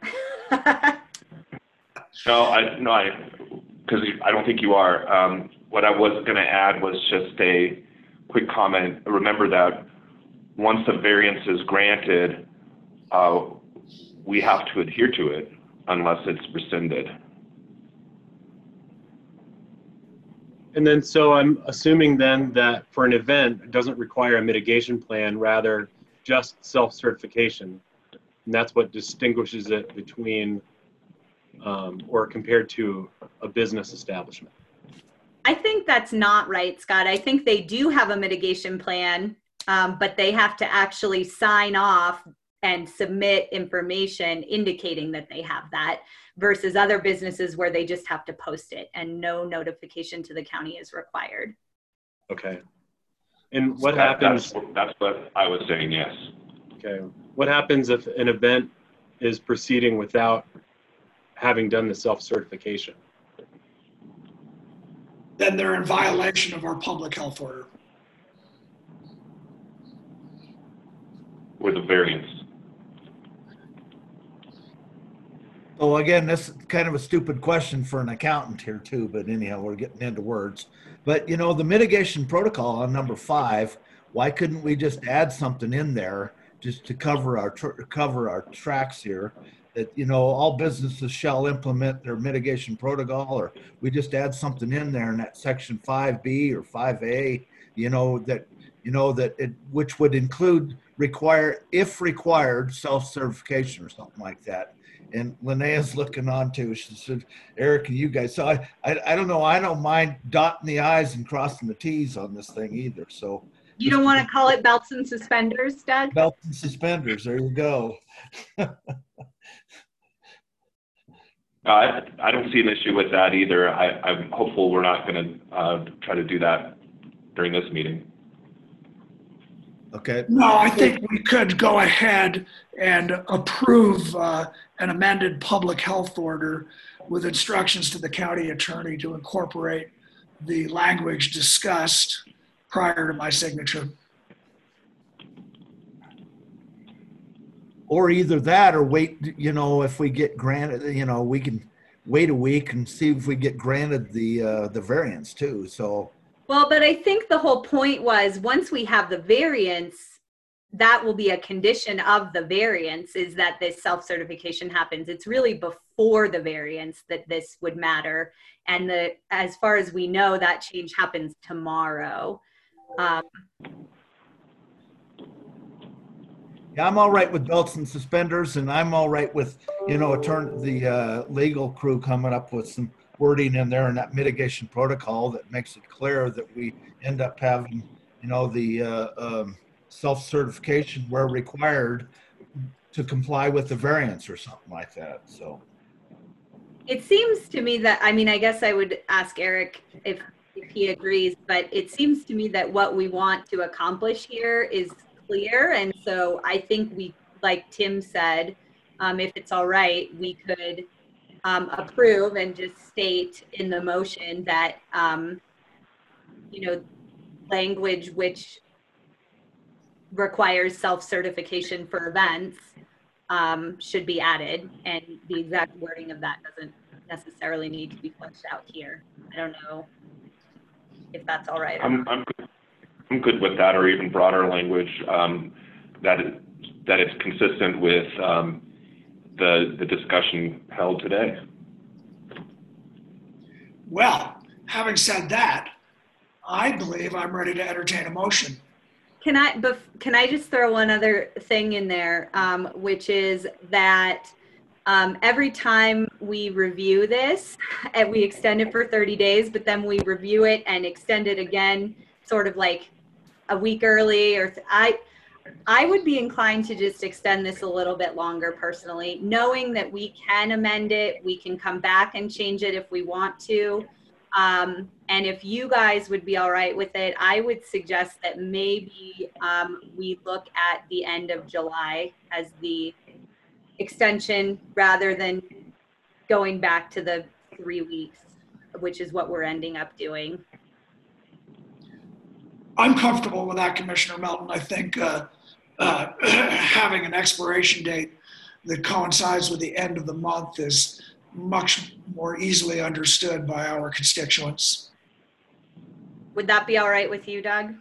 No, I no, I because I don't think you are. Um, what I was going to add was just a quick comment. Remember that once the variance is granted, uh, we have to adhere to it unless it's rescinded.
And then, so I'm assuming then that for an event, it doesn't require a mitigation plan, rather just self-certification. And that's what distinguishes it between um, or compared to a business establishment.
I think that's not right, Scott. I think they do have a mitigation plan, um, but they have to actually sign off and submit information indicating that they have that, versus other businesses where they just have to post it and no notification to the county is required.
Okay. And what
So that,
happens?
That's, that's what I was saying, yes.
Okay. What happens if an event is proceeding without having done the self-certification?
Then they're in violation of our public health order.
With a variance.
So again, this is kind of a stupid question for an accountant here too, but anyhow, we're getting into words. But you know, the mitigation protocol on number five, why couldn't we just add something in there just to cover our tr- cover our tracks here? That, you know, all businesses shall implement their mitigation protocol, or we just add something in there in that section five B or five A, you know, that, you know, that it, which would include require, if required, self-certification or something like that. And Linnea's looking on too. She said, Eric and you guys. So I, I, I don't know. I don't mind dotting the I's and crossing the T's on this thing either. So
you don't want to call it belts and suspenders, Doug?
Belts and suspenders. There you go.
Uh, I, I don't see an issue with that either. I, I'm hopeful we're not going to uh, try to do that during this meeting.
Okay.
No, I think we could go ahead and approve uh, an amended public health order with instructions to the county attorney to incorporate the language discussed prior to my signature.
Or either that or wait, you know, if we get granted, you know, we can wait a week and see if we get granted the uh, the variance too. So.
Well, but I think the whole point was once we have the variance, that will be a condition of the variance is that this self-certification happens. It's really before the variance that this would matter. And the, as far as we know, that change happens tomorrow. Um,
Yeah, I'm all right with belts and suspenders, and I'm all right with, you know, attorney, the uh, legal crew coming up with some wording in there and that mitigation protocol that makes it clear that we end up having, you know, the uh, um, self-certification where required to comply with the variance or something like that. So
it seems to me that, I mean, I guess I would ask Eric if, if he agrees, but it seems to me that what we want to accomplish here is clear. And so I think we, like Tim said, um, if it's all right, we could um, approve and just state in the motion that, um, you know, language which requires self-certification for events um, should be added, and the exact wording of that doesn't necessarily need to be fleshed out here. I don't know if that's all right.
I'm, I'm, good. I'm good with that, or even broader language um, that it, that it's consistent with um, the the discussion held today.
Well, having said that, I believe I'm ready to entertain a motion.
Can I, but can I just throw one other thing in there, um, which is that um, every time we review this, and we extend it for thirty days, but then we review it and extend it again, sort of like a week early, or th- I, I would be inclined to just extend this a little bit longer personally, knowing that we can amend it, we can come back and change it if we want to. Um, and if you guys would be all right with it, I would suggest that maybe um, we look at the end of July as the extension rather than going back to the three weeks, which is what we're ending up doing.
I'm comfortable with that, Commissioner Melton. I think uh, uh, having an expiration date that coincides with the end of the month is much more easily understood by our constituents.
Would that be all right with you, Doug?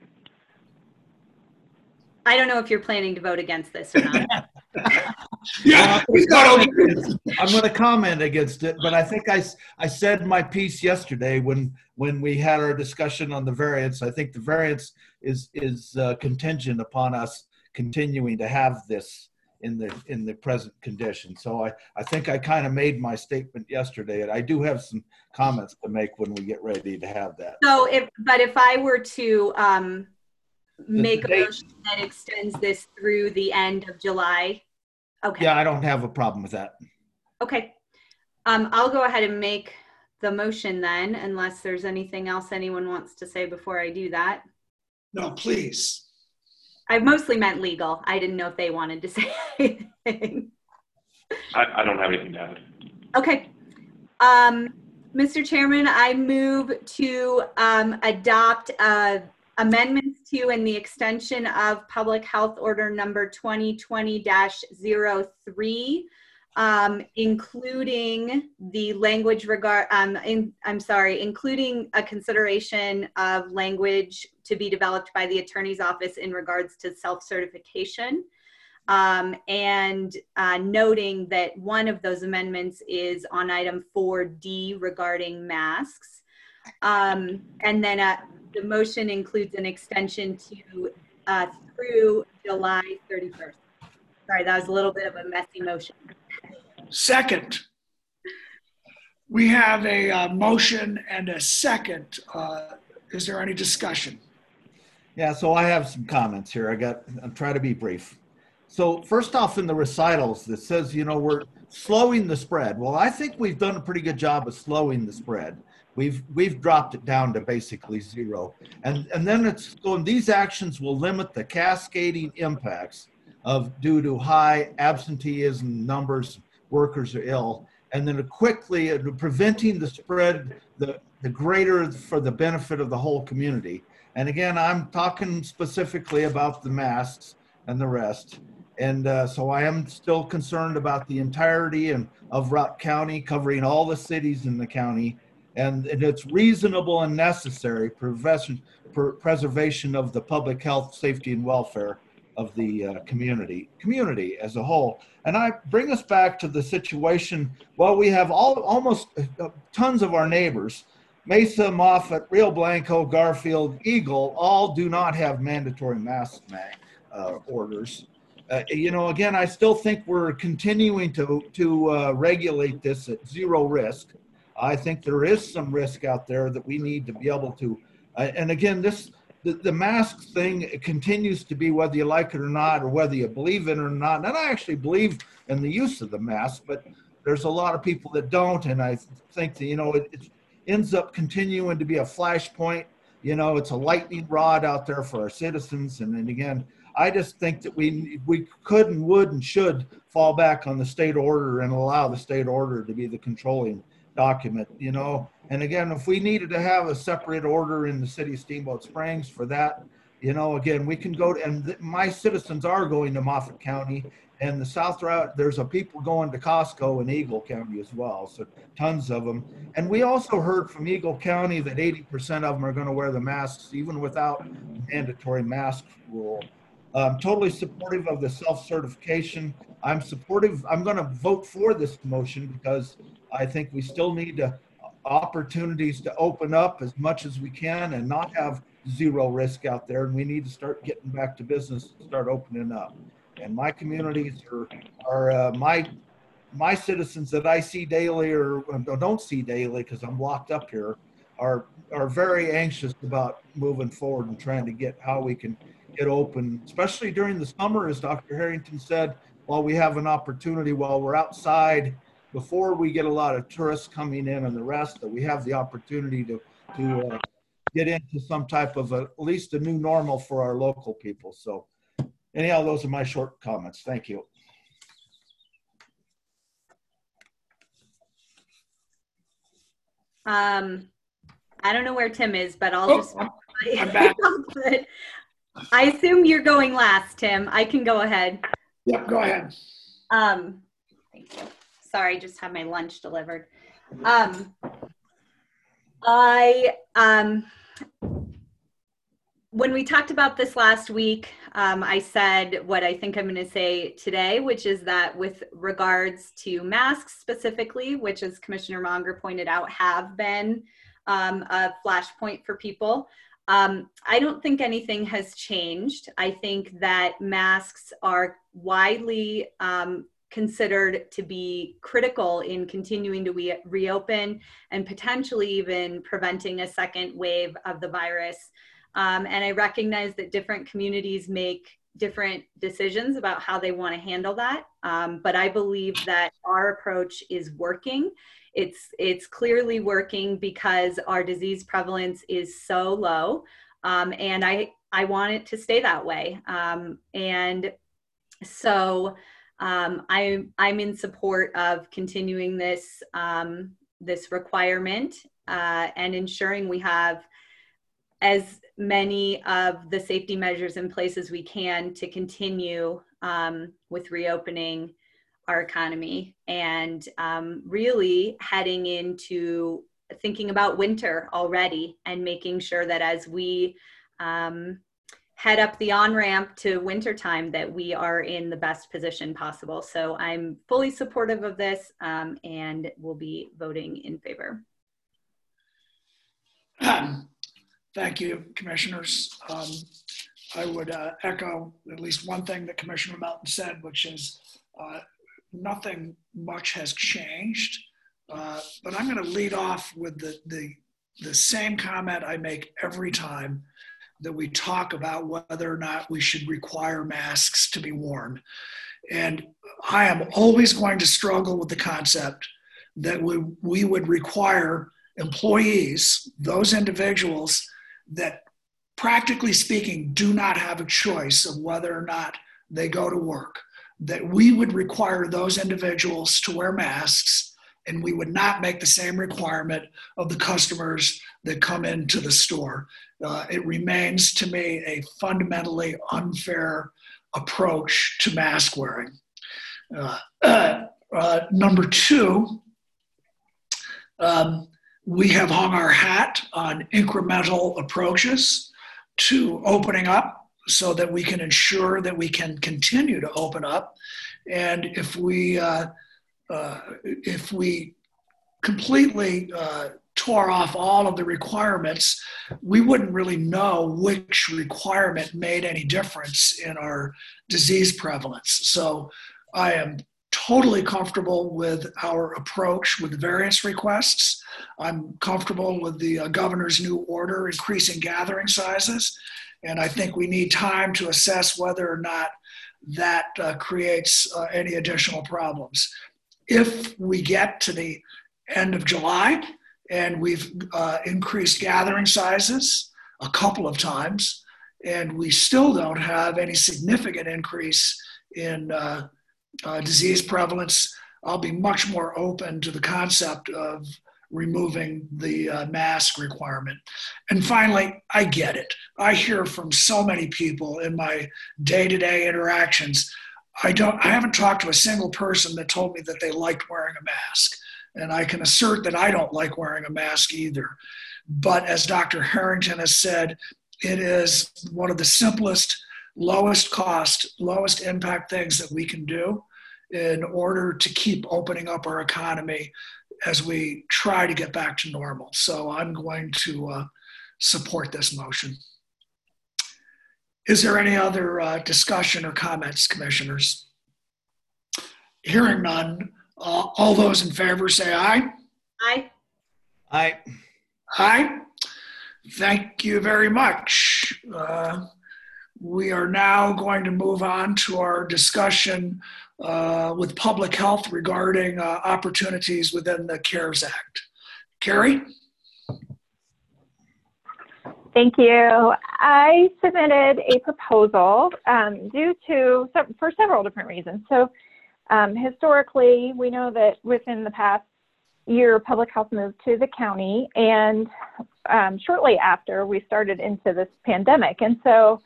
I don't know if you're planning to vote against this or not.
Yeah,
I'm going to comment against it, but I think I, I said my piece yesterday when when we had our discussion on the variance. I think the variance is is uh, contingent upon us continuing to have this in the in the present condition. So I, I think I kind of made my statement yesterday, and I do have some comments to make when we get ready to have that.
So if, but if I were to um, make a motion that extends this through the end of July, okay.
Yeah, I don't have a problem with that.
Okay. Um, I'll go ahead and make the motion then, unless there's anything else anyone wants to say before I do that.
No, please.
I mostly meant legal. I didn't know if they wanted to say anything.
I, I don't have anything to add.
Okay. Um, Mister Chairman, I move to um, adopt uh, amendments to and the extension of Public Health Order number twenty twenty dash zero three, um, including the language regard, um, in, I'm sorry, including a consideration of language to be developed by the Attorney's Office in regards to self-certification, um, and uh, noting that one of those amendments is on item four D regarding masks. Um, and then uh, the motion includes an extension to uh, through July thirty-first. Sorry, that was a little bit of a messy motion.
Second, we have a uh, motion and a second. Uh, is there any discussion?
Yeah, so I have some comments here. I got, I'm trying to be brief. So first off, in the recitals that says, you know, we're slowing the spread. Well, I think we've done a pretty good job of slowing the spread. We've we've dropped it down to basically zero. And and then it's going, these actions will limit the cascading impacts of due to high absenteeism numbers, workers are ill, and then quickly uh, preventing the spread, the, the greater for the benefit of the whole community. And again, I'm talking specifically about the masks and the rest. And uh, so I am still concerned about the entirety and of Routt County, covering all the cities in the county. And, and it's reasonable and necessary prevention, per, preservation of the public health, safety, and welfare of the uh, community, community as a whole. And I bring us back to the situation, well, we have all almost uh, tons of our neighbors, Mesa, Moffett, Rio Blanco, Garfield, Eagle, all do not have mandatory mask uh, orders. Uh, you know, again, I still think we're continuing to, to uh, regulate this at zero risk. I think there is some risk out there that we need to be able to, uh, and again, this, the, the mask thing continues to be whether you like it or not, or whether you believe in it or not. And I actually believe in the use of the mask, but there's a lot of people that don't. And I think that, you know, it, it ends up continuing to be a flashpoint. You know, it's a lightning rod out there for our citizens. And then again, I just think that we we could and would and should fall back on the state order and allow the state order to be the controlling document, you know. And again, if we needed to have a separate order in the city of Steamboat Springs for that, you know, again, we can go to, and th- my citizens are going to Moffett County, and the South Route, there's a people going to Costco in Eagle County as well, so tons of them. And we also heard from Eagle County that eighty percent of them are going to wear the masks even without mandatory mask rule. I'm totally supportive of the self-certification. I'm supportive, I'm going to vote for this motion because I think we still need to, opportunities to open up as much as we can and not have zero risk out there. And we need to start getting back to business, start opening up. And my communities are, are uh, my, my citizens that I see daily or don't see daily because I'm locked up here are, are very anxious about moving forward and trying to get how we can get open, especially during the summer, as Doctor Harrington said, while we have an opportunity, while we're outside, before we get a lot of tourists coming in and the rest, that we have the opportunity to, to uh, get into some type of a, at least a new normal for our local people. So anyhow, those are my short comments. Thank you.
Um, I don't know where Tim is, but I'll
oh,
just,
I'm back.
I assume you're going last, Tim. I can go ahead.
Yep, go ahead.
Um, thank you. Sorry, just had my lunch delivered. Um, I, um, when we talked about this last week, um, I said what I think I'm going to say today, which is that with regards to masks specifically, which as Commissioner Monger pointed out, have been um, a flashpoint for people. Um, I don't think anything has changed. I think that masks are widely um, considered to be critical in continuing to re- reopen and potentially even preventing a second wave of the virus. Um, and I recognize that different communities make different decisions about how they want to handle that. Um, but I believe that our approach is working. It's, it's clearly working because our disease prevalence is so low. Um, and I, I want it to stay that way. Um, and so um, I, I'm in support of continuing this, um, this requirement uh, and ensuring we have as many of the safety measures in place as we can to continue um, with reopening our economy and um, really heading into thinking about winter already and making sure that as we um, head up the on-ramp to wintertime that we are in the best position possible. So I'm fully supportive of this um, and will be voting in favor.
Um, thank you, commissioners. Um, I would uh, echo at least one thing that Commissioner Melton said, which is uh, nothing much has changed, uh, but I'm going to lead off with the, the, the same comment I make every time that we talk about whether or not we should require masks to be worn. And I am always going to struggle with the concept that we, we would require employees, those individuals that practically speaking do not have a choice of whether or not they go to work, that we would require those individuals to wear masks, and we would not make the same requirement of the customers that come into the store. Uh, it remains to me a fundamentally unfair approach to mask wearing. Uh, uh, uh, number two, um, we have hung our hat on incremental approaches to opening up so that we can ensure that we can continue to open up. And if we, uh, uh, if we completely uh, tore off all of the requirements, we wouldn't really know which requirement made any difference in our disease prevalence. So I am totally comfortable with our approach with variance requests. I'm comfortable with the uh, governor's new order increasing gathering sizes. And I think we need time to assess whether or not that uh, creates uh, any additional problems. If we get to the end of July and we've uh, increased gathering sizes a couple of times, and we still don't have any significant increase in uh, uh, disease prevalence, I'll be much more open to the concept of removing the uh, mask requirement. And finally, I get it. I hear from so many people in my day-to-day interactions. I don't, I haven't talked to a single person that told me that they liked wearing a mask. And I can assert that I don't like wearing a mask either. But as Doctor Harrington has said, it is one of the simplest, lowest cost, lowest impact things that we can do in order to keep opening up our economy as we try to get back to normal. So I'm going to uh, support this motion. Is there any other uh, discussion or comments, commissioners? Hearing none, uh, all those in favor say aye.
Aye.
Aye.
Aye. Thank you very much. Uh, we are now going to move on to our discussion uh, with public health regarding uh, opportunities within the CARES Act. Carrie?
Thank you. I submitted a proposal um, due to, for several different reasons. So um, historically, we know that within the past year, public health moved to the county, and um, shortly after, we started into this pandemic. And so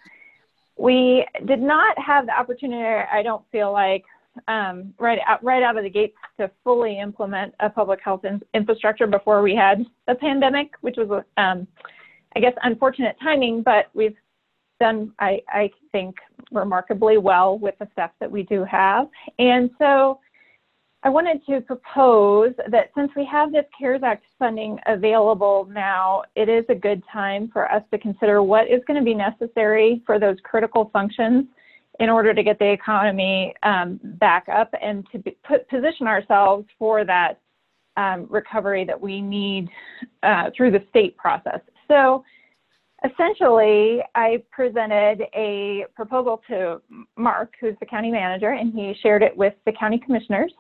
we did not have the opportunity, I don't feel like, um, right, out, right out of the gates to fully implement a public health in, infrastructure before we had the pandemic, which was, um, I guess, unfortunate timing, but we've done, I, I think, remarkably well with the stuff that we do have. And so I wanted to propose that since we have this CARES Act funding available now, it is a good time for us to consider what is going to be necessary for those critical functions in order to get the economy um, back up and to be, put, position ourselves for that um, recovery that we need uh, through the state process. So essentially, I presented a proposal to Mark, who's the county manager, and he shared it with the county commissioners.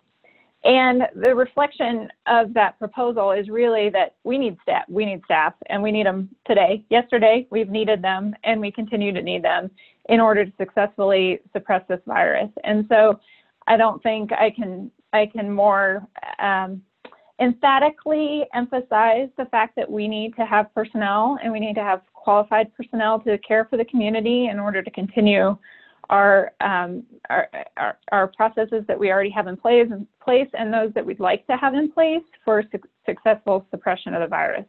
And the reflection of that proposal is really that we need staff, we need staff, and we need them today. Yesterday, we've needed them, and we continue to need them in order to successfully suppress this virus. And so I don't think I can, I can more um, emphatically emphasize the fact that we need to have personnel, and we need to have qualified personnel to care for the community in order to continue Our, um, our, our, our processes that we already have in place, in place and those that we'd like to have in place for su successful suppression of the virus.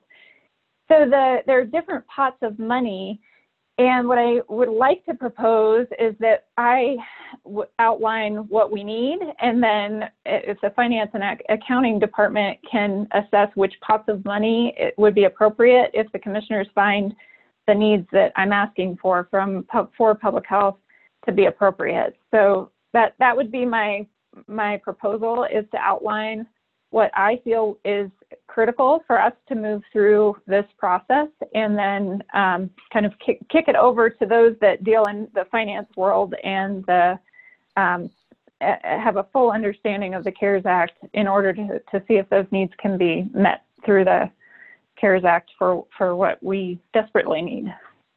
So the, there are different pots of money, and what I would like to propose is that I w outline what we need, and then if the finance and ac accounting department can assess which pots of money it would be appropriate if the commissioners find the needs that I'm asking for from for public health to be appropriate. So that that would be my my proposal, is to outline what I feel is critical for us to move through this process, and then um, kind of kick, kick it over to those that deal in the finance world and the, um, have a full understanding of the CARES Act in order to, to see if those needs can be met through the CARES Act for, for what we desperately need.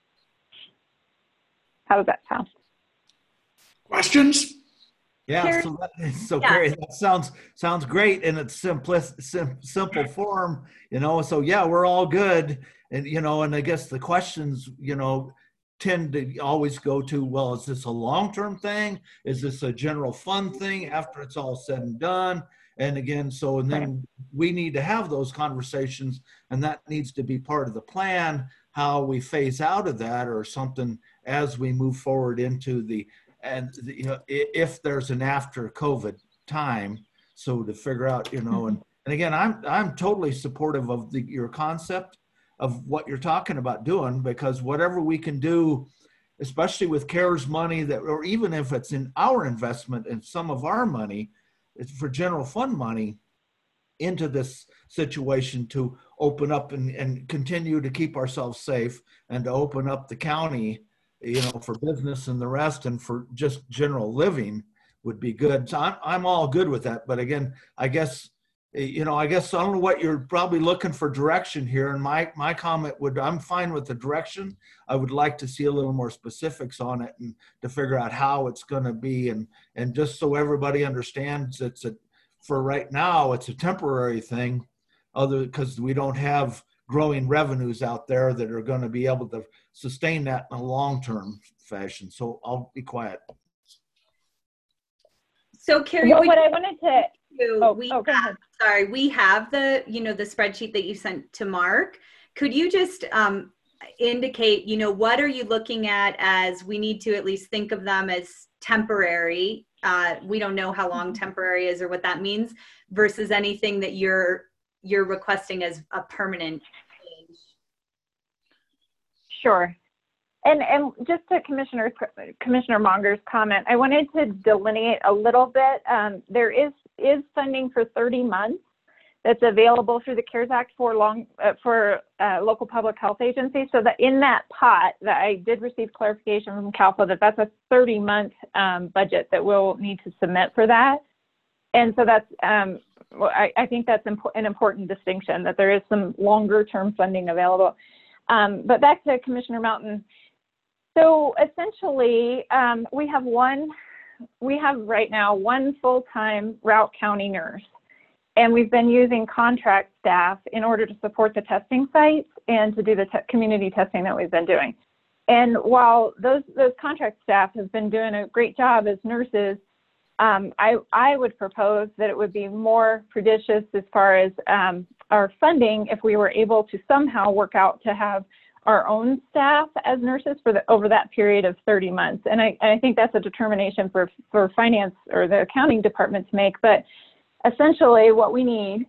How does that sound?
Questions?
Yeah,
Carrie?
so, that, so
Yeah.
Carrie, that sounds sounds great in its simplis, sim, simple form, you know. So yeah, we're all good, and you know, and I guess the questions, you know, tend to always go to, well, is this a long-term thing? Is this a general fund thing after it's all said and done? And again, so and then we need to have those conversations, and that needs to be part of the plan. How we phase out of that or something as we move forward into the. And you know, if there's an after COVID time, so to figure out, you know, and, and again, I'm I'm totally supportive of the, your concept of what you're talking about doing, because whatever we can do, especially with CARES money, that, or even if it's in our investment and some of our money, it's for general fund money into this situation to open up and, and continue to keep ourselves safe and to open up the county, you know, for business and the rest, and for just general living would be good. So I'm, I'm all good with that. But again, I guess, you know, I guess I don't know what you're probably looking for direction here. And my, my comment would, I'm fine with the direction. I would like to see a little more specifics on it and to figure out how it's going to be. And, and just so everybody understands, it's a, for right now, it's a temporary thing, other because we don't have growing revenues out there that are going to be able to sustain that in a long-term fashion. So I'll be quiet.
So Carrie,
Well,
would
what
you-
I wanted to,
oh, we oh, have, sorry, we have the, you know, the spreadsheet that you sent to Mark. Could you just um, indicate, you know, what are you looking at as we need to at least think of them as temporary? Uh, we don't know how long temporary is or what that means versus anything that you're you're requesting as a permanent change.
Sure. And, and just to Commissioner, Commissioner Monger's comment, I wanted to delineate a little bit. Um, there is, is funding for thirty months that's available through the CARES Act for long uh, for uh, local public health agencies. So that in that pot that I did receive clarification from CalPA that that's a thirty month um, budget that we'll need to submit for that. And so that's, um, well, I, I think that's impo an important distinction, that there is some longer term funding available. Um, but back to Commissioner Mountain. So essentially, um, we have one, we have right now one full-time Routt County nurse, and we've been using contract staff in order to support the testing sites and to do the te community testing that we've been doing. And while those, those contract staff have been doing a great job as nurses, um, I, I would propose that it would be more prudicious as far as um, our funding if we were able to somehow work out to have our own staff as nurses for the over that period of thirty months. And I, I think that's a determination for, for finance or the accounting department to make. But essentially what we need,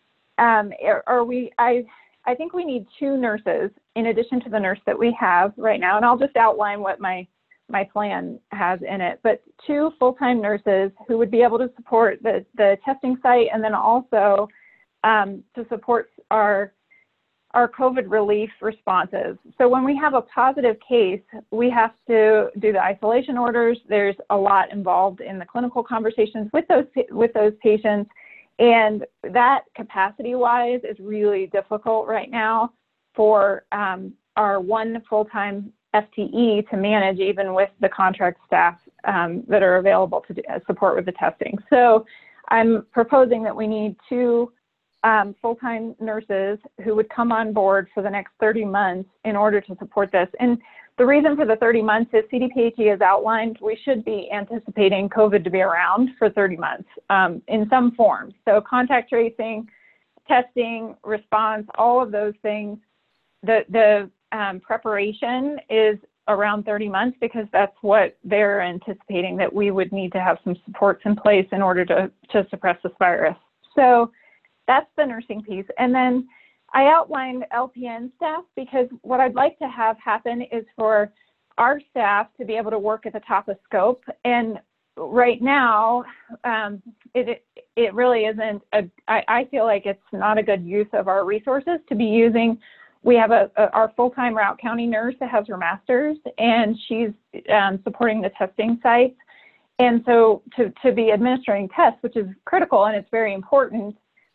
um, are, are we, I, I think we need two nurses in addition to the nurse that we have right now. And I'll just outline what my, my plan has in it, but two full-time nurses who would be able to support the, the testing site and then also um, to support our our COVID relief responses. So when we have a positive case, we have to do the isolation orders. There's a lot involved in the clinical conversations with those, with those patients. And that capacity-wise is really difficult right now for um, our one full-time F T E to manage, even with the contract staff um, that are available to do, uh, support with the testing. So I'm proposing that we need two Um, full-time nurses who would come on board for the next thirty months in order to support this. And the reason for the thirty months is C D P H E has outlined we should be anticipating COVID to be around for thirty months um, in some form. So contact tracing, testing, response, all of those things. The, the um, preparation is around thirty months because that's what they're anticipating, that we would need to have some supports in place in order to, to suppress this virus. So that's the nursing piece. And then I outlined L P N staff because what I'd like to have happen is for our staff to be able to work at the top of scope. And right now, um, it, it really isn't, a, I, I feel like it's not a good use of our resources to be using. We have a, a our full-time Routt County nurse that has her master's, and she's um, supporting the testing sites. And so to, to be administering tests, which is critical and it's very important,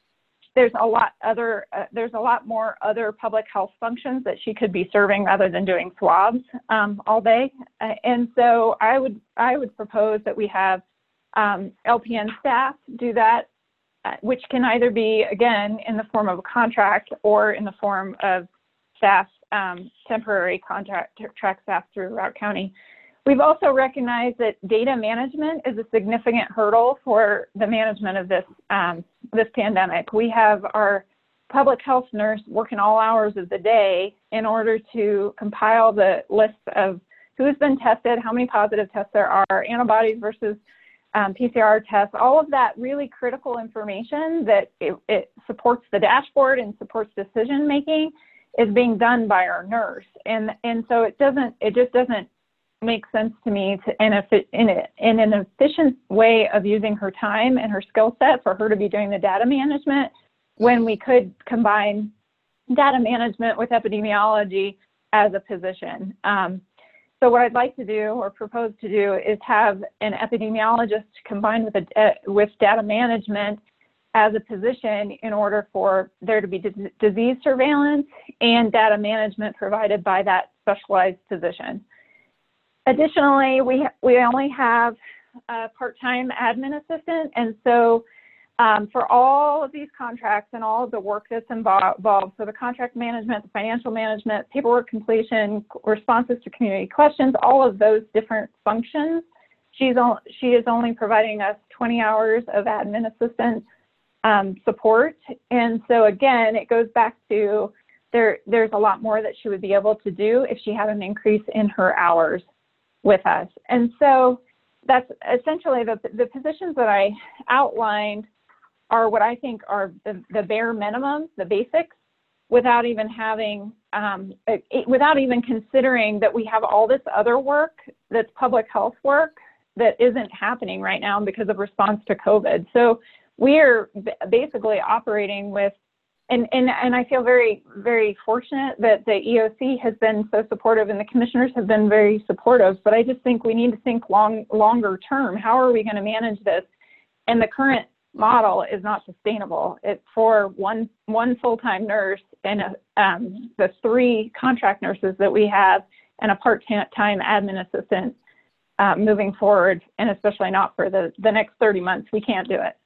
there's a lot other, uh, there's a lot more other public health functions that she could be serving rather than doing swabs um, all day. Uh, and so I would, I would propose that we have um, L P N staff do that, uh, which can either be, again, in the form of a contract or in the form of staff, um, temporary contract track staff through Routt County. We've also recognized that data management is a significant hurdle for the management of this, um, this pandemic. We have our public health nurse working all hours of the day in order to compile the list of who's been tested, how many positive tests there are, antibodies versus um, P C R tests, all of that really critical information that it, it supports the dashboard and supports decision making is being done by our nurse. And, and so it doesn't, it just doesn't makes sense to me to in, a, in, a, in an efficient way of using her time and her skill set for her to be doing the data management when we could combine data management with epidemiology as a position. Um, so what I'd like to do or propose to do is have an epidemiologist combined with, a, uh, with data management as a position in order for there to be d- disease surveillance and data management provided by that specialized position. Additionally, we, we only have a part-time admin assistant, and so um, for all of these contracts and all of the work that's involved, so the contract management, the financial management, paperwork completion, responses to community questions, all of those different functions, she's on, she is only providing us twenty hours of admin assistant um, support. And so again, it goes back to there, there's a lot more that she would be able to do if she had an increase in her hours with us. And so that's essentially the, the positions that I outlined are what I think are the, the bare minimum, the basics, without even having, um, it, without even considering that we have all this other work that's public health work that isn't happening right now because of response to COVID. So we are basically operating with And, and, and I feel very, very fortunate that the E O C has been so supportive and the commissioners have been very supportive, but I just think we need to think long, longer term. How are we going to manage this? And the current model is not sustainable. It's for one, one full-time nurse and a, um, the three contract nurses that we have and a part-time admin assistant uh, moving forward, and especially not for the, the next thirty months. We can't do it.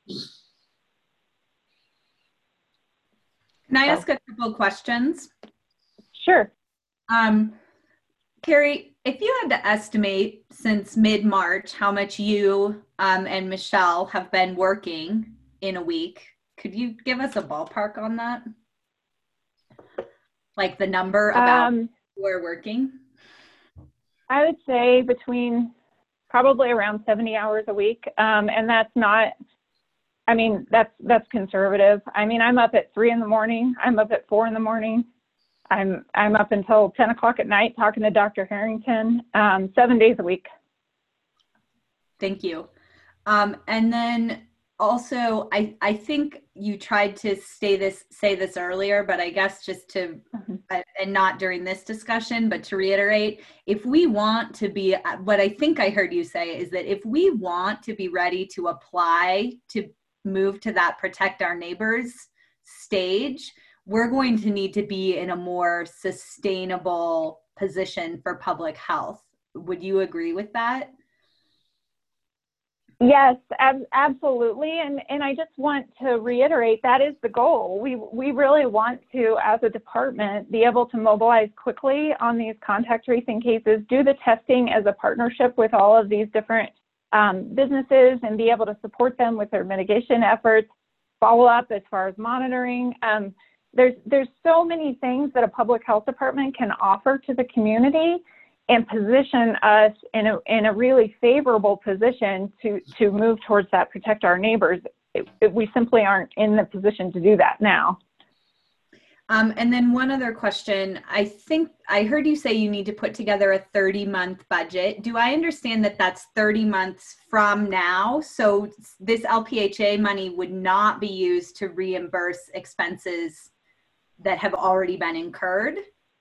Can I ask a couple of questions?
Sure.
Um, Carrie, if you had to estimate since mid-March how much you um, and Michelle have been working in a week, could you give us a ballpark on that? Like the number about
um,
who are working?
I would say between probably around seventy hours a week. Um, and that's not, I mean, that's, that's conservative. I mean, I'm up at three in the morning. I'm up at four in the morning. I'm, I'm up until ten o'clock at night talking to Doctor Harrington, um, seven days a week.
Thank you. Um, and then also, I, I think you tried to say this, say this earlier, but I guess just to, mm-hmm. uh, and not during this discussion, but to reiterate, if we want to be, what I think I heard you say is that if we want to be ready to apply to move to that protect our neighbors stage, we're going to need to be in a more sustainable position for public health. Would you agree with that?
Yes, ab- absolutely. And, and I just want to reiterate that is the goal. We, we really want to, as a department, be able to mobilize quickly on these contact tracing cases, do the testing as a partnership with all of these different um, businesses and be able to support them with their mitigation efforts, follow up as far as monitoring. Um, there's, there's so many things that a public health department can offer to the community and position us in a, in a really favorable position to, to move towards that protect our neighbors. It, it, we simply aren't in the position to do that now.
Um, and then one other question. I think I heard you say you need to put together a thirty month budget. Do I understand that that's thirty months from now? So this L P H A money would not be used to reimburse expenses that have already been incurred?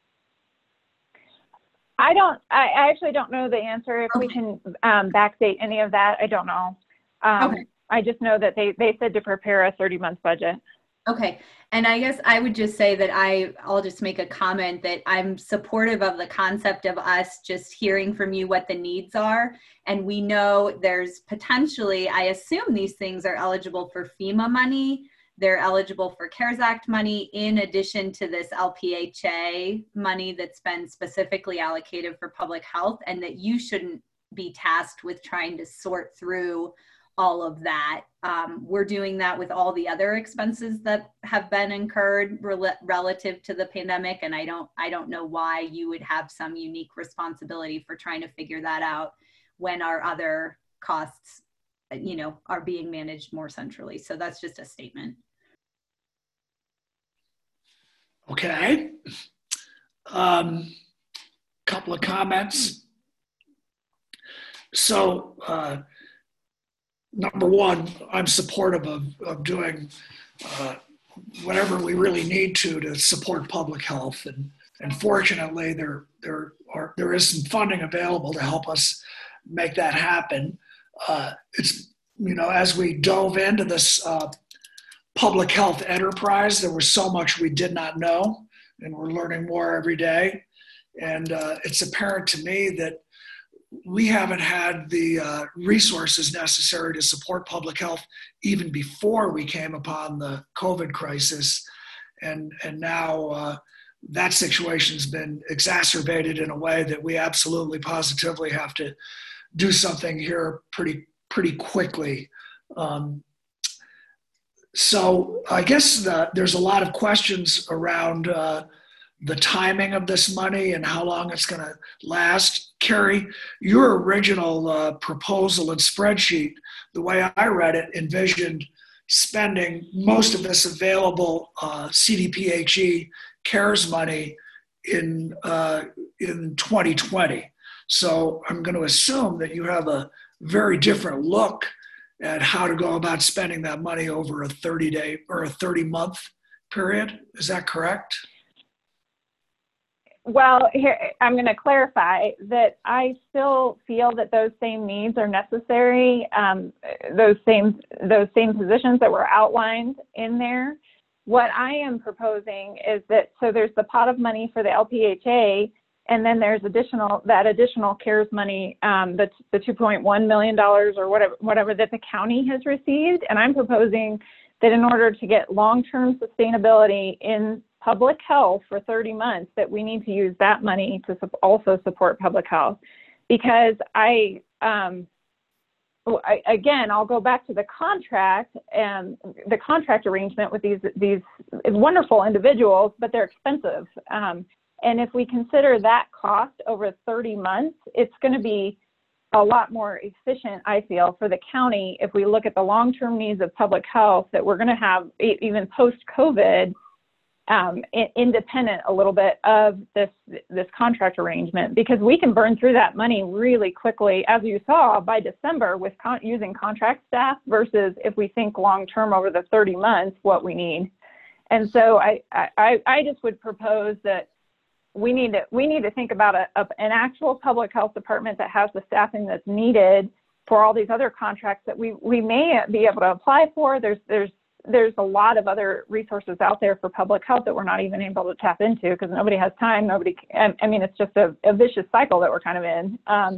I don't, I actually don't know the answer. If okay. we can um, backdate any of that, I don't know. Um, okay. I just know that they, they said to prepare a thirty month budget.
Okay. And I guess I would just say that I, I'll just make a comment that I'm supportive of the concept of us just hearing from you what the needs are. And we know there's potentially, I assume these things are eligible for FEMA money. They're eligible for CARES Act money in addition to this L P H A money that's been specifically allocated for public health, and that you shouldn't be tasked with trying to sort through all of that. Um, we're doing that with all the other expenses that have been incurred rel- relative to the pandemic. And I don't, I don't know why you would have some unique responsibility for trying to figure that out when our other costs, you know, are being managed more centrally. So that's just a statement.
Okay. Um, couple of comments. So, uh, number one, I'm supportive of, of doing uh, whatever we really need to to support public health. And, and fortunately, there, there, are, there is some funding available to help us make that happen. Uh, it's, you know, as we dove into this uh, public health enterprise, there was so much we did not know, and we're learning more every day. And uh, it's apparent to me that we haven't had the uh, resources necessary to support public health even before we came upon the COVID crisis. And, and now uh, that situation's been exacerbated in a way that we absolutely positively have to do something here pretty, pretty quickly. Um, so I guess the, there's a lot of questions around uh, the timing of this money and how long it's going to last. Carrie, your original uh, proposal and spreadsheet, the way I read it, envisioned spending most of this available uh, C D P H E CARES money in, uh, in twenty twenty. So I'm going to assume that you have a very different look at how to go about spending that money over a thirty day or a thirty month period. Is that correct?
Well, here, I'm going to clarify that I still feel that those same needs are necessary. Um, those same those same positions that were outlined in there. What I am proposing is that, so there's the pot of money for the L P H A, and then there's additional, that additional CARES money, um, the, the two point one million dollars or whatever, whatever that the county has received. And I'm proposing that in order to get long-term sustainability in public health for thirty months, that we need to use that money to su- also support public health. Because I, um, I, again, I'll go back to the contract and the contract arrangement with these, these wonderful individuals, but they're expensive. Um, and if we consider that cost over thirty months, it's going to be a lot more efficient, I feel, for the county if we look at the long-term needs of public health that we're going to have even post-COVID, um, independent a little bit of this this contract arrangement, because we can burn through that money really quickly, as you saw by December with con- using contract staff versus if we think long-term over the thirty months what we need. And so I I, I just would propose that we need to we need to think about a, a, an actual public health department that has the staffing that's needed for all these other contracts that we we may be able to apply for. There's there's there's a lot of other resources out there for public health that we're not even able to tap into because nobody has time. Nobody, I mean, it's just a, a vicious cycle that we're kind of in. Um,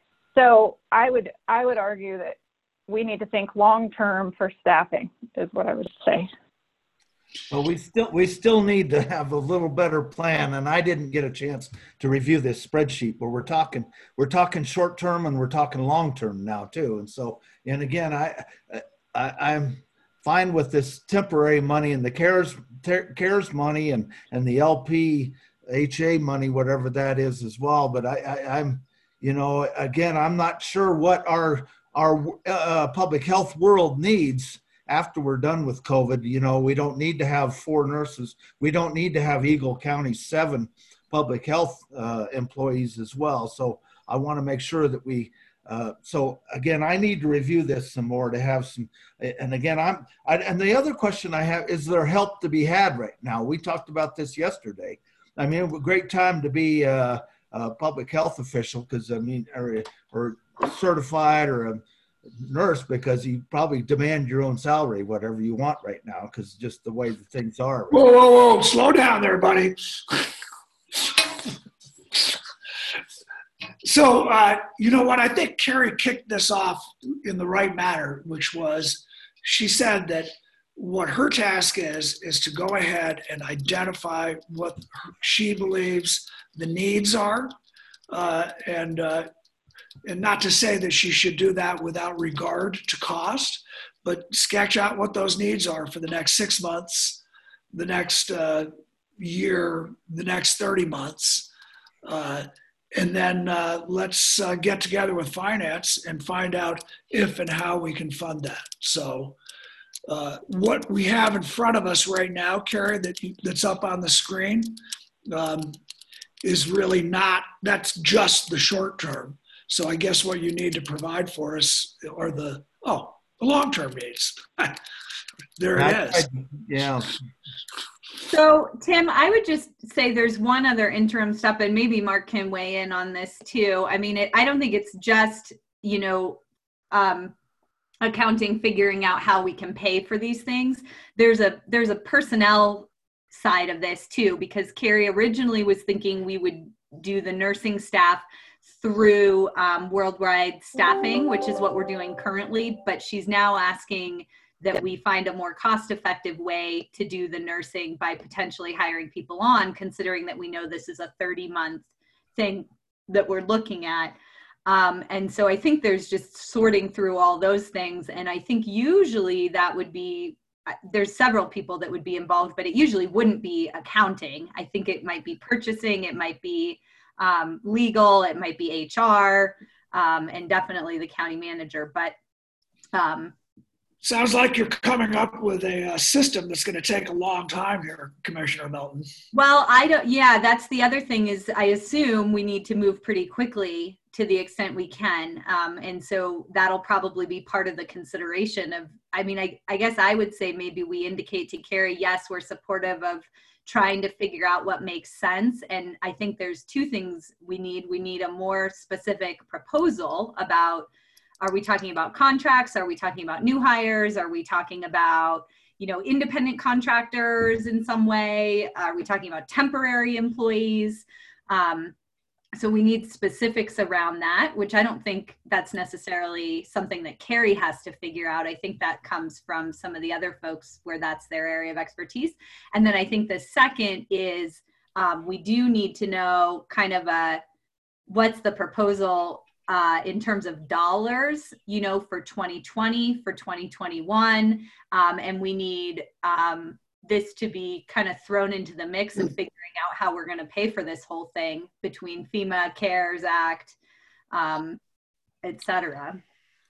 so I would, I would argue that we need to think long-term for staffing is what I would say.
Well, we still, we still need to have a little better plan. And I didn't get a chance to review this spreadsheet, but we're talking, we're talking short-term and we're talking long-term now too. And so, and again, I, I I'm, fine with this temporary money and the CARES CARES money and and the L P H A money, whatever that is as well. But I, I I'm, you know, again, I'm not sure what our our uh, public health world needs after we're done with COVID. You know, we don't need to have four nurses. We don't need to have Eagle County seven public health uh, employees as well. So I want to make sure that we. Uh, so again, I need to review this some more to have some, and again, I'm, I, and the other question I have, is there help to be had right now? We talked about this yesterday. I mean, a great time to be a, a public health official because I mean, or, or certified or, a, nurse because you probably demand your own salary, whatever you want right now, because just the way the things are.
Whoa, whoa, whoa, slow down there, buddy. So, uh, you know what, I think Carrie kicked this off in the right manner, which was she said that what her task is, is to go ahead and identify what she believes the needs are. Uh, and, uh, and not to say that she should do that without regard to cost, but sketch out what those needs are for the next six months, the next uh, year, the next thirty months. Uh, and then uh, let's uh, get together with finance and find out if and how we can fund that. So uh, what we have in front of us right now, Carrie, that you, that's up on the screen, um, is really not, that's just the short term. So I guess what you need to provide for us are the, oh, the long-term needs. There it
I,
is.
I, yeah.
So, Tim, I would just say there's one other interim step, and maybe Mark can weigh in on this too. I mean, it, I don't think it's just, you know, um, accounting figuring out how we can pay for these things. There's a there's a personnel side of this too, because Carrie originally was thinking we would do the nursing staff through um, worldwide staffing, which is what we're doing currently, but she's now asking that we find a more cost-effective way to do the nursing by potentially hiring people on, considering that we know this is a thirty-month thing that we're looking at. Um, and so I think there's just sorting through all those things. And I think usually that would be, there's several people that would be involved, but it usually wouldn't be accounting. I think it might be purchasing, it might be um, legal, it might be H R, um, and definitely the county manager. But um,
sounds like you're coming up with a uh, system that's going to take a long time here, Commissioner Melton.
Well, I don't, yeah, that's the other thing is I assume we need to move pretty quickly to the extent we can. Um, and so that'll probably be part of the consideration of, I mean, I, I guess I would say maybe we indicate to Carrie, yes, we're supportive of trying to figure out what makes sense. And I think there's two things we need. We need a more specific proposal about, are we talking about contracts? Are we talking about new hires? Are we talking about, you know, independent contractors in some way? Are we talking about temporary employees? Um, so we need specifics around that, which I don't think that's necessarily something that Carrie has to figure out. I think that comes from some of the other folks where that's their area of expertise. And then I think the second is um, we do need to know kind of a, what's the proposal Uh, in terms of dollars, you know, for twenty twenty, for twenty twenty-one, um, and we need um, this to be kind of thrown into the mix of figuring out how we're going to pay for this whole thing between FEMA, CARES Act, um, et cetera.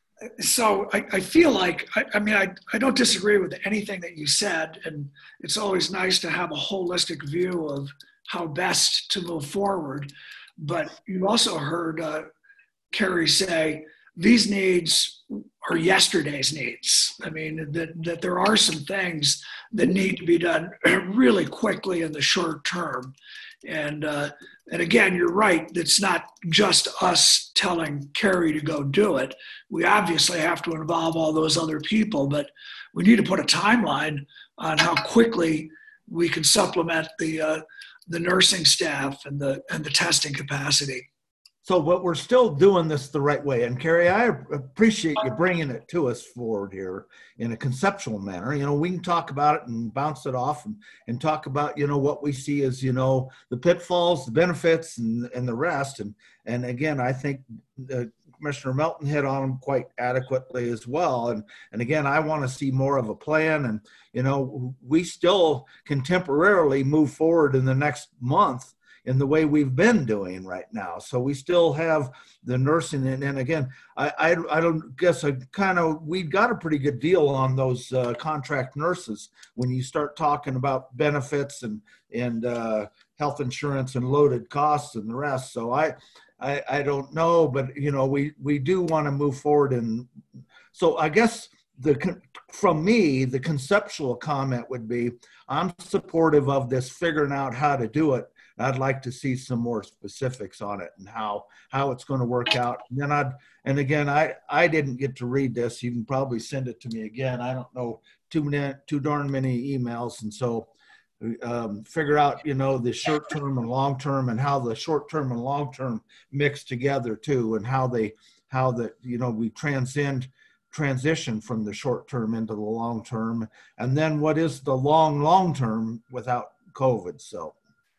So I, I feel like, I, I mean, I, I don't disagree with anything that you said, and it's always nice to have a holistic view of how best to move forward. But you also heard uh, Carrie say, these needs are yesterday's needs. I mean, that, that there are some things that need to be done really quickly in the short term. And, uh, and again, you're right, it's not just us telling Carrie to go do it. We obviously have to involve all those other people, but we need to put a timeline on how quickly we can supplement the, uh, the nursing staff and the, and the testing capacity.
So, but we're still doing this the right way. And Carrie, I appreciate you bringing it to us forward here in a conceptual manner. You know, we can talk about it and bounce it off and, and talk about, you know, what we see as, you know, the pitfalls, the benefits, and, and the rest. And, and again, I think uh, Commissioner Melton hit on them quite adequately as well. And, and again, I want to see more of a plan. And, you know, we still can temporarily move forward in the next month in the way we've been doing right now. So we still have the nursing. And, and again, I, I, I don't guess I kind of, we got a pretty good deal on those uh, contract nurses when you start talking about benefits and, and uh, health insurance and loaded costs and the rest. So I, I, I don't know, but you know, we, we do want to move forward. And so I guess the, from me, the conceptual comment would be, I'm supportive of this figuring out how to do it. I'd like to see some more specifics on it and how how it's going to work out. And then I'd and again, I I didn't get to read this. You can probably send it to me again. I don't know too many too darn many emails, and so um, figure out you know the short term and long term, and how the short term and long term mix together too, and how they how the you know we transcend. transition from the short term into the long term, and then what is the long long term without COVID. So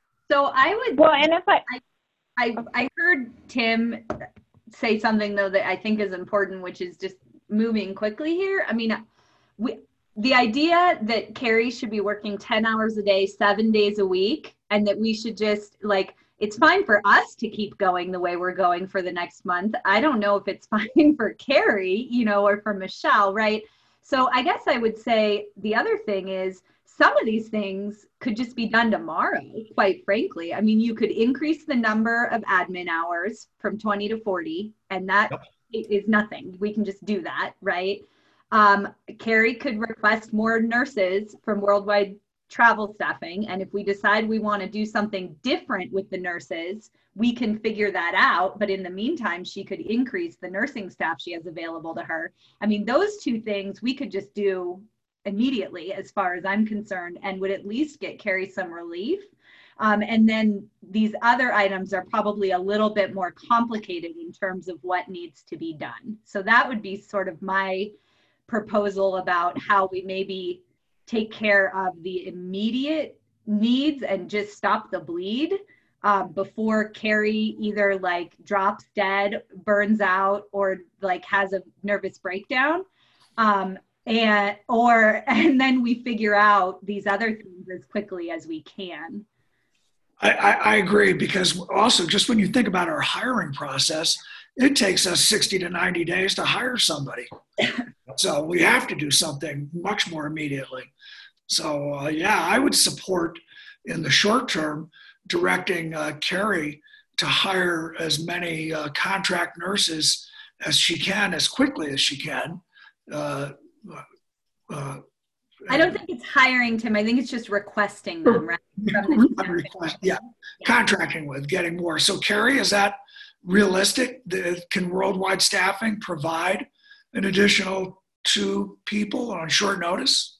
so I would
well and if I
I I heard Tim say something though that I think is important, which is just moving quickly here. I mean, we the idea that Carrie should be working ten hours a day, seven days a week, and that we should just like, it's fine for us to keep going the way we're going for the next month. I don't know if it's fine for Carrie, you know, or for Michelle, right? So I guess I would say the other thing is some of these things could just be done tomorrow, quite frankly. I mean, you could increase the number of admin hours from twenty to forty, and that yep. is nothing. We can just do that, right? Um, Carrie could request more nurses from Worldwide Travel Staffing, and if we decide we want to do something different with the nurses, we can figure that out. But in the meantime, she could increase the nursing staff she has available to her. I mean, those two things we could just do immediately as far as I'm concerned, and would at least get Carrie some relief. Um, and then these other items are probably a little bit more complicated in terms of what needs to be done. So that would be sort of my proposal about how we maybe take care of the immediate needs and just stop the bleed um, before Carrie either like drops dead, burns out, or like has a nervous breakdown. Um, and or and then we figure out these other things as quickly as we can.
I, I, I agree, because also just when you think about our hiring process, it takes us sixty to ninety days to hire somebody. So we have to do something much more immediately. So uh, yeah, I would support in the short term directing uh, Carrie to hire as many uh, contract nurses as she can, as quickly as she can. Uh, uh,
I don't think it's hiring, Tim. I think it's just requesting them, right? From the
request, yeah, contracting with, getting more. So Carrie, is that realistic? Can Worldwide Staffing provide an additional two people on short notice?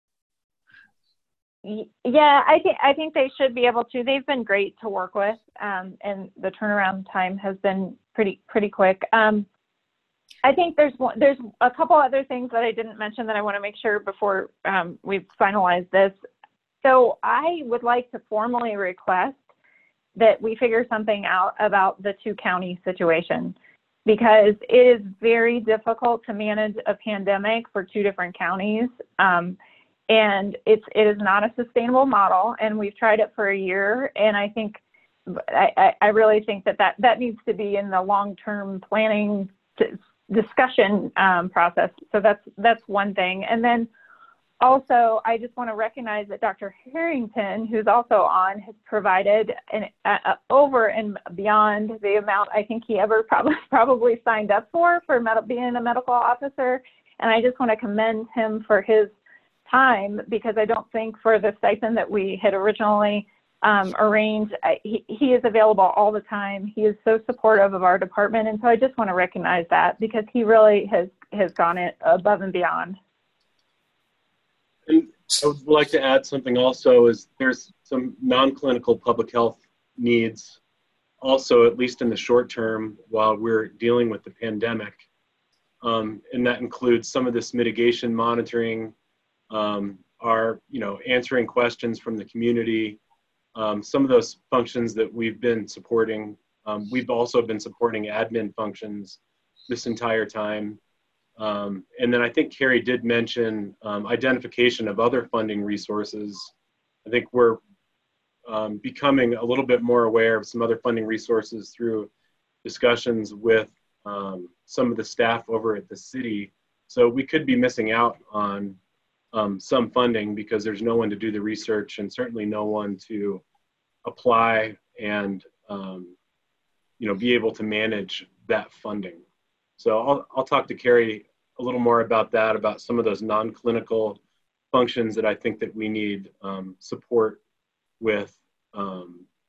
Yeah, I think I think they should be able to. They've been great to work with, um, and the turnaround time has been pretty pretty quick. Um, I think there's one, there's a couple other things that I didn't mention that I want to make sure before um, we finalize this. So I would like to formally request that we figure something out about the two county situation, because it is very difficult to manage a pandemic for two different counties. Um, and it's, it is not a sustainable model, and we've tried it for a year. And I think, I, I really think that, that that needs to be in the long-term planning to, discussion um, process. So that's that's one thing. And then also, I just want to recognize that Doctor Harrington, who's also on, has provided an uh, over and beyond the amount I think he ever probably probably signed up for for med- being a medical officer. And I just want to commend him for his time, because I don't think for the stipend that we had originally Um, arrange. He, he is available all the time. He is so supportive of our department. And so I just want to recognize that, because he really has, has gone it above and beyond.
And I would like to add something also, is there's some non-clinical public health needs also, at least in the short term, while we're dealing with the pandemic. Um, and that includes some of this mitigation monitoring, um, our, you know, answering questions from the community. Um, some of those functions that we've been supporting, um, we've also been supporting admin functions this entire time. Um, and then I think Carrie did mention um, identification of other funding resources. I think we're um, becoming a little bit more aware of some other funding resources through discussions with um, some of the staff over at the city. So we could be missing out on Um, some funding because there's no one to do the research, and certainly no one to apply and um, you know, be able to manage that funding. So I'll, I'll talk to Carrie a little more about that, about some of those non-clinical functions that I think that we need um, support with um,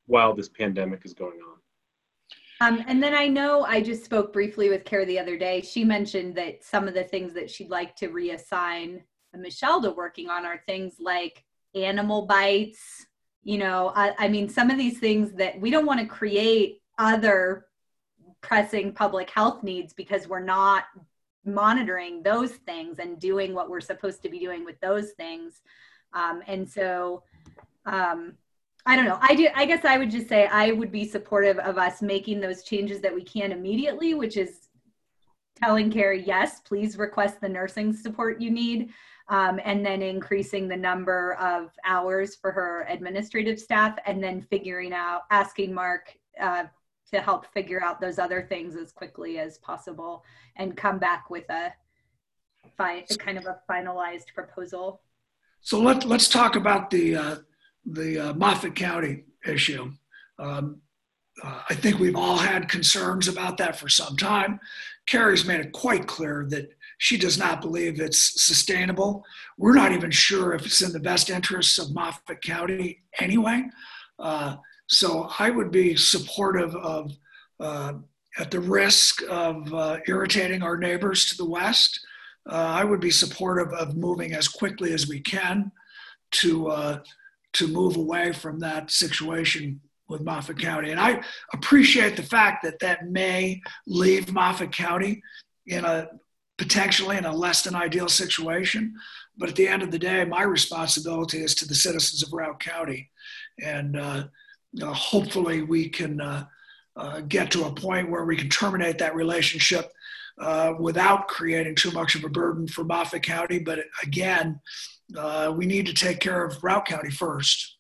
while this pandemic is going on.
Um, and then I know I just spoke briefly with Kara the other day. She mentioned that some of the things that she'd like to reassign Michelle to working on are things like animal bites. You know, I, I mean, some of these things that we don't want to create other pressing public health needs because we're not monitoring those things and doing what we're supposed to be doing with those things. Um, and so, um, I don't know. I do. I guess I would just say I would be supportive of us making those changes that we can immediately, which is telling Carrie, yes, please request the nursing support you need, um, and then increasing the number of hours for her administrative staff, and then figuring out, asking Mark uh, to help figure out those other things as quickly as possible, and come back with a, fi- a kind of a finalized proposal.
So let, let's talk about the uh, the uh, Moffat County issue. Um, uh, I think we've all had concerns about that for some time. Carrie's made it quite clear that she does not believe it's sustainable. We're not even sure if it's in the best interests of Moffat County anyway. Uh, so I would be supportive of, uh, at the risk of uh, irritating our neighbors to the west, uh, I would be supportive of moving as quickly as we can to uh, to move away from that situation with Moffat County. And I appreciate the fact that that may leave Moffat County in a potentially in a less than ideal situation. But at the end of the day, my responsibility is to the citizens of Routt County. And uh, you know, hopefully we can uh, uh, get to a point where we can terminate that relationship uh, without creating too much of a burden for Moffat County. But again, Uh, we need to take care of Routt County first.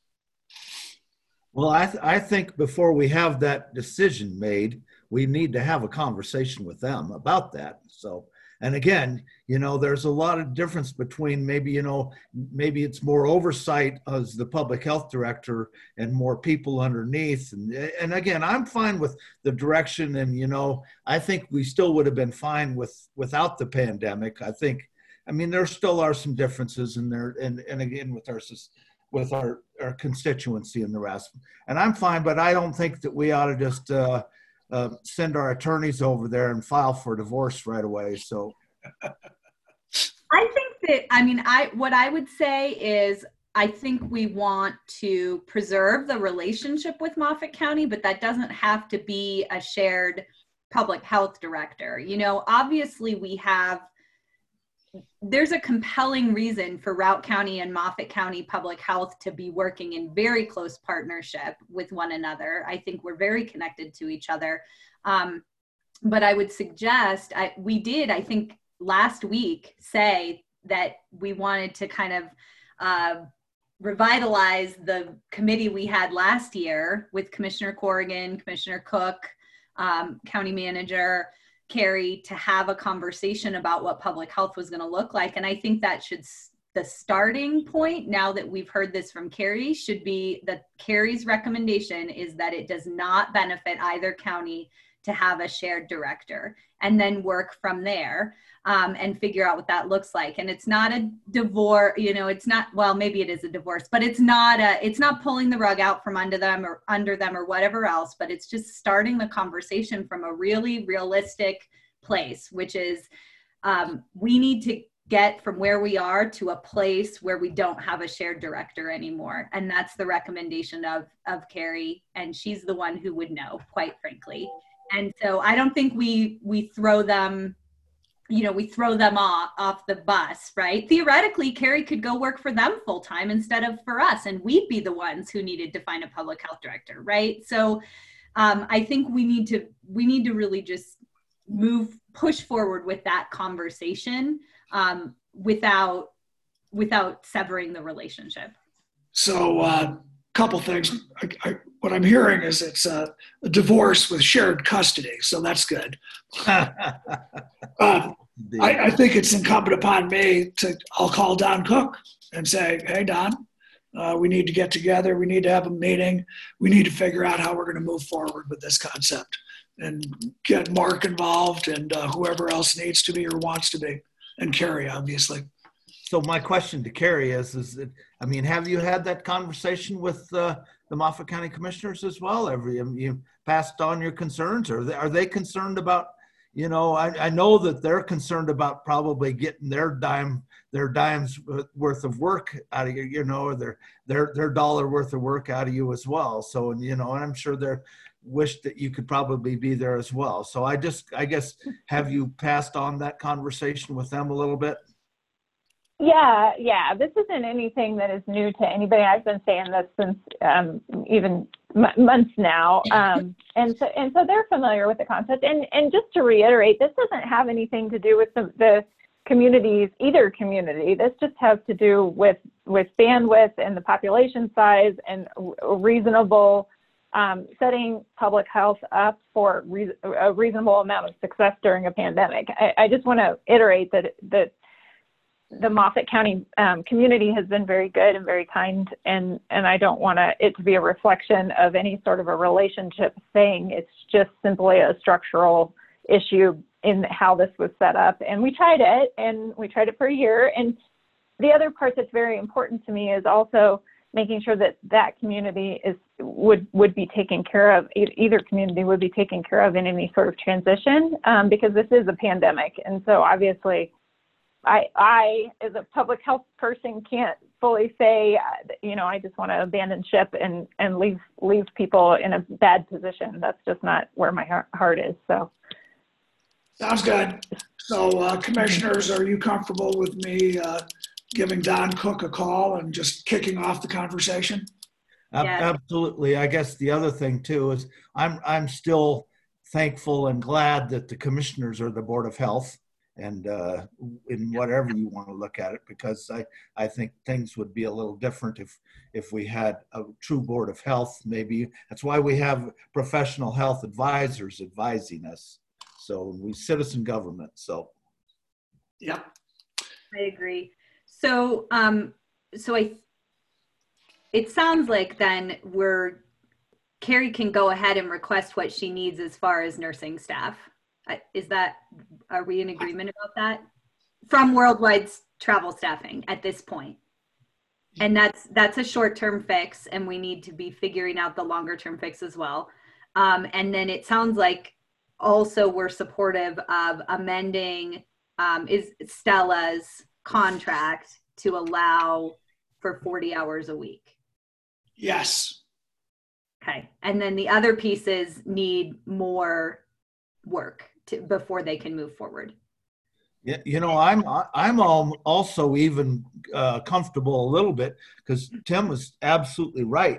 Well, I, th- I think before we have that decision made, we need to have a conversation with them about that. So, and again, you know, there's a lot of difference between maybe, you know, maybe it's more oversight as the public health director and more people underneath. And, and again, I'm fine with the direction. And, you know, I think we still would have been fine with without the pandemic. I think I mean, there still are some differences in there, and, and again, with our with our, our constituency and the rest. And I'm fine, but I don't think that we ought to just uh, uh, send our attorneys over there and file for divorce right away. So,
I think that, I mean, I what I would say is, I think we want to preserve the relationship with Moffat County, but that doesn't have to be a shared public health director. You know, obviously we have there's a compelling reason for Routt County and Moffat County Public Health to be working in very close partnership with one another. I think we're very connected to each other. Um, but I would suggest, I, we did, I think last week, say that we wanted to kind of uh, revitalize the committee we had last year with Commissioner Corrigan, Commissioner Cook, um, County Manager, Carrie, to have a conversation about what public health was going to look like. And I think that should, the starting point, now that we've heard this from Carrie, should be that Carrie's recommendation is that it does not benefit either county to have a shared director, and then work from there um, and figure out what that looks like. And it's not a divorce, you know, it's not, well, maybe it is a divorce, but it's not a, it's not pulling the rug out from under them or under them or whatever else, but it's just starting the conversation from a really realistic place, which is um, we need to get from where we are to a place where we don't have a shared director anymore. And that's the recommendation of, of Carrie. And she's the one who would know, quite frankly. And so I don't think we we throw them, you know, we throw them off, off the bus, right? Theoretically, Carrie could go work for them full time instead of for us, and we'd be the ones who needed to find a public health director, right? So um, I think we need to we need to really just move, push forward with that conversation um, without without severing the relationship.
So a uh, couple things. I, I, what I'm hearing is it's a, a divorce with shared custody, so that's good. uh, I, I think it's incumbent upon me to, I'll call Don Cook and say, hey, Don, uh, we need to get together. We need to have a meeting. We need to figure out how we're going to move forward with this concept, and get Mark involved and uh, whoever else needs to be or wants to be, and Carrie, obviously.
so my question to Carrie is, is that, I mean, have you had that conversation with uh, the Moffat County Commissioners as well? Have you, you passed on your concerns? Or are they, are they concerned about, you know, I, I know that they're concerned about probably getting their dime, their dimes worth of work out of you, you know, or their, their, their dollar worth of work out of you as well. So, and, you know, and I'm sure they're wish that you could probably be there as well. So I just, I guess, have you passed on that conversation with them a little bit?
Yeah, yeah. This isn't anything that is new to anybody. I've been saying this since um, even m- months now, um, and so and so they're familiar with the concept. And and just to reiterate, this doesn't have anything to do with the, the communities, either community. This just has to do with with bandwidth and the population size and a reasonable um, setting public health up for re- a reasonable amount of success during a pandemic. I, I just want to iterate that that. The Moffat County um, community has been very good and very kind, and, and I don't want to, it to be a reflection of any sort of a relationship thing. It's just simply a structural issue in how this was set up. And we tried it, and we tried it for a year. And the other part that's very important to me is also making sure that that community is would would be taken care of, either community would be taken care of in any sort of transition, um, because this is a pandemic. And so obviously, I, I, as a public health person, can't fully say, you know, I just want to abandon ship and, and leave leave people in a bad position. That's just not where my heart is. So,
sounds good. So, uh, commissioners, are you comfortable with me uh, giving Don Cook a call and just kicking off the conversation?
Yes. Absolutely. I guess the other thing too is I'm I'm still thankful and glad that the commissioners are the Board of Health. And uh, in whatever you want to look at it, because I, I think things would be a little different if if we had a true Board of Health. Maybe that's why we have professional health advisors advising us. So we citizen government. So,
yeah,
I agree. So, um, so I, it sounds like then we're Carrie can go ahead and request what she needs as far as nursing staff. Is that, are we in agreement about that? From Worldwide Travel Staffing at this point. And that's that's a short-term fix, and we need to be figuring out the longer-term fix as well. Um, and then it sounds like also we're supportive of amending um, is Stella's contract to allow for forty hours a week.
Yes.
Okay. And then the other pieces need more work to, before they can move forward.
Yeah, you know, I'm I'm also even uh, comfortable a little bit because Tim was absolutely right.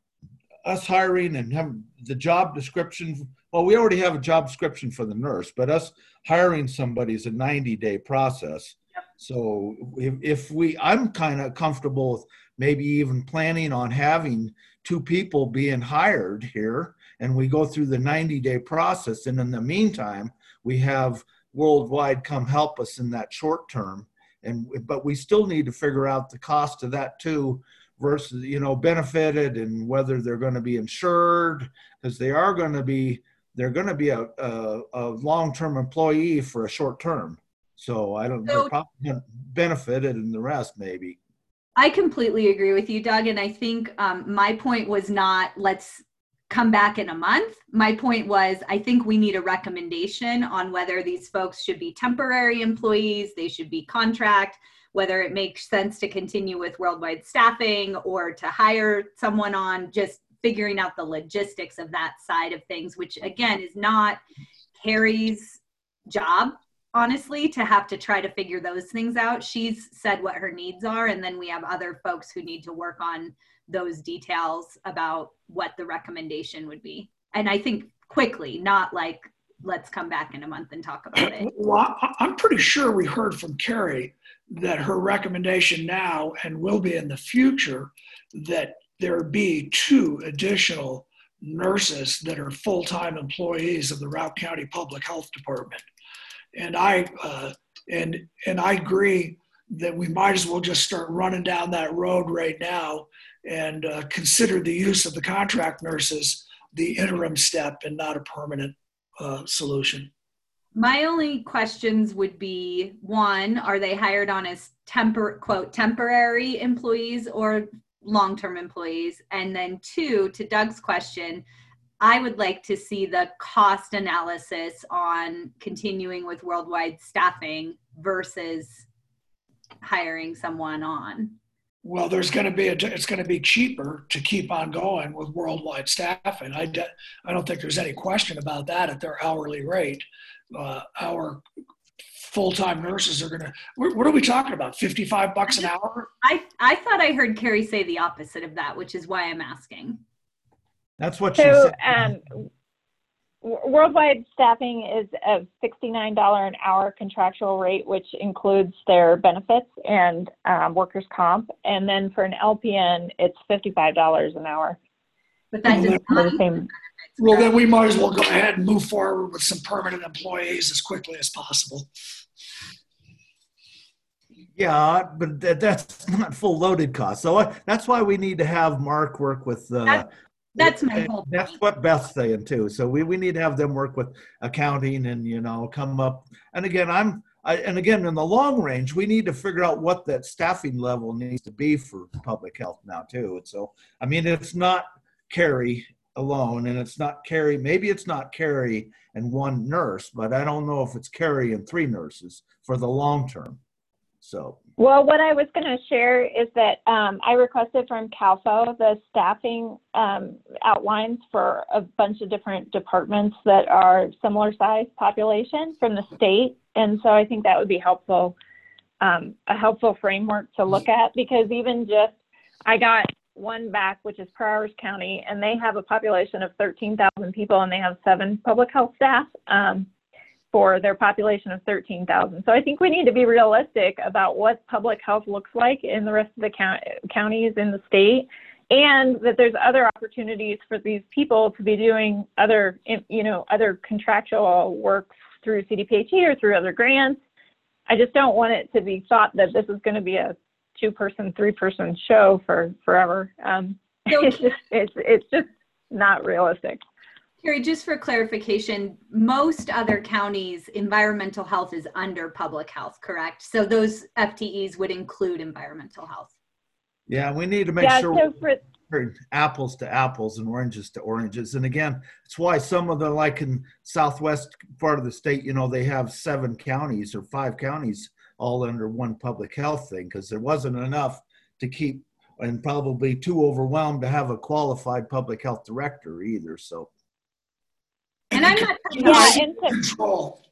Us hiring and having the job description. Well, we already have a job description for the nurse, but us hiring somebody is a ninety day process. Yep. So if, if we, I'm kind of comfortable with maybe even planning on having two people being hired here, and we go through the ninety day process. And in the meantime, we have Worldwide come help us in that short term. And, but we still need to figure out the cost of that too, versus, you know, benefited and whether they're going to be insured, because they are going to be, they're going to be a, a, a long-term employee for a short term. So I don't know, so, probably benefited and the rest maybe.
I completely agree with you, Doug. And I think um, my point was not, let's come back in a month. My point was, I think we need a recommendation on whether these folks should be temporary employees, they should be contract, whether it makes sense to continue with Worldwide Staffing or to hire someone on, just figuring out the logistics of that side of things, which again is not Carrie's job, honestly, to have to try to figure those things out. She's said what her needs are, and then we have other folks who need to work on those details about what the recommendation would be. And I think quickly, not like, let's come back in a month and talk about it.
Well, I'm pretty sure we heard from Carrie that her recommendation now and will be in the future that there be two additional nurses that are full-time employees of the Routt County Public Health Department. And I, uh, and, and I agree that we might as well just start running down that road right now and uh, consider the use of the contract nurses the interim step and not a permanent uh, solution.
my only questions would be, one, are they hired on as tempor quote temporary employees or long-term employees? And then two, to Doug's question, I would like to see the cost analysis on continuing with worldwide staffing versus hiring someone on.
Well, there's going to be a, it's going to be cheaper to keep on going with worldwide staffing. I, de, I don't think there's any question about that at their hourly rate. Uh, our full-time nurses are going to, what, what are we talking about? fifty-five bucks an hour?
I, I thought I heard Carrie say the opposite of that, which is why I'm asking.
That's what she
So,
said.
um, worldwide staffing is a sixty-nine dollars an hour contractual rate, which includes their benefits and um, workers' comp. And then for an L P N, it's fifty-five dollars an hour.
But that does
for the same.
Well, then we might as well go ahead and move forward with some permanent employees as quickly as possible.
Yeah, but that, that's not full loaded cost. So I, that's why we need to have Mark work with uh,
That, that's my whole
That's
point.
what Beth's saying too. So we, we need to have them work with accounting and, you know, come up. And again, I'm, I, and again, in the long range, we need to figure out what that staffing level needs to be for public health now too. And so, I mean, it's not Carrie alone and it's not Carrie, maybe it's not Carrie and one nurse, but I don't know if it's Carrie and three nurses for the long term. So.
Well, what I was going to share is that um, I requested from CalFO the staffing um, outlines for a bunch of different departments that are similar size population from the state. And so I think that would be helpful, um, a helpful framework to look at, because even just, I got one back, which is Prowers County, and they have a population of thirteen thousand people and they have seven public health staff. Um, for their population of thirteen thousand. So I think we need to be realistic about what public health looks like in the rest of the count counties in the state, and that there's other opportunities for these people to be doing other, you know, other contractual work through C D P H E or through other grants. I just don't want it to be thought that this is going to be a two-person, three-person show for forever. Um, it's just, it's, it's just not realistic.
Carrie, just for clarification, most other counties, environmental health is under public health, correct? So those F T Es would include environmental health.
Yeah, we need to make
Yeah,
sure
so
we're
for-
comparing apples to apples and oranges to oranges. And again, it's why some of the, like in southwest part of the state, you know, they have seven counties or five counties all under one public health thing, because there wasn't enough to keep, and probably too overwhelmed to have a qualified public health director either. So.
And I'm not trying to
Yeah,
argue,
and to-
Control.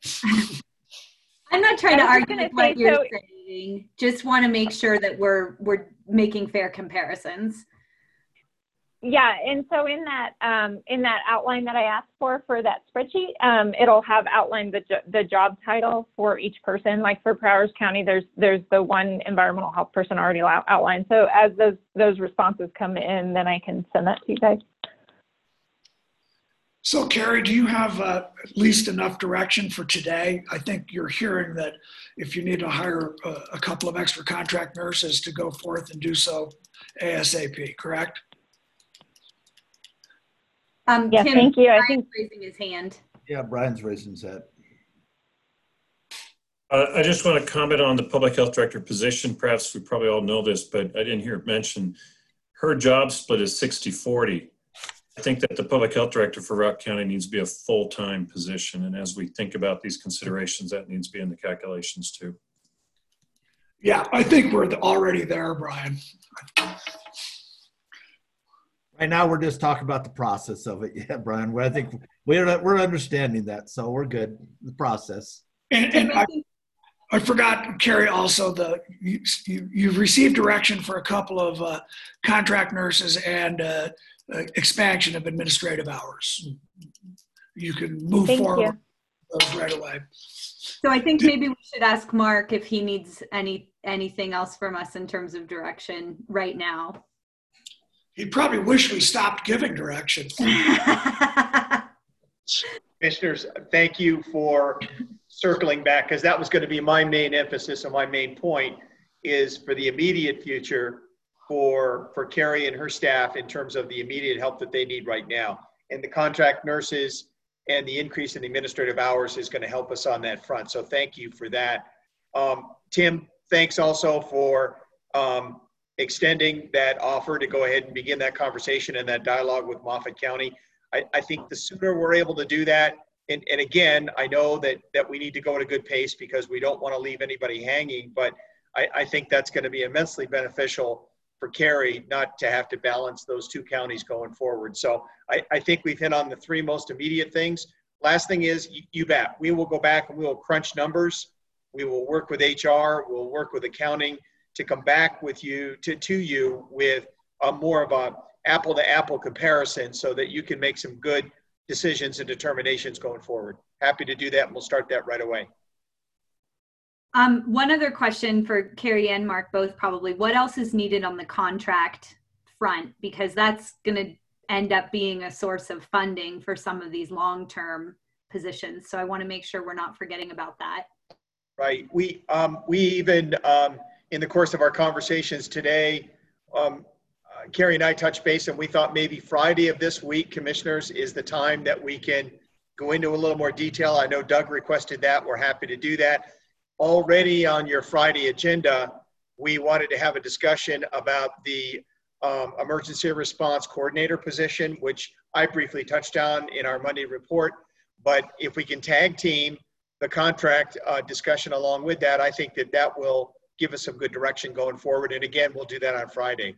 I'm not trying to
I was
argue
gonna
with what
say,
you're
so-
saying. Just want to make sure that we're we're making fair comparisons.
Yeah, and so in that um, in that outline that I asked for for that spreadsheet, um, it'll have outlined the jo- the job title for each person. Like for Prowers County, there's there's the one environmental health person already out- outlined. So as those those responses come in, then I can send that to you guys.
So Carrie, do you have uh, at least enough direction for today? I think you're hearing that if you need to hire a, a couple of extra contract nurses to go forth and do so ASAP, correct?
Um,
Yeah,
Tim,
thank you. I
Brian's
think
raising his hand.
Yeah, Brian's raising his head.
Uh, I just want to comment on the public health director position. Perhaps we probably all know this, but I didn't hear it mentioned. Her job split is sixty forty. I think that the public health director for Rock County needs to be a full-time position. And as we think about these considerations, that needs to be in the calculations too.
Yeah, I think we're already there, Brian.
Right now, we're just talking about the process of it. Yeah, Brian, I think we're, we're understanding that. So we're good, the process.
And, and I, I forgot, Carrie, also the you, you, you've received direction for a couple of uh, contract nurses and uh, uh, expansion of administrative hours. You can move
Thank
forward
you.
those right away.
So I think maybe we should ask Mark if he needs any anything else from us in terms of direction right now.
He'd probably wish we stopped giving direction.
Commissioners, thank you for circling back, because that was going to be my main emphasis and my main point is for the immediate future for, for Carrie and her staff in terms of the immediate help that they need right now. And the contract nurses, and the increase in the administrative hours is going to help us on that front. So thank you for that. Um, Tim, thanks also for um, extending that offer to go ahead and begin that conversation and that dialogue with Moffat County. I, I think the sooner we're able to do that, and, and again, I know that, that we need to go at a good pace because we don't want to leave anybody hanging, but I, I think that's going to be immensely beneficial for Cary not to have to balance those two counties going forward. So I, I think we've hit on the three most immediate things. Last thing is, you, you bet, we will go back and we will crunch numbers. We will work with H R, we'll work with accounting to come back with you, to, to you with a more of a apple to apple comparison so that you can make some good decisions and determinations going forward. Happy to do that, and we'll start that right away.
Um, one other question for Cary and Mark, both probably. What else is needed on the contract front? Because that's going to end up being a source of funding for some of these long-term positions. So I want to make sure we're not forgetting about that.
Right. We, um, we even, um, in the course of our conversations today, um, uh, Cary and I touched base, and we thought maybe Friday of this week, commissioners, is the time that we can go into a little more detail. I know Doug requested that. We're happy to do that. Already on your Friday agenda, we wanted to have a discussion about the um, emergency response coordinator position, which I briefly touched on in our Monday report. But if we can tag team the contract uh, discussion along with that, I think that that will give us some good direction going forward. And again, we'll do that on Friday.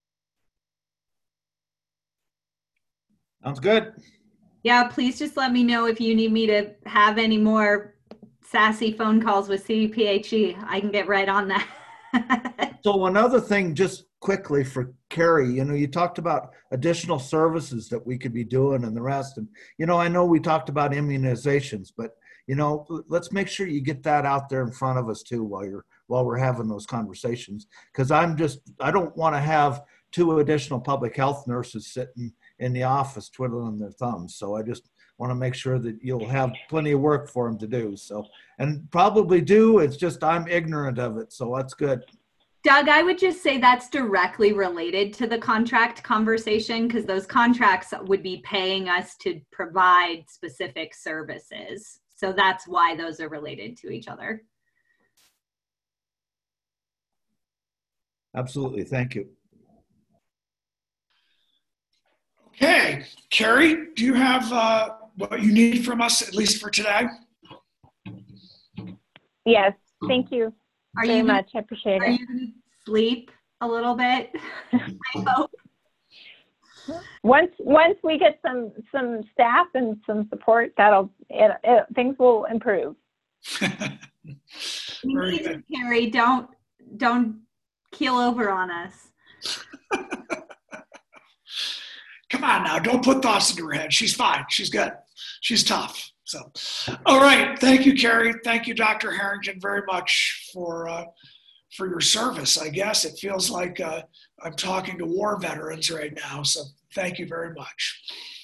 Sounds good.
Yeah, please just let me know if you need me to have any more sassy phone calls with C D P H E. I can get right on that.
So another thing, just quickly for Cary, you know, you talked about additional services that we could be doing and the rest. And, you know, I know we talked about immunizations, but, you know, let's make sure you get that out there in front of us too while you're, while we're having those conversations. Cause I'm just, I don't want to have two additional public health nurses sitting in the office twiddling their thumbs. So I just want to make sure that you'll have plenty of work for them to do. So, and probably do, it's just I'm ignorant of it. So that's good.
Doug, I would just say that's directly related to the contract conversation because those contracts would be paying us to provide specific services. So that's why those are related to each other.
Absolutely. Thank you.
Okay, Cary, do you have uh, what you need from us, at least for today?
Yes, thank you
Are
very
you
much. I appreciate
Are
it.
you going to sleep a little bit? I hope.
Once once we get some some staff and some support, that'll it, it, things will improve.
Please, Cary, don't don't keel over on us.
Come on now, don't put thoughts into her head. She's fine. She's good. She's tough. So, all right. Thank you, Cary. Thank you, Doctor Harrington, very much for uh, for your service. I guess it feels like uh, I'm talking to war veterans right now. So, thank you very much.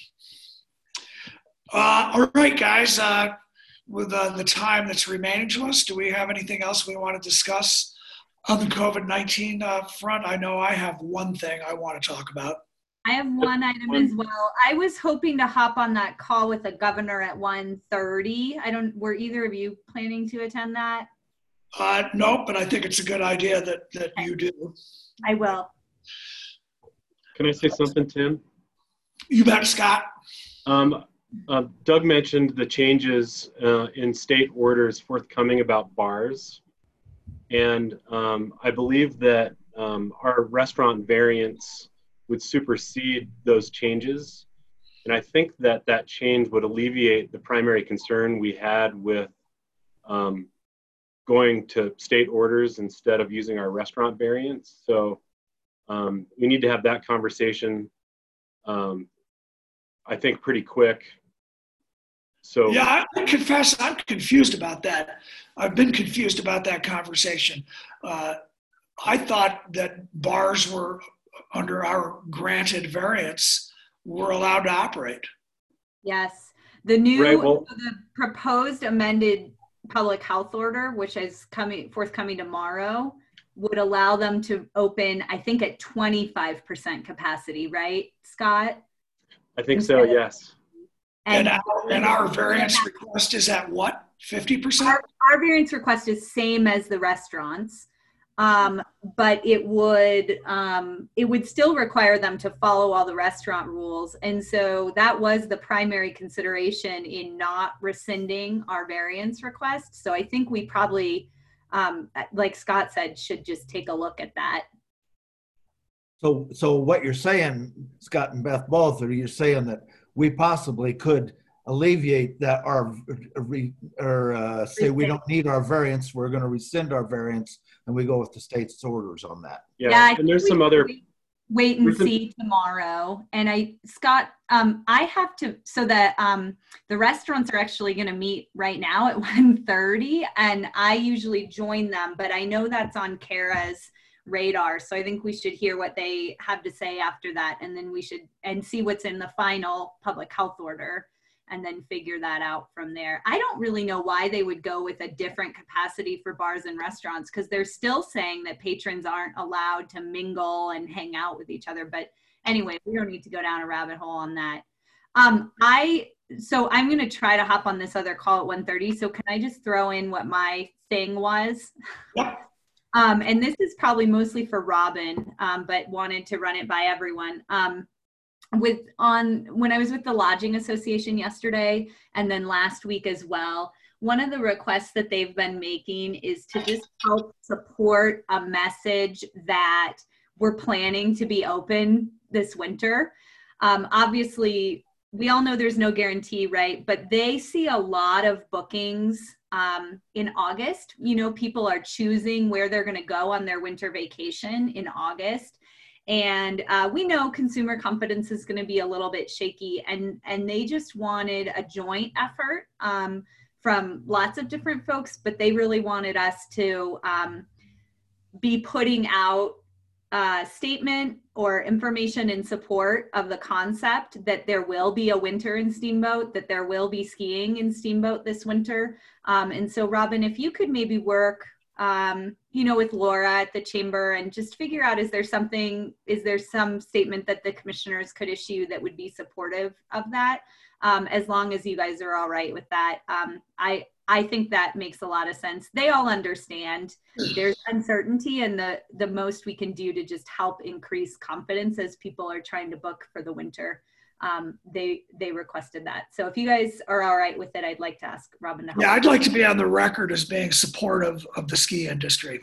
Uh, all right, guys. Uh, with uh, the time that's remaining to us, do we have anything else we want to discuss on the COVID nineteen uh, front? I know I have one thing I want to talk about.
I have one item as well. I was hoping to hop on that call with the governor at one thirty. I don't, were either of you planning to attend that?
Uh, nope, but I think it's a good idea that, that you do.
I will.
Can I say something, Tim?
You bet, Scott.
Um, uh, Doug mentioned the changes uh, in state orders forthcoming about bars. And um, I believe that um, our restaurant variants would supersede those changes. And I think that that change would alleviate the primary concern we had with um, going to state orders instead of using our restaurant variants. So um, we need to have that conversation, um, I think, pretty quick. So
yeah, I confess I'm confused about that. I've been confused about that conversation. Uh, I thought that bars were, under our granted variants, were allowed to operate.
Yes. The new,
Right, well-
the proposed amended public health order, which is coming forthcoming tomorrow, would allow them to open, I think, at twenty-five percent capacity, right, Scott?
I think so, yes.
And, and, our, and our variance request is at what, fifty percent?
Our, our variance request is same as the restaurants, um, but it would um, it would still require them to follow all the restaurant rules. And so that was the primary consideration in not rescinding our variance request. So I think we probably, um, like Scott said, should just take a look at that.
So, so what you're saying, Scott and Beth, both, are you saying that we possibly could alleviate that, our, or uh, say we don't need our variance, we're going to rescind our variance, and we go with the state's orders on that?
Yeah,
yeah
and there's some other.
Wait, wait and see tomorrow. And I, Scott, um, I have to, so that um, the restaurants are actually going to meet right now at one thirty, and I usually join them, but I know that's on Kara's radar. So I think we should hear what they have to say after that, and then we should and see what's in the final public health order, and then figure that out from there. I don't really know why they would go with a different capacity for bars and restaurants, because they're still saying that patrons aren't allowed to mingle and hang out with each other. But anyway, we don't need to go down a rabbit hole on that. Um, I so I'm going to try to hop on this other call at one thirty. So can I just throw in what my thing was?
Yep.
Um, and this is probably mostly for Robin, um, but wanted to run it by everyone. Um, with on when I was with the Lodging Association yesterday, and then last week as well, one of the requests that they've been making is to just help support a message that we're planning to be open this winter. Um, obviously, we all know there's no guarantee, right? But they see a lot of bookings Um, in August. You know, people are choosing where they're going to go on their winter vacation in August. And uh, we know consumer confidence is going to be a little bit shaky, and, and they just wanted a joint effort um, from lots of different folks, but they really wanted us to um, be putting out a statement or information in support of the concept that there will be a winter in Steamboat, that there will be skiing in Steamboat this winter. Um, and so Robin, if you could maybe work, um, you know, with Laura at the chamber and just figure out, is there something, is there some statement that the commissioners could issue that would be supportive of that? Um, as long as you guys are all right with that. Um, I, I think that makes a lot of sense. They all understand there's uncertainty, and the, the most we can do to just help increase confidence as people are trying to book for the winter. Um, they, they requested that. So if you guys are all right with it, I'd like to ask Robin to help.
Yeah, I'd like to be on the record as being supportive of the ski industry.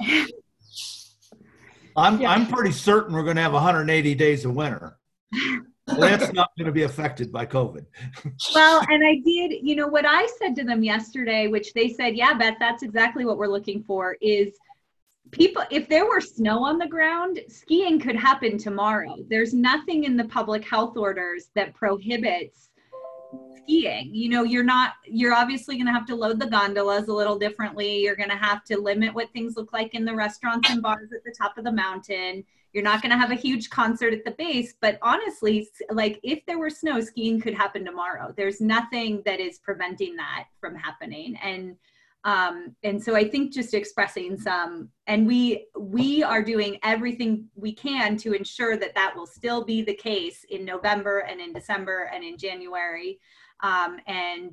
I'm, yeah. I'm pretty certain we're going to have one hundred eighty days of winter. Well, that's not going to be affected by COVID.
Well, and I did, you know, what I said to them yesterday, which they said, yeah, Beth, that's exactly what we're looking for, is people, if there were snow on the ground, skiing could happen tomorrow. There's nothing in the public health orders that prohibits skiing. You know, you're not, you're obviously going to have to load the gondolas a little differently. You're going to have to limit what things look like in the restaurants and bars at the top of the mountain. You're not going to have a huge concert at the base, but honestly, like if there were snow, skiing could happen tomorrow. There's nothing that is preventing that from happening. And um, and so I think just expressing some, and we we are doing everything we can to ensure that that will still be the case in November and in December and in January. Um, and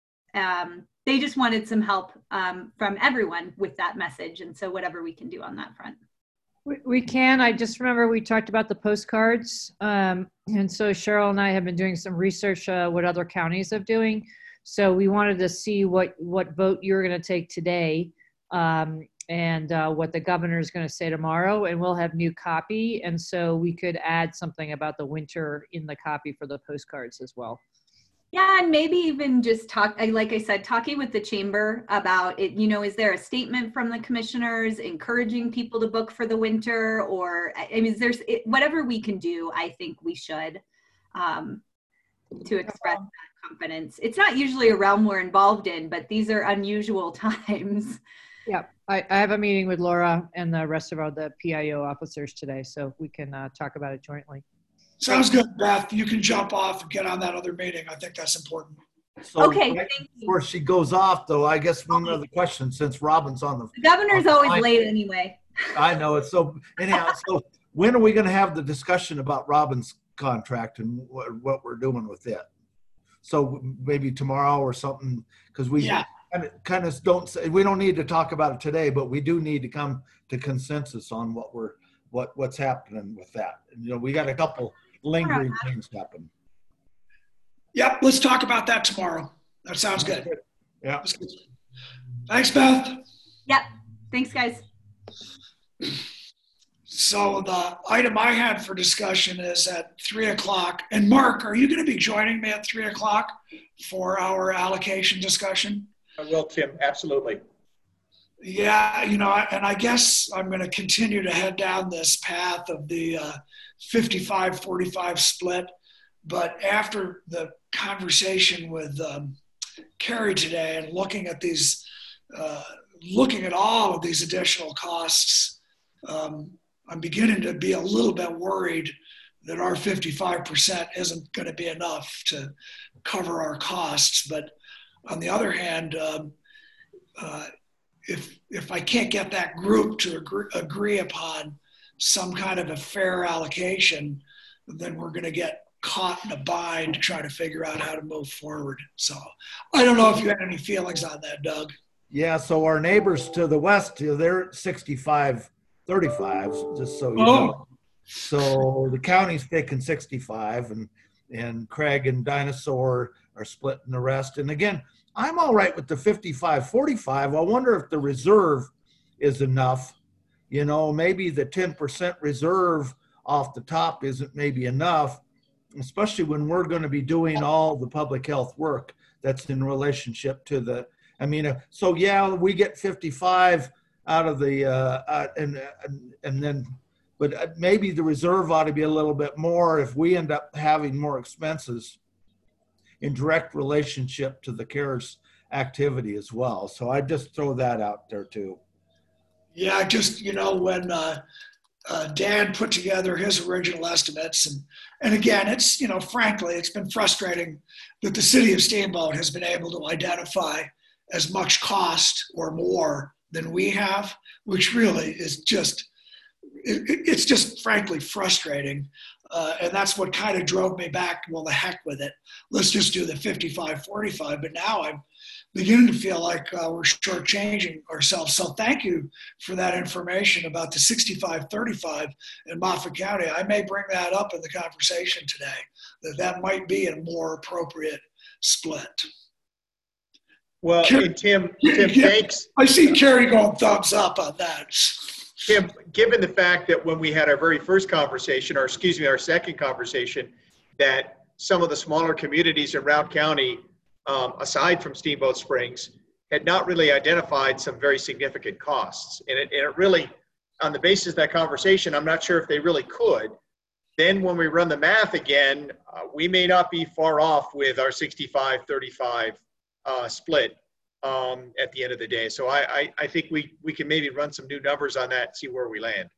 um, they just wanted some help um, from everyone with that message. And so whatever we can do on that front.
We can. I just remember we talked about the postcards. Um, and so Cheryl and I have been doing some research uh, what other counties are doing. So we wanted to see what, what vote you're going to take today um, and uh, what the governor is going to say tomorrow. And we'll have new copy. And so we could add something about the winter in the copy for the postcards as well.
Yeah, and maybe even just talk, like I said, talking with the chamber about it, you know, is there a statement from the commissioners encouraging people to book for the winter? Or, I mean, there's it, whatever we can do, I think we should um, to express that confidence. It's not usually a realm we're involved in, but these are unusual times.
Yeah, I, I have a meeting with Laura and the rest of our, the P I O officers today, so we can uh, talk about it jointly.
Sounds good, Beth. You can jump off and get on that other meeting. I think that's important.
So
okay,
right
thank you.
Before she goes off, though, I guess one other question, since Robin's on the
The governor's
on
always
the
late anyway.
I know it. So anyhow, so when are we going to have the discussion about Robin's contract and what, what we're doing with it? So maybe tomorrow or something, because we
Yeah.
kind of, kind of don't say, we don't need to talk about it today, but we do need to come to consensus on what we're, what, what's happening with that. And, you know, we got a couple lingering things happen.
Yep, let's talk about that tomorrow. That sounds good.
Yeah.
Thanks, Beth.
Yep. Thanks, guys.
So the item I had for discussion is at three o'clock. And Mark, are you going to be joining me at three o'clock for our allocation discussion?
I will, Tim. Absolutely.
Yeah, you know, and I guess I'm going to continue to head down this path of the uh, fifty-five forty-five split. But after the conversation with um, Carrie today and looking at these, uh, looking at all of these additional costs, um, I'm beginning to be a little bit worried that our fifty-five percent isn't going to be enough to cover our costs. But on the other hand, um, uh, if if I can't get that group to agree, agree upon some kind of a fair allocation, then we're going to get caught in a bind to try to figure out how to move forward. So I don't know if you had any feelings on that, Doug.
Yeah, so our neighbors to the west, they're sixty-five thirty-five, just so you
Oh.
know. So the county's taking sixty-five, and and Craig and Dinosaur are splitting the rest. And again, I'm all right with the fifty-five forty-five. I wonder if the reserve is enough. You know, maybe the ten percent reserve off the top isn't maybe enough, especially when we're going to be doing all the public health work that's in relationship to the, I mean, uh, so yeah, we get fifty-five out of the, uh, uh, and, and, and then, but maybe the reserve ought to be a little bit more if we end up having more expenses in direct relationship to the CARES activity as well. So I just throw that out there too.
Yeah, just, you know, when uh, uh, Dan put together his original estimates, and, and again, it's, you know, frankly, it's been frustrating that the city of Steamboat has been able to identify as much cost or more than we have, which really is just, it, it's just frankly frustrating. Uh, and that's what kind of drove me back, well, the heck with it. Let's just do the fifty-five forty-five. But now I'm beginning to feel like uh, we're shortchanging ourselves. So thank you for that information about the sixty-five thirty-five in Moffat County. I may bring that up in the conversation today, that that might be a more appropriate split.
Well,
Carrie,
and Tim, Tim,
yeah,
thanks.
I see Carrie going thumbs up on that.
Tim, given the fact that when we had our very first conversation, or excuse me, our second conversation, that some of the smaller communities in Round County, um, aside from Steamboat Springs, had not really identified some very significant costs. And it, and it really, on the basis of that conversation, I'm not sure if they really could. Then when we run the math again, uh, we may not be far off with our sixty-five thirty-five uh, split um, at the end of the day. So I, I, I think we, we can maybe run some new numbers on that and see where we land.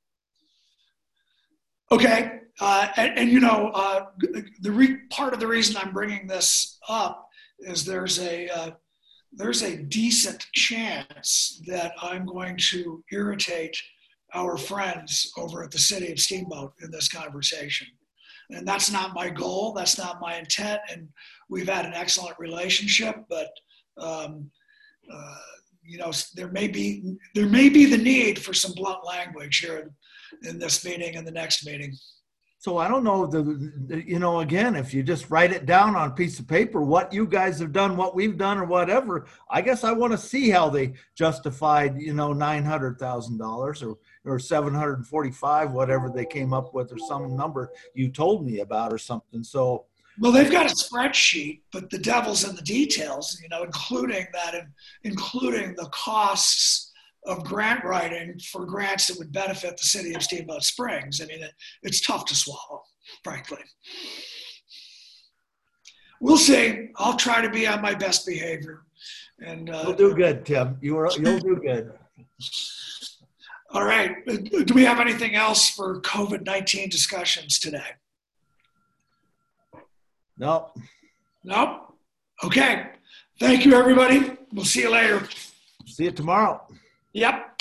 Okay, uh, and, and you know, uh, the re part of the reason I'm bringing this up is there's a uh, there's a decent chance that I'm going to irritate our friends over at the City of Steamboat in this conversation, and that's not my goal. That's not my intent. And we've had an excellent relationship, but um, uh, you know, there may be there may be the need for some blunt language here in this meeting and the next meeting.
So I don't know, the, the, you know, again, if you just write it down on a piece of paper, what you guys have done, what we've done or whatever, I guess I want to see how they justified, you know, nine hundred thousand dollars or, or seven hundred forty-five, whatever they came up with, or some number you told me about or something. So,
well, they've got a spreadsheet, but the devil's in the details, you know, including that, and including the costs of grant writing for grants that would benefit the City of Steamboat Springs. I mean, it, it's tough to swallow, frankly. We'll see. I'll try to be on my best behavior. And uh,
you'll do good, Tim. You are, you'll do good.
All right. Do we have anything else for COVID nineteen discussions today?
No.
Nope. Okay. Thank you, everybody. We'll see you later.
See you tomorrow.
Yep.